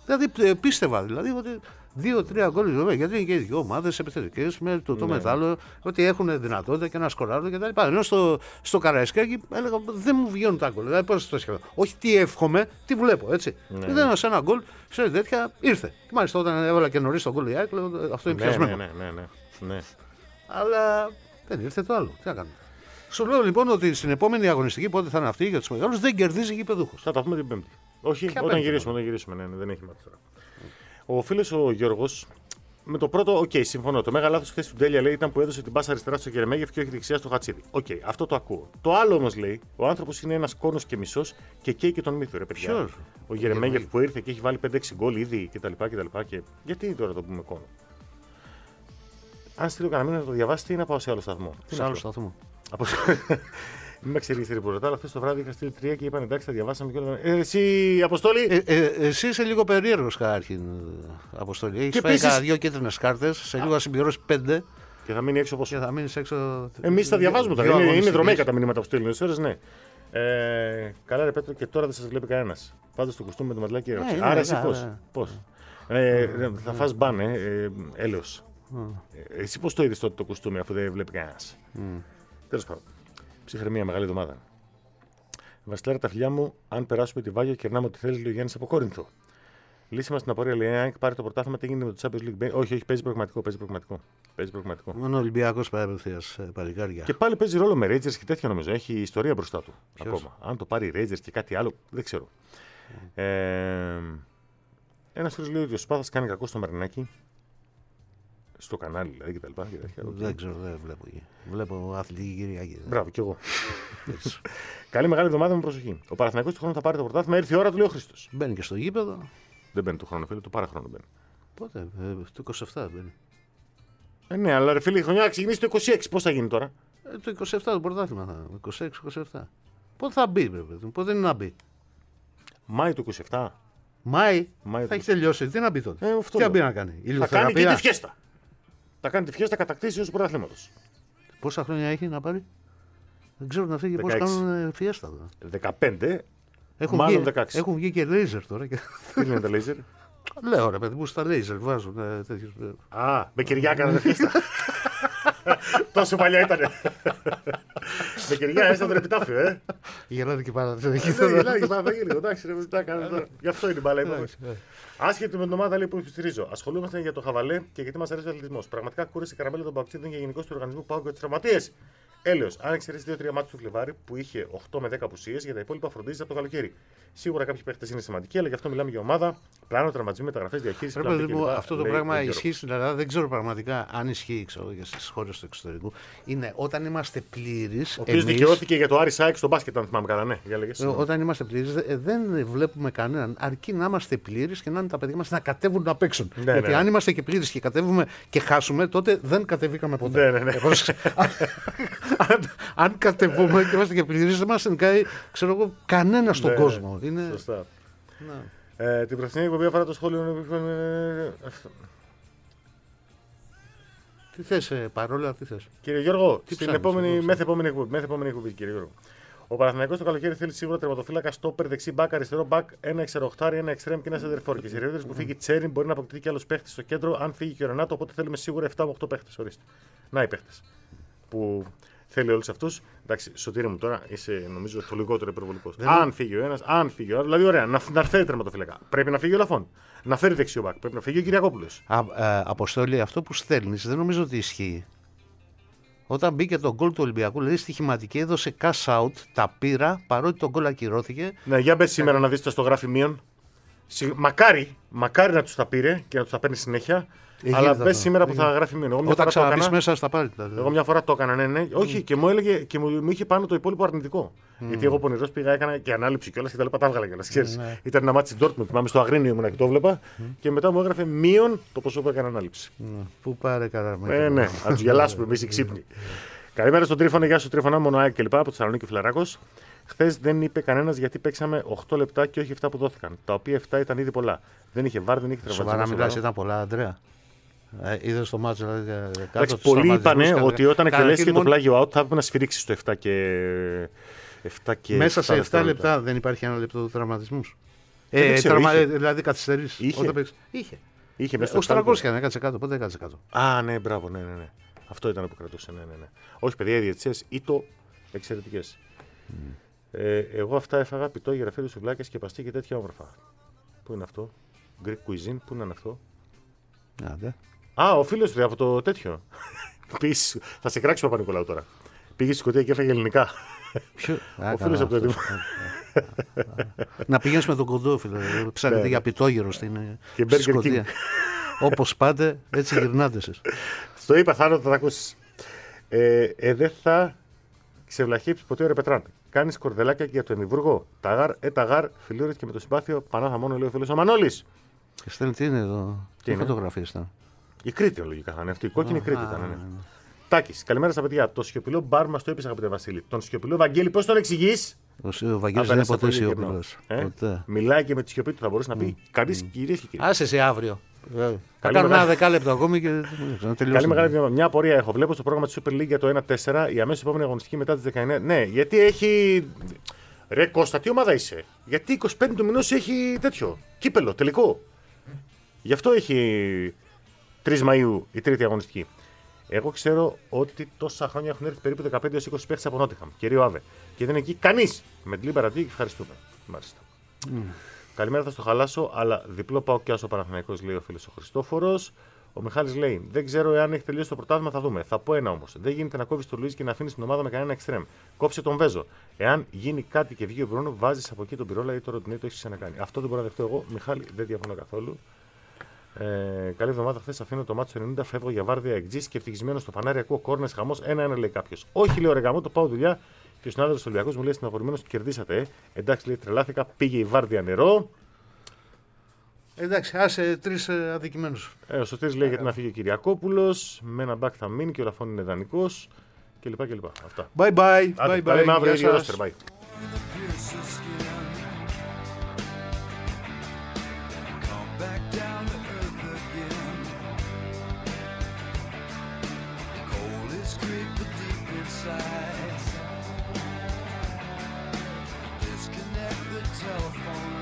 Δηλαδή πίστευα δηλαδή ότι δύο-τρία γκολ, γιατί είναι και οι δύο ομάδες επιθετικές με το, το Ναι. μετάλλο, ότι έχουν δυνατότητα και να σκοράρουν κτλ. Ενώ στο, στο Καραϊσκάκι έλεγα δεν μου βγαίνουν τα γκολ. Δηλαδή, πώς το σκέφτομαι. Όχι τι εύχομαι, τι βλέπω. Έτσι. Ναι. Και δεν σε ένα γκολ, σε τέτοια ήρθε. Και μάλιστα όταν έβαλα και νωρίς τον γκολ η ΑΕΚ, λέω, αυτό είναι Ναι, πιασμένο. ναι, ναι, ναι, ναι. Αλλά δεν ήρθε το άλλο. Τι να κάνουμε. Σου λέω λοιπόν ότι στην επόμενη αγωνιστική, πότε θα είναι αυτή για τους μεγάλους, δεν κερδίζει γηπεδούχος. Θα τα πούμε την Πέμπτη. Όχι, Ποια όταν Πέμπτη, γυρίσουμε, όταν γυρίσουμε. Ναι, ναι, δεν έχει μάθει τώρα. Ο φίλος ο Γιώργος, με το πρώτο, οκ, okay, συμφωνώ. Το μεγάλο λάθος χθες του Ντέλια λέει ήταν που έδωσε την πάσα αριστερά στο Γερεμέγεφ και όχι δεξιά στο Χατσίδι. Οκ, okay, αυτό το ακούω. Το άλλο όμως λέει, ο άνθρωπος είναι ένας κόνος και μισός και καίει και τον μύθο. Ρε παιδιά. Ποιος? Ο Γερεμέγεφ που ήρθε και έχει βάλει πέντε έξι γκολ ήδη κτλ. Και... γιατί τώρα το πούμε κόνο. Αν στείλω κανένα μήνυμα να το διαβάσετε ή να πάω σε άλλο σταθμό. Σε άλλο σταθμό. Από... Μην με εξηγήσετε ρεπορτάζ, αλλά χθες το βράδυ είχα στείλει τρία και είπαν εντάξει, θα διαβάσαμε και όλα. Ε, εσύ, Αποστόλη. Ε, ε, εσύ είσαι λίγο περίεργος καταρχήν, Αποστόλη. Έχεις φάει επίσης... κάνα δύο κίτρινες κάρτες, σε λίγο θα συμπληρώσει πέντε. Και θα μείνει έξω πόσο. Και θα μείνεις έξω. Εμείς τα διαβάζουμε τώρα. δύο Είναι, είναι αγωνιστικές. δρομέικα τα μηνύματα που στέλνουν. Ώρες, ναι. Ε, καλά, ρε Πέτρο, και τώρα δεν σας βλέπει κανένας. Πάντως το κουστούμι με το ματλάκι έγραψε. είναι Άρα εσύ καλά, πώς. ναι. πώς. Ε, θα φας μπαν, ε, ε, έλεος. Ε, εσύ πώς το είδες τότε το κουστούμι αφού δεν βλέπει κανένας. Τέλος πάντων. Ψυχραιμία, μεγάλη εβδομάδα. Βασιλέρα, τα φιλιά μου, αν περάσουμε τη Βάγιο, κερνάμε ό,τι θέλει, λέει ο Γιάννης από Κόρινθο. Λύση μας στην απορία, λέει: αν πάρει το πρωτάθλημα, τι γίνεται με το Champions League. Όχι, όχι, παίζει προγραμματικό. Παίζει προγραμματικό. Παίζει προγραμματικό. Μόνο ο Ολυμπιακός πάει απευθείας παλικάρια. Και πάλι παίζει ρόλο με Rangers και τέτοια νομίζω. Έχει ιστορία μπροστά του. Ποιος? Ακόμα. Αν το πάρει Rangers και κάτι άλλο, δεν ξέρω. Mm. Ε, Ένα φίλο λέει ότι ο Σπάθας κάνει κακό στο Μαρινάκι. Στο κανάλι δηλαδή κτλ. Δεν ξέρω, δεν βλέπω εκεί. Βλέπω αθλητική Κυριακή. Μπράβο, κι εγώ. Καλή μεγάλη εβδομάδα με προσοχή. Ο Παναθηναϊκός του χρόνου θα πάρει το πρωτάθλημα. Ήρθε η ώρα του, λέει ο Χρήστος. Μπαίνει και στο γήπεδο. Δεν μπαίνει του χρόνου, φίλε, του παραχρόνου μπαίνει. Πότε, ε, το είκοσι επτά μπαίνει. Ε, ναι, αλλά ρε φίλε, η χρονιά ξεκινήσει το είκοσι έξι. Πώς θα γίνει τώρα. Ε, το είκοσι επτά το πρωτάθλημα θα είναι. είκοσι έξι είκοσι επτά. Πότε θα μπει, βέβαια. Πότε είναι να μπει. Μάη του είκοσι επτά. Μάη, Μάη θα έχει τελειώσει. Τι να μπει τότε. Ε, αυτό Τι να λέω. μπει να κάνει. Θα κάνει και τη φιέστα. Θα κάνει τη φιέστα κατακτήσεως του πρωταθλήματος. Πόσα χρόνια έχει να πάρει. Δεν ξέρω αυτοί πώς δεκαέξι. κάνουν φιέστα τώρα. δεκαπέντε. Έχουν μάλλον βγει, δεκαέξι. έχουν βγει και λέιζερ τώρα. Τι λένε τα λέιζερ. Λέω ρε παιδί μου, στα λέιζερ βάζουν ε, τέτοιους... Α, με κυριά κάνανε φιέστα. Τόσο παλιά ήτανε. Με κυριά έστω τον επιτάφιο, ε. Γελάτε και πάρα. Δεν γελάει και πάρα λίγο. Εντάξει, ρε, τι κάνουμε τώρα. Γι' αυτό είναι η μπάλα. Άσχετη με την ομάδα λέει, που υποστηρίζω. Ασχολούμαστε για το χαβαλέ και γιατί μας αρέσει ο αθλητισμός. Πραγματικά κούρασε η καραμέλα των παοξίδων και γενικώς του οργανισμού Πάου για τους τραυματίες. Έλεος, αν εξαιρέσει δύο τρία μάτια του Φλεβάρι που είχε οκτώ με δέκα απουσίες, για τα υπόλοιπα φροντίζει από το καλοκαίρι. Σίγουρα κάποιοι παίχτες είναι σημαντικοί, αλλά γι' αυτό μιλάμε για ομάδα, πλάνο, τραυματισμοί, μεταγραφές, διαχείριση. Πρέπει να αυτό το πράγμα ισχύει στην Ελλάδα. Δεν ξέρω πραγματικά αν ισχύει ξέρω, για στις χώρες του εξωτερικού. Είναι όταν είμαστε πλήρεις. Ο οποίος δικαιώθηκε για το Άρη Σάικ στο μπάσκετ, αν θυμάμαι καλά. Ναι, για λέγες. Όταν είμαστε πλήρεις, δεν βλέπουμε κανέναν. Αρκεί να είμαστε πλήρεις και να είναι τα παιδιά μας να κατέβουν να παίξουν. Ναι, Γιατί ναι. αν είμαστε και πλήρεις και κατέβουμε και χάσουμε, τότε δεν κατεβήκαμε ποτέ. Ναι, ναι, ναι. αν, αν κατεβούμε και είμαστε και πλήρεις, δεν μας νικάει κανένα στον Ναι, κόσμο. Είναι... Σωστά. Ε, την προθυμία εκπομπή αφορά το σχόλιο. Τι θες, ε, παρόλα, τι θες. Κύριε Γιώργο, Τι στην ψάχνεις, επόμενη, εγώ, μεθ επόμενη εκπομπή, μεθ επόμενη εκπομπή, κύριε Γιώργο. Ο Παναθηναϊκός το καλοκαίρι θέλει σίγουρα τερματοφύλακα, στόπερ, δεξί μπακ, αριστερό μπακ, ένα εξαροχτάρι, ένα εξτρέμ και ένα σεντερφόρ. Και σε περίπτωση που φύγει Τσέριν μπορεί να αποκτήσει και άλλο παίχτη στο κέντρο. Αν φύγει και ο Ρενάτο, οπότε θέλουμε σίγουρα επτά με οκτώ παίχτε. Ορίστε. Να οι παίχτε. Που θέλει όλου αυτού. Εντάξει, Σωτήρη μου τώρα είσαι νομίζω το λιγότερο υπερβολικό. Αν φύγει ο ένα, αν φύγει ο άλλο. Δηλαδή, ωραία, να, να φέρει τερματοφύλακα. Πρέπει να φύγει ο Λαφών. Να φέρει δεξιό μπακ. Πρέπει να φύγει ο Κυριακόπουλος. Αποστόλη, αυτό που στέλνει δεν νομίζω ότι ισχύει. Όταν μπήκε το γκολ του Ολυμπιακού, δηλαδή στοιχηματική έδωσε cash out, τα πήρα παρότι το γκολ ακυρώθηκε. Ναι, για μπες σήμερα να δεις το στο γράφει μείον. Μακάρι, μακάρι να τους τα πήρε και να τους τα παίρνει συνέχεια. Εκεί αλλά θα μπες το- σήμερα που εκεί. θα γράφει μείον. Εγώ μια Όταν φορά το ξαναμπείς έκανα. μέσα στα πάρει. Δηλαδή. Εγώ μια φορά το έκανα, ναι, ναι. Όχι, και μου έλεγε και μου, μου είχε πάνω το υπόλοιπο αρνητικό. Γιατί εγώ πονηρός πήγα, έκανα και ανάληψη κιόλας και τα λοιπά. Τα έβγαλα κιόλας. ξέρεις. Ναι. Ήταν ένα μάτσι Ντόρτμουντ, θυμάμαι στο Αγρίνιο ήμουνα και το έβλεπα. Και μετά μου έγραφε μείον το ποσό που έκανε ανάληψη. Ναι. Πού πάρε καλά. Ε, ναι, να του γελάσουμε εμεί οι ξύπνοι. Καλημέρα στον Τρίφωνα, γεια σου Τρίφωνα, Μονοάκη κλπ. Από Θεσσαλονίκη Φιλαράκος. Χθες δεν είπε κανένας γιατί παίξαμε οκτώ λεπτά και όχι επτά που δόθηκαν. Τα οποία επτά ήταν ήδη πολλά. Δεν είχε βάρ, δεν είχε Σοβαρά τραυματισμό. μιλάς, ήταν πολλά, Αντρέα. Ε, είδες το μάτσο, δηλαδή. κάτω Εντάξει, τους πολλοί τραυματισμούς είπαν και- ότι όταν εκτελέσει καταρχήν και το μόνο- πλάγιο out θα έπρεπε να σφυρίξει στο επτά και. επτά και Μέσα σε επτά δευτερόλεπτα. λεπτά δεν υπάρχει ένα λεπτό του τραυματισμού. Ε, τραυμα... Δηλαδή καθυστερήσει. Είχε. Είχε. Είχε Ε, ο Στρακόσκια έκατσε κάτω. Πότε έκατσε κάτω. Α, ναι, μπράβο, ναι, ναι, ναι. Αυτό ήταν που κρατούσε. Ναι, ναι, ναι. Όχι, παιδιά, οι διαιτησίες ήτο εξαιρετικές. Mm. Ε, εγώ αυτά έφαγα πιτό, γεραφίδι, σουβλάκια, σκεπαστή και τέτοια όμορφα. Πού είναι αυτό? Greek cuisine, πού είναι αυτό? Α, δε. Α, ο φίλος του από το τέτοιο. Πήγες, θα σε κράξει ο Παπα-Νικολάου τώρα. Πήγε στη Σκωτία και έφαγε ελληνικά. Ποιο? Ο φίλος από το Έτοιμο. Να πηγαίνεις με τον κοντό, φίλε. Ψάχνετε για πιτόγυρο στην Σκωτία. Όπως πάτε, έτσι γυρνάτε εσείς. Στο είπα, Θάνο, θα τα ακούσεις. Ε, ε, δεν θα ξεβλαχύψει ποτέ ο Ρεπετράν. Κάνεις κορδελάκια και για το εμιβούργο. Ταγάρ, ε, ταγάρ, φιλούρες και με το συμπάθειο. Πανάθα μόνο, λέει ο φίλος ο Μανώλης. Και στέλνει τι είναι εδώ. Τι φωτογραφίες ήταν. Η Κρήτη, λογικά θα είναι αυτή. Η κόκκινη oh, Κρήτη ήταν. Ναι. Τάκης, καλημέρα στα παιδιά. Το σιωπηλό μπαρ μας το είπες, αγαπητέ Βασίλη. Τον σιωπηλό Βαγγέλη, πώς τον εξηγείς? Ο Βαγγέλης δεν είναι ποτέ σιωπηλός. Ε? Μιλάει και με τη σιωπή του, θα μπορούσε να πει. Mm. Καλής, κυρίες και κύριοι. Άσε σε αύριο. Θα κάνω ένα δεκάλεπτο ακόμη και να τελειώσουμε. Καλή μεγάλη μια απορία έχω. Βλέπω στο πρόγραμμα της Super League για το ένα τέσσερα η αμέσως επόμενη αγωνιστική μετά τις δεκαεννέα. Ναι, γιατί έχει. Ρε Κώστα, τι ομάδα είσαι? Γιατί είκοσι πέντε του μηνός έχει τέτοιο. Κύπελο, τελικό. Γι' αυτό έχει τρεις Μαΐου η τρίτη αγωνιστική. Εγώ ξέρω ότι τόσα χρόνια έχουν έρθει περίπου δεκαπέντε έως είκοσι παίχτες από Νότιχαμ, κυρίω Άβε. Και δεν είναι εκεί κανείς. Με την Λίμπαρα, ευχαριστούμε. Μάλιστα. Mm. Καλημέρα, θα στο χαλάσω, αλλά διπλό πάω και άσο Παναθηναϊκός, λέει ο φίλος ο Χριστόφορος. Ο Μιχάλης λέει: δεν ξέρω εάν έχει τελειώσει το πρωτάθλημα, θα δούμε. Θα πω ένα όμως. Δεν γίνεται να κόβεις τον Λουίς και να αφήνεις την ομάδα με κανένα εξτρέμ. Κόψε τον Βέζο. Εάν γίνει κάτι και βγει ο Μπρούνο, βάζεις από εκεί τον Πυρόλα ή το Ροντινέι, το έχεις ξανακάνει. Αυτό δεν μπορώ να δεχτώ εγώ. Μιχάλη, δεν διαφωνώ καθόλου. Ε, καλή εβδομάδα. Χθες αφήνω το μάτσο ενενήντα, φεύγω για βάρδια εκτζής και ευτυχισμένο στο φανάρι ακούω κόρνες χαμός. Ένα-ένα λέει κάποιος. Όχι, λέω ρε γαμό, το πάω δουλειά. Και ο συνάδελφος Ολυμπιακός μου λέει στεναχωρημένος: κερδίσατε, ε. Εντάξει, λέει, τρελάθηκα, πήγε η βάρδια νερό. Εντάξει, άσε τρεις ε, αδικημένους. Ε, ο Σωτήρης λέει γιατί να φύγει ο Κυριακόπουλος. Με ένα μπακ θα μείνει και ο Λαφών είναι δανεικός. Κλπ. κλπ. Αυτά. Bye bye. Άντε, bye, bye. Καλή αύριο, ίδιο ρόστερ. Bye. Disconnect the telephone.